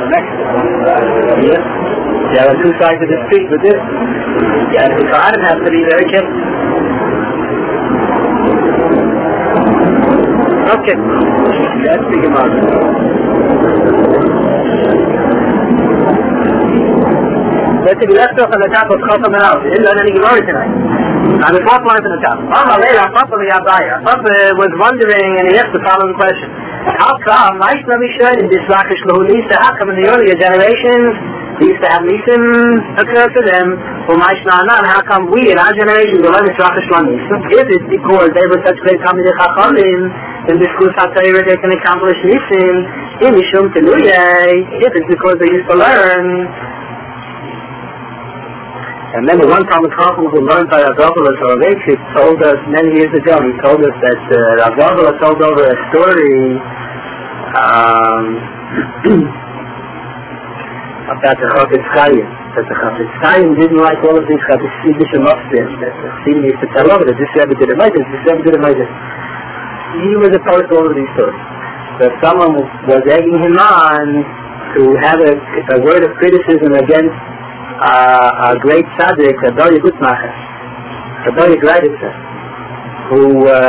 Yes. There are two sides of the street with this. Yeah, the Quran has to be very careful. Okay. Let's speak about it. Let's see, we left off on the top of Chofam and Out. We didn't learn any Gemara tonight. On the fourth line from the top. Papa later, Papa Yabaya. Papa was wondering, and he asked the following question. How come, Ma'is Rabbi Shlomo in this Rakish Lohulisa, how come in the earlier generations, they used to have Nisim occur to them, or Ma'is Na'anan, how come we in our generation don't learn this Rakish Lohulisa? Is it because they were such great Talmidei Chachamim, in this Kuz HaTorah they can accomplish Nisim, in Mishum Tenuyeh, if it's because they used to learn. And then the one Talmud Chacham who learned by Rav Gavula Soloveitchik told us many years ago, he told us that uh, Rav Gavula told over a story um, about the Chafetz Chaim, that the Chafetz Chaim didn't like all of these Chassidish Muftim, that the Chassidim used to tell over that this Rebbe did it like this, this Rebbe did it like this. He was opposed to all of these stories. But someone was egging him on to have a, a word of criticism against Uh, a great tzaddik, Adoya Gutmacher, Adoya Graditzer, who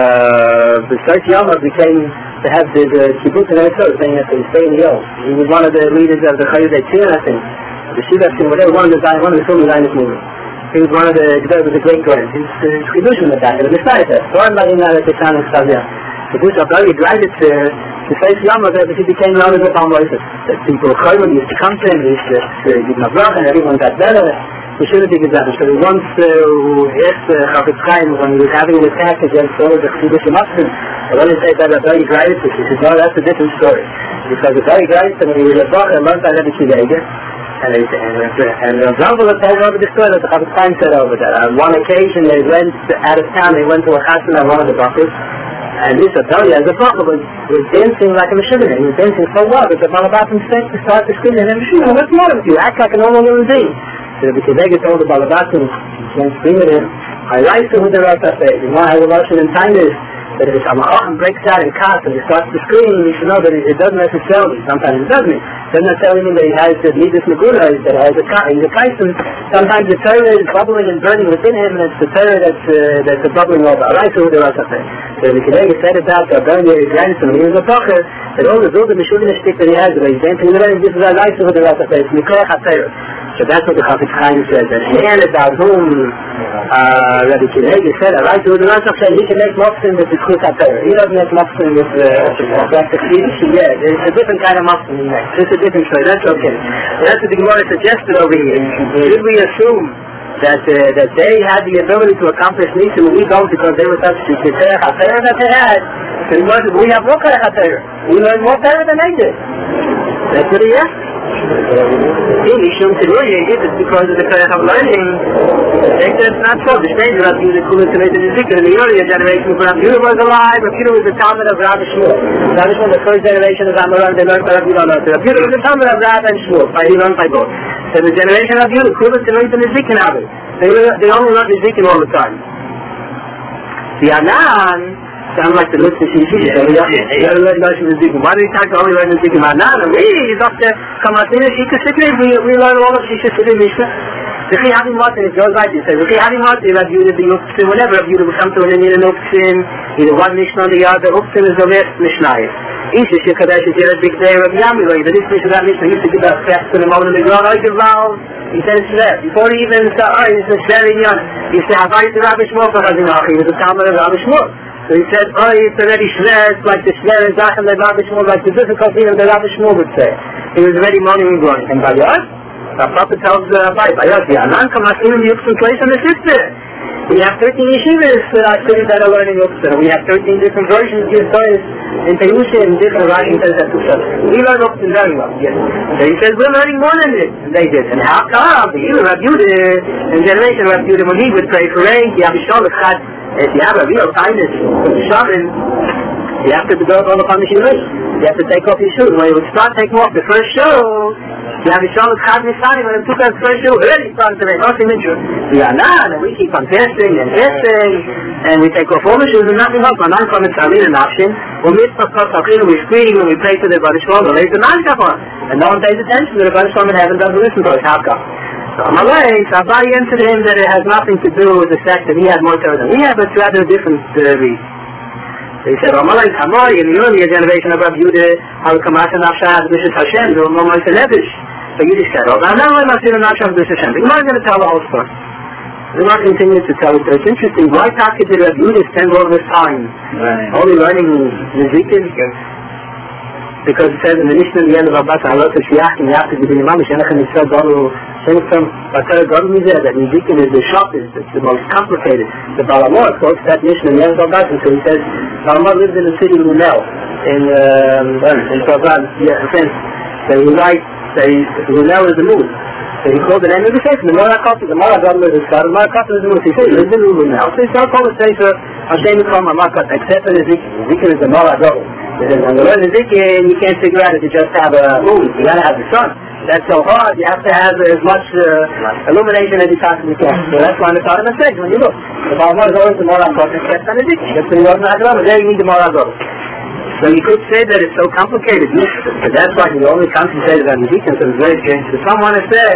uh, besides Yama became to have the, the kibbutz in Eretz, saying that they stay in the old. He was one of the leaders of the Chayudei Tzir, I think, the Shiva Tzir, whatever, one of the one of the film designers movement. He was one of the, he was a great grand. His kibbutz in the back, and the Messiah said, so I'm not in that at the time of Tzavia. Kibbutz Adoya Graditzer, the face Yama, that he became known as a Palm Moises. That people Chayman used to come to him, he used to give him a bracha, and everyone got better. He shouldn't be exactly. So he once uh, asked Chafetz Chaim when he was having an attack against all of the Chassidish Muftim, and when he said that Adoya Graditzer, he said, no, that's a different story. Because Adoya Graditzer, when he was a bracha, learned by Rebbe Kiveger, and he and Rav Gavula told over the story that the Chafetz Chaim said over that. On one occasion, they went out of town, they went to a chassan on one of the buckets, and this Adoya, as a prophet, was, was dancing like a Meshuggah. He was dancing so well that the Balabatim said to start to scream, and Meshuggah, what's the matter with you? Act like a normal human being. So the Kiveger told the Balabatim, he can't scream at him, I like to who the Rav Tafeh. You know, I have a Russian in kindness, that if a Malachim breaks out in cuss and he starts to scream, you should know that it, it doesn't necessarily, sometimes it doesn't mean, it doesn't necessarily mean that he has the Midas Megula, that has a he's a Kaisim. Sometimes the Torah is bubbling and burning within him, and it's the Torah that's, uh, that's a bubbling over. I like to who the Rav Tafeh. So the Kiveger said about the Adoya grandson, when he was a Tocher, that all the Zilda Meshuggah stick that he has, that he's dancing in the rain, this is I like to who the Rav Tafeh. It's Mikoach HaTorah. So that's what the Chafetz Chaim says. And he and about whom uh, Rabbi Kiveger said, I like to who the Rav Tafeh, he can make Muftim with the Chus HaTorah. He doesn't make Muftim with the Chasidish. Yeah, it's a different kind of Muftim he makes. It's a different story. That's okay. That's what the Gemara suggested over here. Should we assume that uh, that they had the ability to accomplish Nisim and we don't because they were such the Keterech HaTorah that they had? We have more Keterech HaTorah. We learned more Torah than they did. That's what he asked. In Mishum Tenuyeh, if it's because of the Keterech of learning, they said it's not so. The stage of Rav Yehuda Kula Tzemeit and Ezekiel in the earlier generation, when Rav Yehuda was alive, Rav Yehuda was the Talmud of Rav Shmuel. Rav Shmuel, the first generation of Amoran, they learned by Rav Yehuda. Rav Yehuda was the Talmud of Rav and Shmuel, by he learned by both. So the generation of Yehuda, Kula Tzemeit and Ezekiel have it. They, they only learned Ezekiel all the time. The Anan sound like the Lutzah Shishis. Why do we talk to only learn Ezekiel? Anan, we, he's up there, Kamatina, Shika Sikri, we, we learn all of Shika Sikri Mishnah. V'chi having what, and it goes like this. V'chi having what, Rav Yehuda the Uktzin, whenever Rav Yehuda would come to an Indian and Uktzin, either one Mishnah or the other, Uktzin is the last Mishnah. Isha Shekadesh is here a big day, Rav Yamiloi, but this Mishnah, that Mishnah, he used to give that fast to the moment in the ground, I give valve. He said it's there. Before he even said, oh, it's very young. He said, Havai to Rabbi Shmuel for Hazinachi. He was a Talmud of Rabbi Shmuel. So he said, oh, it's already Shver, it's like the Shver and Zachem that Rabbi Shmuel, like the difficult thing that Rabbi Shmuel would say. He was already mourning and groaning. And by Yod, the Prophet tells uh, by Yod, the Anan Kamasim Yuksun place on the sister. We have thirteen yeshivas that are studies that are learning Uksa. We have thirteen different versions of stories in Perusha and different writing says that Uksa. We learn Uksa very well, yes. So he says we're learning more than this. And they did. And how come? The Elah Rabbi Yehuda, in generation of Rabbi Yehuda, when he would pray for rain, you have a shalom chad, if you have a real kindness for the shaman, you have to develop all the punishing rain. You have to take off your shoes. When you would start taking off the first shoe, you have a shalom chad nisani, when it took us the first shoe, already started to rain. Nothing into it. We are not, and we keep on testing and testing, and we take off all the shoes and nothing else. When I'm coming to Amin and Akshin, when we we're screaming when we pray to the Baruch Shalom, and there's the Malkaf on. And no one pays attention to the Baruch Shalom in heaven doesn't listen to us. How come? So on my way, so I answered him that it has nothing to do with the fact that he had more Torah than we have, but rather a different uh, reason. So he said, Amalai Tamoi, in the earlier generation of Rabbi Yehuda, how come Hashem Nafshah B'Shit Hashem, the Momoy Nevish. So Yiddish said, oh, I'm not really Masir Nafshah B'Shit Hashem. The Gemara is going to tell the whole story. The Gemara continues to tell it. It's interesting. Why Taka did Rabbi Yehuda spend all this time only learning Nezikin? Because it says in the Mishnah, in the end of Abbas, Halot Shviach, and you have to be the Imam, Shenachem Yisrael Gonu, Shenachem Bakar Gonu Mizeh, that Nezikin is the shortest, it's the most complicated. The Balamor quotes that Mishnah in the end of Abbas, and so he says, Balamor lived in the city of Lunel, in, um, in Provence, yeah, so he writes, so Lunel is the moon. So he called the name of the Sefer, the Mora Kotel, the Mora Gadol is the Star, the Mora Kotel is the moon. He said, he lives in Lunel. So he started calling the Sefer, Hashem Yikram HaMakat, except for Nezikin. Nezikin is the Mora Gadol. When you learn Nezikin, you can't figure out if you just have a moon. You gotta have the sun. That's so hard. You have to have as much uh, illumination as you possibly can. So that's why the Torah says when you look. The Balamor is always the Mora Kotel, except for Nezikin. That's when you learn the Haggadah, there you need the Mora Gadol. So you could say that it's so complicated, but that's why he only concentrated on Nezikin, so it's very strange. So some want to say,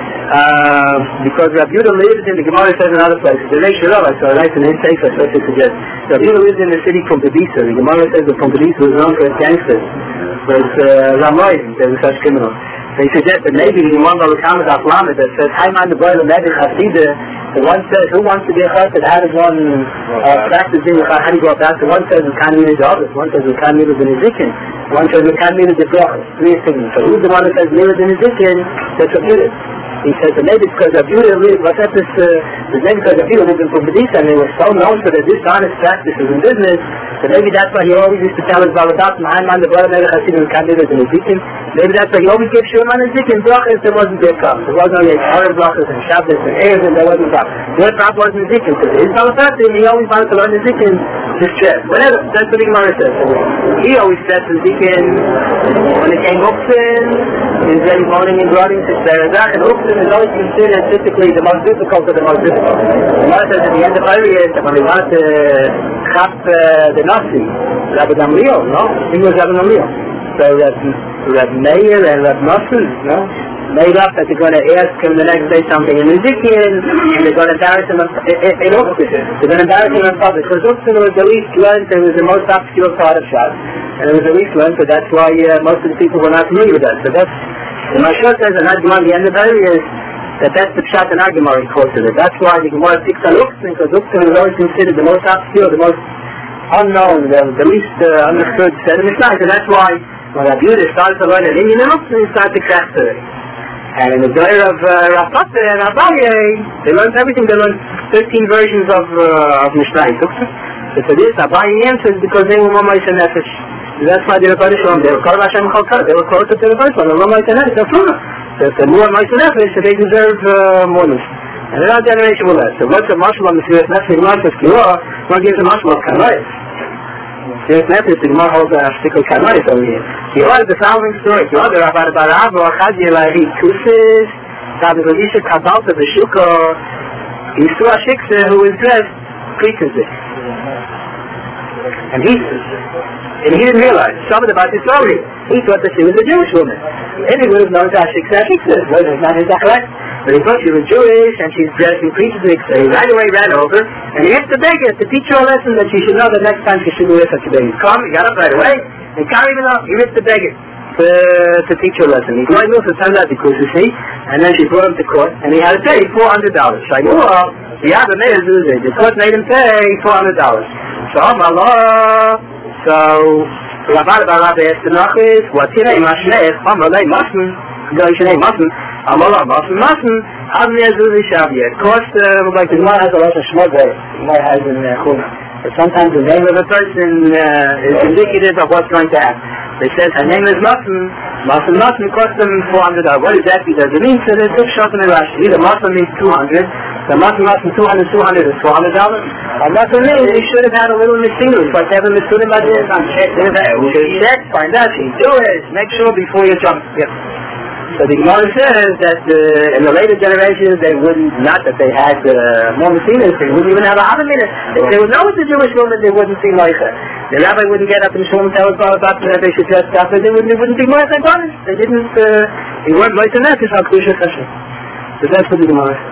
uh, because Rabbi Yehuda lives in, the Gemara says in other places, the Reish Rabbi, so I like to name take so to suggest, Rabbi Yehuda lives in the city called Pumbedisa. The Gemara says that Pumbedisa was known for its gangsters, for its uh, Ramoyim, they were such criminals. So he suggests that maybe the one of the Kamas Aflamed that says, Hi man the boy of Nevi Chasida, the one says, who wants to be a chassid? How does one uh, practice being a chassid? How do you go about it? One says, we can't meet the others. One says, we can't meet the Nezikin. One says, we can't meet the Brachas. Three things. So who's the one that says, meet the Nezikin? That's what it is. He says that maybe it's because Rabbi Yehuda lived, what's that this, uh, the name because Rabbi Yehuda lived in Pumbedisa, and they were so known for their dishonest practices in business, so maybe that's why he always used to tell his Baladat, Mahaman, the brother of Hasidim, and can't live in Nezikin. Maybe that's why he always gave Shurman and Nezikin brachas, there wasn't their cup. There wasn't only Arab brachas and Shabbos and Erev, and there wasn't cup. Their cup was Nezikin, because his Baladat, he always wanted to learn Nezikin to stress. Whatever, that's what the Gemara says. He always said Nezikin, when it came Uksin, he was very moaning and groaning to Serazach, and Uksin is always considered typically the most difficult of the most difficult. The Gemara says at the end of Arias, that when they wanted to chap uh, the Nazi, Rabbi Gamliel, no? I think it was Rabbi Gamliel. So Rabbi Meir and Rabbi Nassi, no? Made up that they're going to ask him the next day something in Nezikin, and they're going to embarrass him in Uksin. They're going to embarrass him in public. Because Uksin was the least learned, it was the most obscure part of Shas. And it was the least learned, so that's why uh, most of the people were not familiar with that. So that's, the Mashal says, and that Gemara, the end of the is that that's the Pshat and Gemara he quotes it. That's why the Gemara picks on Uksin, because Uksin was always considered the most obscure, the most unknown, the, the least uh, understood set in Mishnah. So that's why when Rabbi Yehuda started to learn an Indian and Uksin, he started to craft it. And in the Zohar of uh, Rav Papa and Abaye, they learned everything. They learned thirteen versions of uh, of Mishnah. So for this, Abaye answers because they were Mamay Nefesh. That's why they were Baruch Shalom. They were Kol Hashem Chol. They were closer to the first one. They were Mamay Nefesh. That's true. So if they're more Mamay Nefesh, so they deserve uh, more Nefesh. And then our generation will less. So what's a marshal on the Sirus Nefesh? The Gemara says Kior. One gives a marshal of Kanayis. Sirus Nefesh, the Gemara holds a stickle Kanayis over here. Kior is the following story. Kior, the Rabbi Barab, or Chad Yelahi Kusis, Rabbi Elisha Kabalta, the Shuko, Yisua Shiksa, who is dressed, preaches it. And he, and he didn't realize, something about this story. He thought that she was a Jewish woman. And he would have known that Shiksa Shiksa, but it's not his Akhlaq. But he thought she was Jewish, and she's dressed in preaches it, so he right away ran over, and he asked the beggar to teach her a lesson that she should know that next time she shouldn't wear such a baby. Come, he got up right away, and can't even know, he ripped the beggar to, to teach her a lesson. He's going to turn out because you see, and then she brought him to court, and he had to pay four hundred dollars. So I go, well, the other made it, the court made him pay four hundred dollars. So, Allah, so, Rabbi Barab asked the Nachis, what's your name? Mashneh, Amalei Masn, Go Shnei Masn, Allah Masn Masn, Avnei Azuzi Shavia. It cost, uh, like the Gemara has a lot of Shmogor. The Gemara has in uh, Chuma. But sometimes the name of a person uh, is indicative of what's going to happen. They said her name is Masim. Masim Masim cost them four hundred dollars. What exactly does it mean? So there's six Shofim in Rashi. Either Masim means two hundred. The Masim Masim two hundred, two hundred is four hundred dollars. Or Masim means he should have had a little machinery. But they have a machinery by this. I'm checking it out. Check, find out. Do it. Make sure before you jump. Yep. So the Gemara says that uh, in the later generations they wouldn't, not that they had uh, more machines, they wouldn't even have a Havamina. If they would know it's a Jewish woman, they wouldn't see Meicha. The rabbi wouldn't get up and show them tell us all about that they should dress up, they wouldn't, they wouldn't be Meicha and punished. They didn't, uh, they weren't Meicha Nefesh on Kedusha Hashem. So that's what the Gemara says.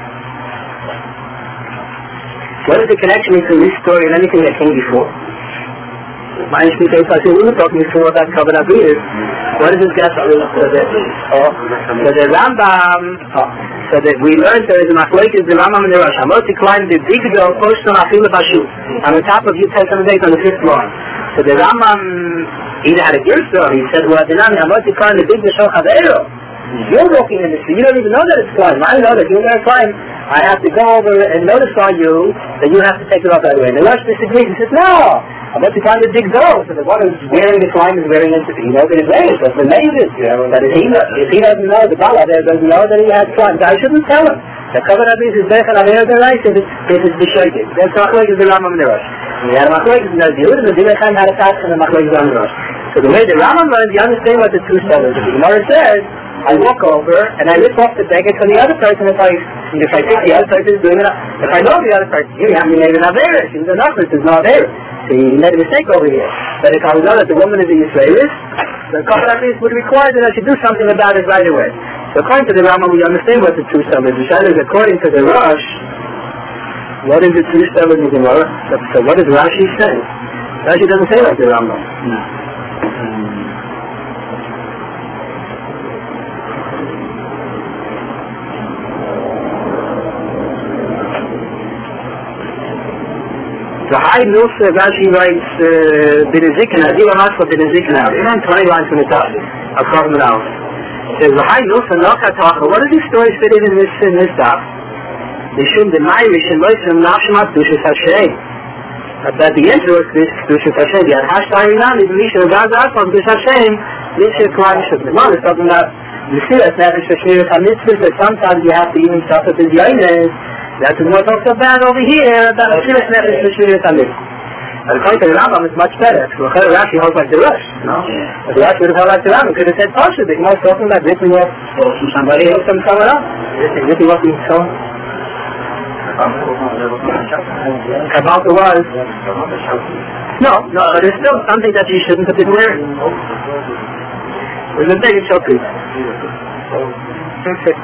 What is the connection between this story and anything that came before? My Nishmi says, I said, we were talking before about Kabbalah Abir. What is this got to do with it? Oh, so the Rambam, oh, so that we learned there is a machlokes, the Rambam and the Rosh. Hamoti climbed the big girl, posted on Afilu Bashu, on the top of Yud Tes on the fifth floor. So the Rambam either had a gear story, he said, well, Hamoti climbed the big girl, Chavero. You're walking in the street, you don't even know that it's climbed. I know that you're going to climb. I have to go over and notify you that you have to take it off that way. And the Rosh disagrees. He says, no. I'm about to find a big girl, so the one who's wearing the climb is wearing it, he knows that it's wearing it, that's the neighbors, you know, that if he, if he doesn't know, the Bala there doesn't know that he has climbed, I shouldn't tell him. The Kabbalah Abir is Bechel Aver the Reis, this is the Shoydik. That's Machlokes the Rambam and the Rosh. And we had a Machlokes in the Yehud, and the Dinah Chaim had a task and the Machlokes on the Rosh. So the way the Rambam learns, you understand what the two scholars do. The Gemara says, I walk over and I lift off the blanket for the other person if I if I think the other person is doing it. If I know the other person, you have me made an Averis, she's an Averis, there's no Averis. So you made a mistake over here. But if I know that the woman is a Yisraelis, the Kabbalah Abir would require that I should do something about it right away. So according to the Rambam, we understand what the true sum is. The Shana is according to the Rosh, what is the true sum in the Gemara? So, so what does Rashi say? Rashi doesn't say like the Rambam. No. The high Nusser, Rashi writes, Benezikna, Adila Masla Benezikna, and twenty lines from the top, across the mouth. It says, the high Nusser, Nokatacha, what does this story fit in in this, in this top? They shouldn't deny Rishon Loisem, Nafshamat, Dushas Hashem. But at the end of this, Dushas Hashem, the Hashtag Iran, the Misha, Gaza, Akon, Dushas Hashem, Misha, Klan, Shukman, it's talking about, you see that's Nefesh Hashmir HaMitzvah, that sometimes you have to even suffer the Yainez. That's what talks about over here, about a serious Nefesh Hashmir HaMitzvah. But according to the Rambam, it's much better. So Rashi holds like the Rosh, no? But the Rashi would have held like the Rambam. Could have said Pasha, the Gemara is talking about ripping off from somebody else from someone else. Ripping off from someone. Kabbalah was. No, no, but there's still something that you shouldn't have been wearing. There's a big choker. Okay.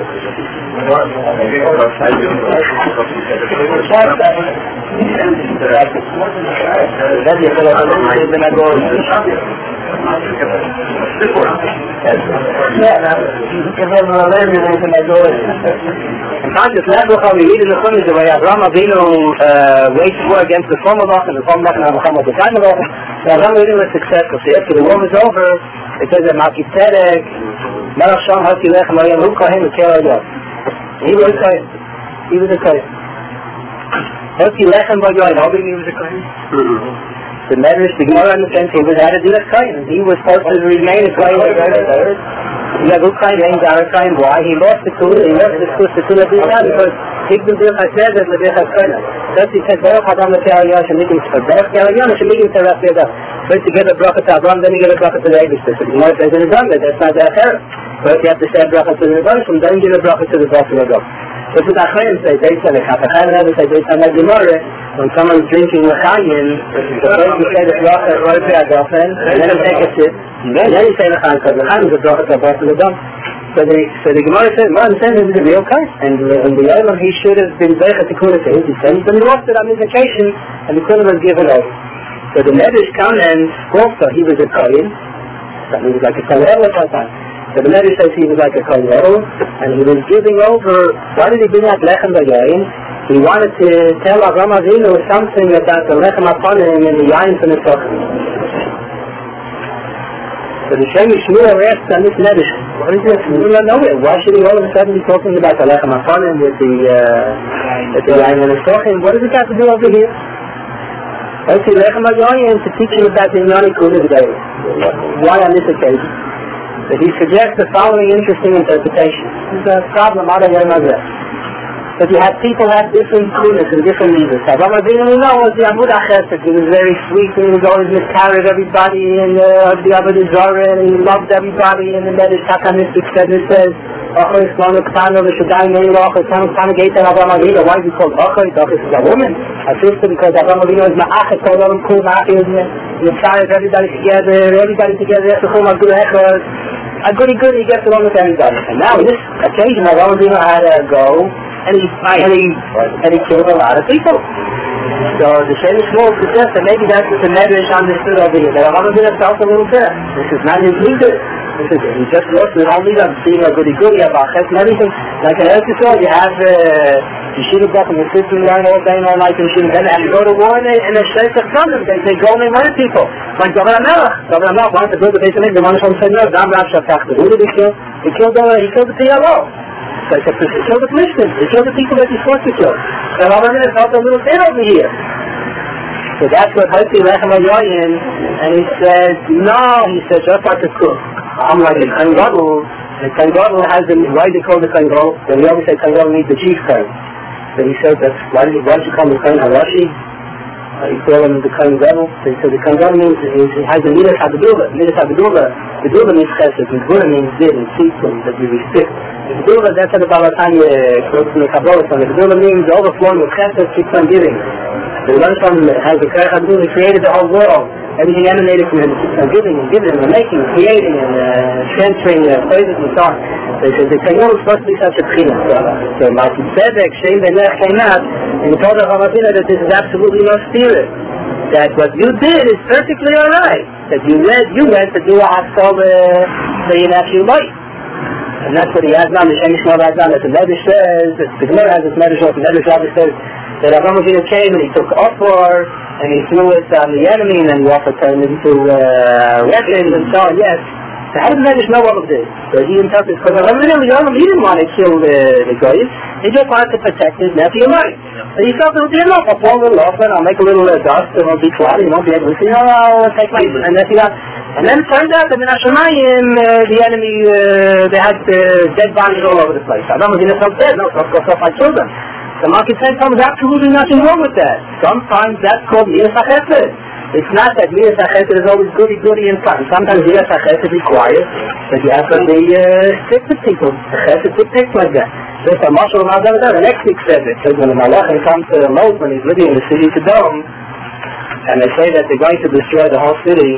Sometimes Nebuchadnezzar, we read in the Chumash the way Avraham Avinu waged war against the Formulach and the Formulach and Avraham the Formulach. Avraham Avinu was successful. So after the war was over, it says that Melchizedek, Melech Sham Hati Lechem Ayam Hu Kohen Ukel Ayam. He was a Kohen. He was a Kohen. Hati Lechem Ayam. How big he was a Kohen? The Medrash, the Gemara understands he was added to the Kohen. He was supposed to remain a Kohen. He had Hu Kohen, named Ara Kohen. Why? He lost the Kula. He lost the Kula. The Kula B'Yam because Higdul B'Yam HaSedet L'B'Yam HaKohen. Thus he said, Baruch Adam L'Kel Ayam Shemikim Tzvah. Baruch Kel Ayam Shemikim Tzvah Yadam. First you give a bracha to Abraham, then you give a bracha to the Eibishter. So the Gemara says in the Zambed, that's not the Acher. First you have to say a bracha to the Rebbeinu, then you give a bracha to the Bracha L'Adam. This is Achayim say, based on the Chafachayim, and others say, based on the Gemara, when someone's drinking L'Chayim, the first you say the bracha right to Adofen, and then you take a sip, and then you say L'Chayim, because L'Chayim is a bracha to the Bracha L'Adam. So the, so the Gemara says, well, I'm saying this is a real case, and in the Yom he should have been Zeichet to Kuna to his descendants, and he lost it on his vacation, and the Kuna was given over. So the Medrash comments, also he was a Kohen, so he was like a Kohen Elo at that time. So the Medrash says he was like a Kohen Elo, and he was giving over, why did he bring out Lechem B'Yayin? He wanted to tell Avraham Avinu something about the Lechem Aponim and the Yayin from the Sochim. So the Shem Yishmuel rests on this Medrash. What is this? We don't know it. Why should he all of a sudden be talking about the Lechem HaPanim with the, uh, with the line and the talking? What does it got to do over here? Let's see, Lechem HaYoyin to teach him about the Inyani Kula today. Why on this occasion? That he suggests the following interesting interpretation. This is a problem out of Yom HaZeh. But you have people have different kunas and different leaders. Avraham Avinu, we know, was the Amud HaChesed. He was very sweet and he was always miscarried everybody and uh, the Avodah Zarah and he loved everybody. And the Medrash Takanistic said, it says, Achoy Slonu Ktano V'Shadai Neilo Achoy Slonu Ktano Geita Avraham Avinu. Why is he called Achoy? Achoy is a woman. A sister, because Avraham Avinu is Ma'achet, called Olam Kul Ma'achet, miscarried everybody together, everybody together, Yechachum Agul Echad. A goody goody, he gets along with everybody. And now in this occasion, Avraham Avinu had to go and he, and he, and he killed a lot of people. So the Shem Shmuel suggests that maybe that's what the Medrash understood over here, that Avraham Avinu felt a little bit. This is not his leader. This is, he just lost his own leader, seeing a goody goody about Ches and everything. Like in Eretz Yisrael, you have uh, Yeshiva Bach and the sister learn all day and all night and Yeshiva, then they have to go to war and they, and they shake the front of them. They, they go and they murder people. Like David HaMelech. David HaMelech wanted to build the base of it, the one from said no, Dam Rav Shafach. Who did he kill? He killed the, he killed the P L O. So he killed the Christians. He killed the people that he's supposed to kill. So Avraham Avinu felt a little bit over here. So that's what Hoti Lechem HaYoyin, and he said, no, he said, just like a cook. I'm like a Kohen Gadol. The Kohen Gadol has the, why do they call the Kohen Gadol? Then we always say Kohen Gadol needs the chief Kohen. So he said, that's, why did why did you call him the Kohen HaRashi? Uh, you call him the Kohen Gadol. So he said the Kohen Gadol means he has the Midas HaGedula. Midas HaGedula. The Gedula means Chesed. The Gedula means din and tzitun, that we respect. The Gedula, that's what the Baal HaTanya quotes in the Kabbalah. So the Gedula means overflowing with Chesed, tzitun, giving. The one from has the Kohen Gadol, he created the whole world. Everything emanated from him, and giving and giving and making and creating and uh, transferring uh, praises and so on. So he says the Kohen Gadol is supposed to be such a pchina. So Malki Tzedek, Shem Benech came out and he told Avraham Avinu that this is absolutely no spirit. That what you did is perfectly alright. That you went, you went to do a haskell so you actually light. And that's what he has done, the Shem Yishmael has done. That the Medrash says, that the Gemara has this Medrash, the Medrash says that Avraham Avinu came and he took offer and he threw it on the enemy and then he offered to turn into uh, weapons and so on, yes. So how does the Medrash know all of this? So he interprets, because Avraham Avinu, he didn't want to kill the, the guys, he just wanted to protect his nephew life. So he felt it would be enough, I'll pour a little offer and I'll make a little uh, dust, it won't be cloudy, you won't be able to see, oh, I'll take my, and then he got, and then it turned out that in Hashemayim, uh, the enemy, uh, they had uh, dead bodies all over the place. Avraham Avinu felt dead, no, of course, I killed them. The Malki Tzedek comes absolutely nothing wrong with that. Sometimes that's called Midas HaChesed. It's not that Midas HaChesed is always goody goody and fun. Sometimes Midas HaChesed requires that you have somebody uh, stick with people. The Chesed dictates like that. There's a marshal of Mazal, the next week says it. Because when the Malachim comes to Lot when he's living in the city to Dome, and they say that they're going to destroy the whole city,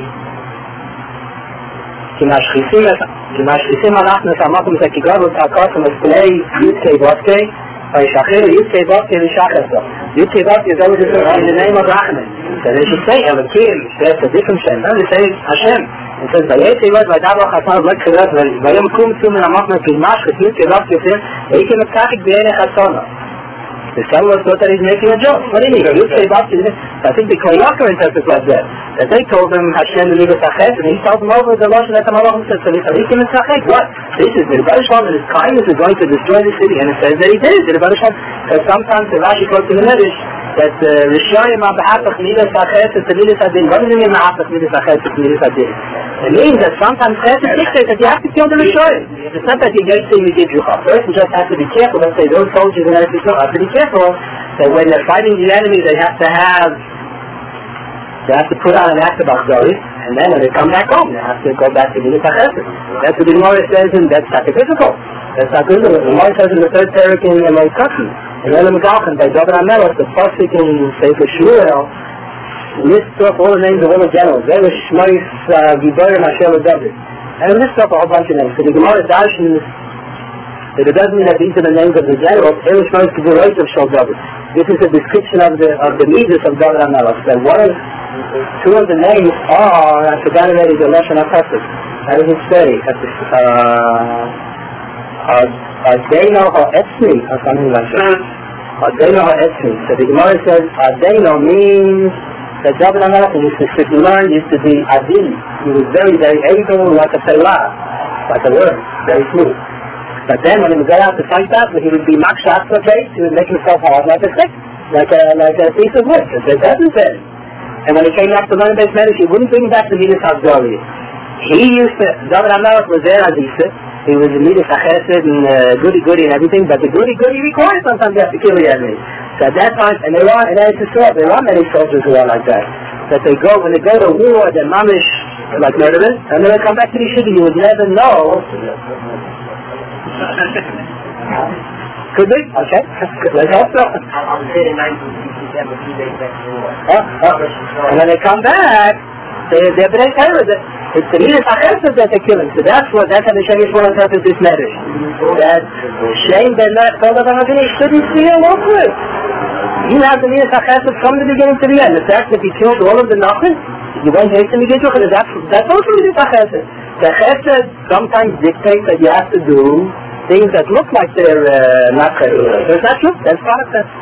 Kimashchisim Anachnas Amakum Zekigavu Takasim Esplei Yitzkei Vodkei Vayishachir Yitzkei Vodkei Vishachasa. Yitzkei Vodkei is always in the name of Rachman. So they should say Elokim, that's a different Shem. No, they say Hashem. It says Vayetzei Vod Vaydabach Hasan Vod Kirat Vayom Kum Tum Namakna Kilmash Yitzkei Vodkei Vayim Etzachik B'Enei Chasona. The son was thought that he's making a joke. What do you mean? Yitzkei Vodkei. I think the Koyakar interprets like that. That they told him Hashem the Midas HaChesed, and he told them over the Lashon that the Malachim said, so Yitzkei Tzachik. What? This is the Rebbe Shalom, and his kindness is going to destroy the city, and it says that he did. The Rebbe Shalom, because sometimes the Rashi quotes in the Medrash that Rishayim Ma'abahapach Midas HaChesed to Midas HaDin. What does it mean Ma'abahapach Midas HaChesed to Midas HaDin? It means that sometimes Chesed dictates that you have to kill the Rishayim. It's not that you get to you give you a person just has to be careful. Let's say those soldiers in Eretz Yisrael have to be careful that when they're fighting the enemy, they have to have They have to put on an act of Akhdari, and then when they come back home, they have to go back to Midas HaChesed. That's what the Gemara says, and that's sacrificial. That's not good. The Gemara says in the third parak in Moikakim, in Elam Galchan, by David HaMelech, the Pasuk in Sefer Shmuel, lists off all the names of all the generals. They were Shmois, Giborim, Hashem, and David. And it lists off a whole bunch of names. So the Gemara Darshan, it doesn't mean that these are the names of the generals. They were Shmois, Giborim, of Shol David. This is a description of the of the Midas of David HaMelech. So one of Two of the names are, I forgot already, the Lashon HaChesed. How does it say? Adeno HaEtzmi, or something like that. Adeno HaEtzmi. So the Gemara says, Adeno means that David HaMelech used to sit and learn, used to be Adin. He was very, very able, like a Selah. like a worm, very smooth. But then when he would go out to fight that, he would be makshat for case, he would make himself hard like a stick, like a like a piece of wood. It doesn't fit. And when he came back to learn Beis Medrash, he wouldn't bring back the Midas HaGdoli. He used to, David HaMelech was there as he said, he was in Midas HaChesed and uh, goody-goody and everything, but the goody-goody requires sometimes you have to kill the enemy. So at that time, and there are, and it's a sword, there are many soldiers who are like that. That they go, when they go to war, they're mamish, like murderers, and then they come back to the shidduch, you would never know. Could be? Okay. Let's hope so. I was there in nineteen sixty-seven, a few days back to war. Oh, oh. And when they come back, they, they're b'nei Torah. It's the Midas HaChesed that they're killing. So that's what, that's how the Shem Yisrael interprets this matter. That shame that not told about how they shouldn't feel over it. You have the Midas HaChesed from the beginning to the end. The fact that he killed all of the Nachas, you won't hate him again, that's, that's also Midas HaChesed. The Chesed sometimes dictates that you have to do things that look like they're uh, not chesed. That's not true. That's part of that.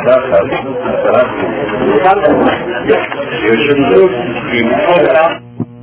Right.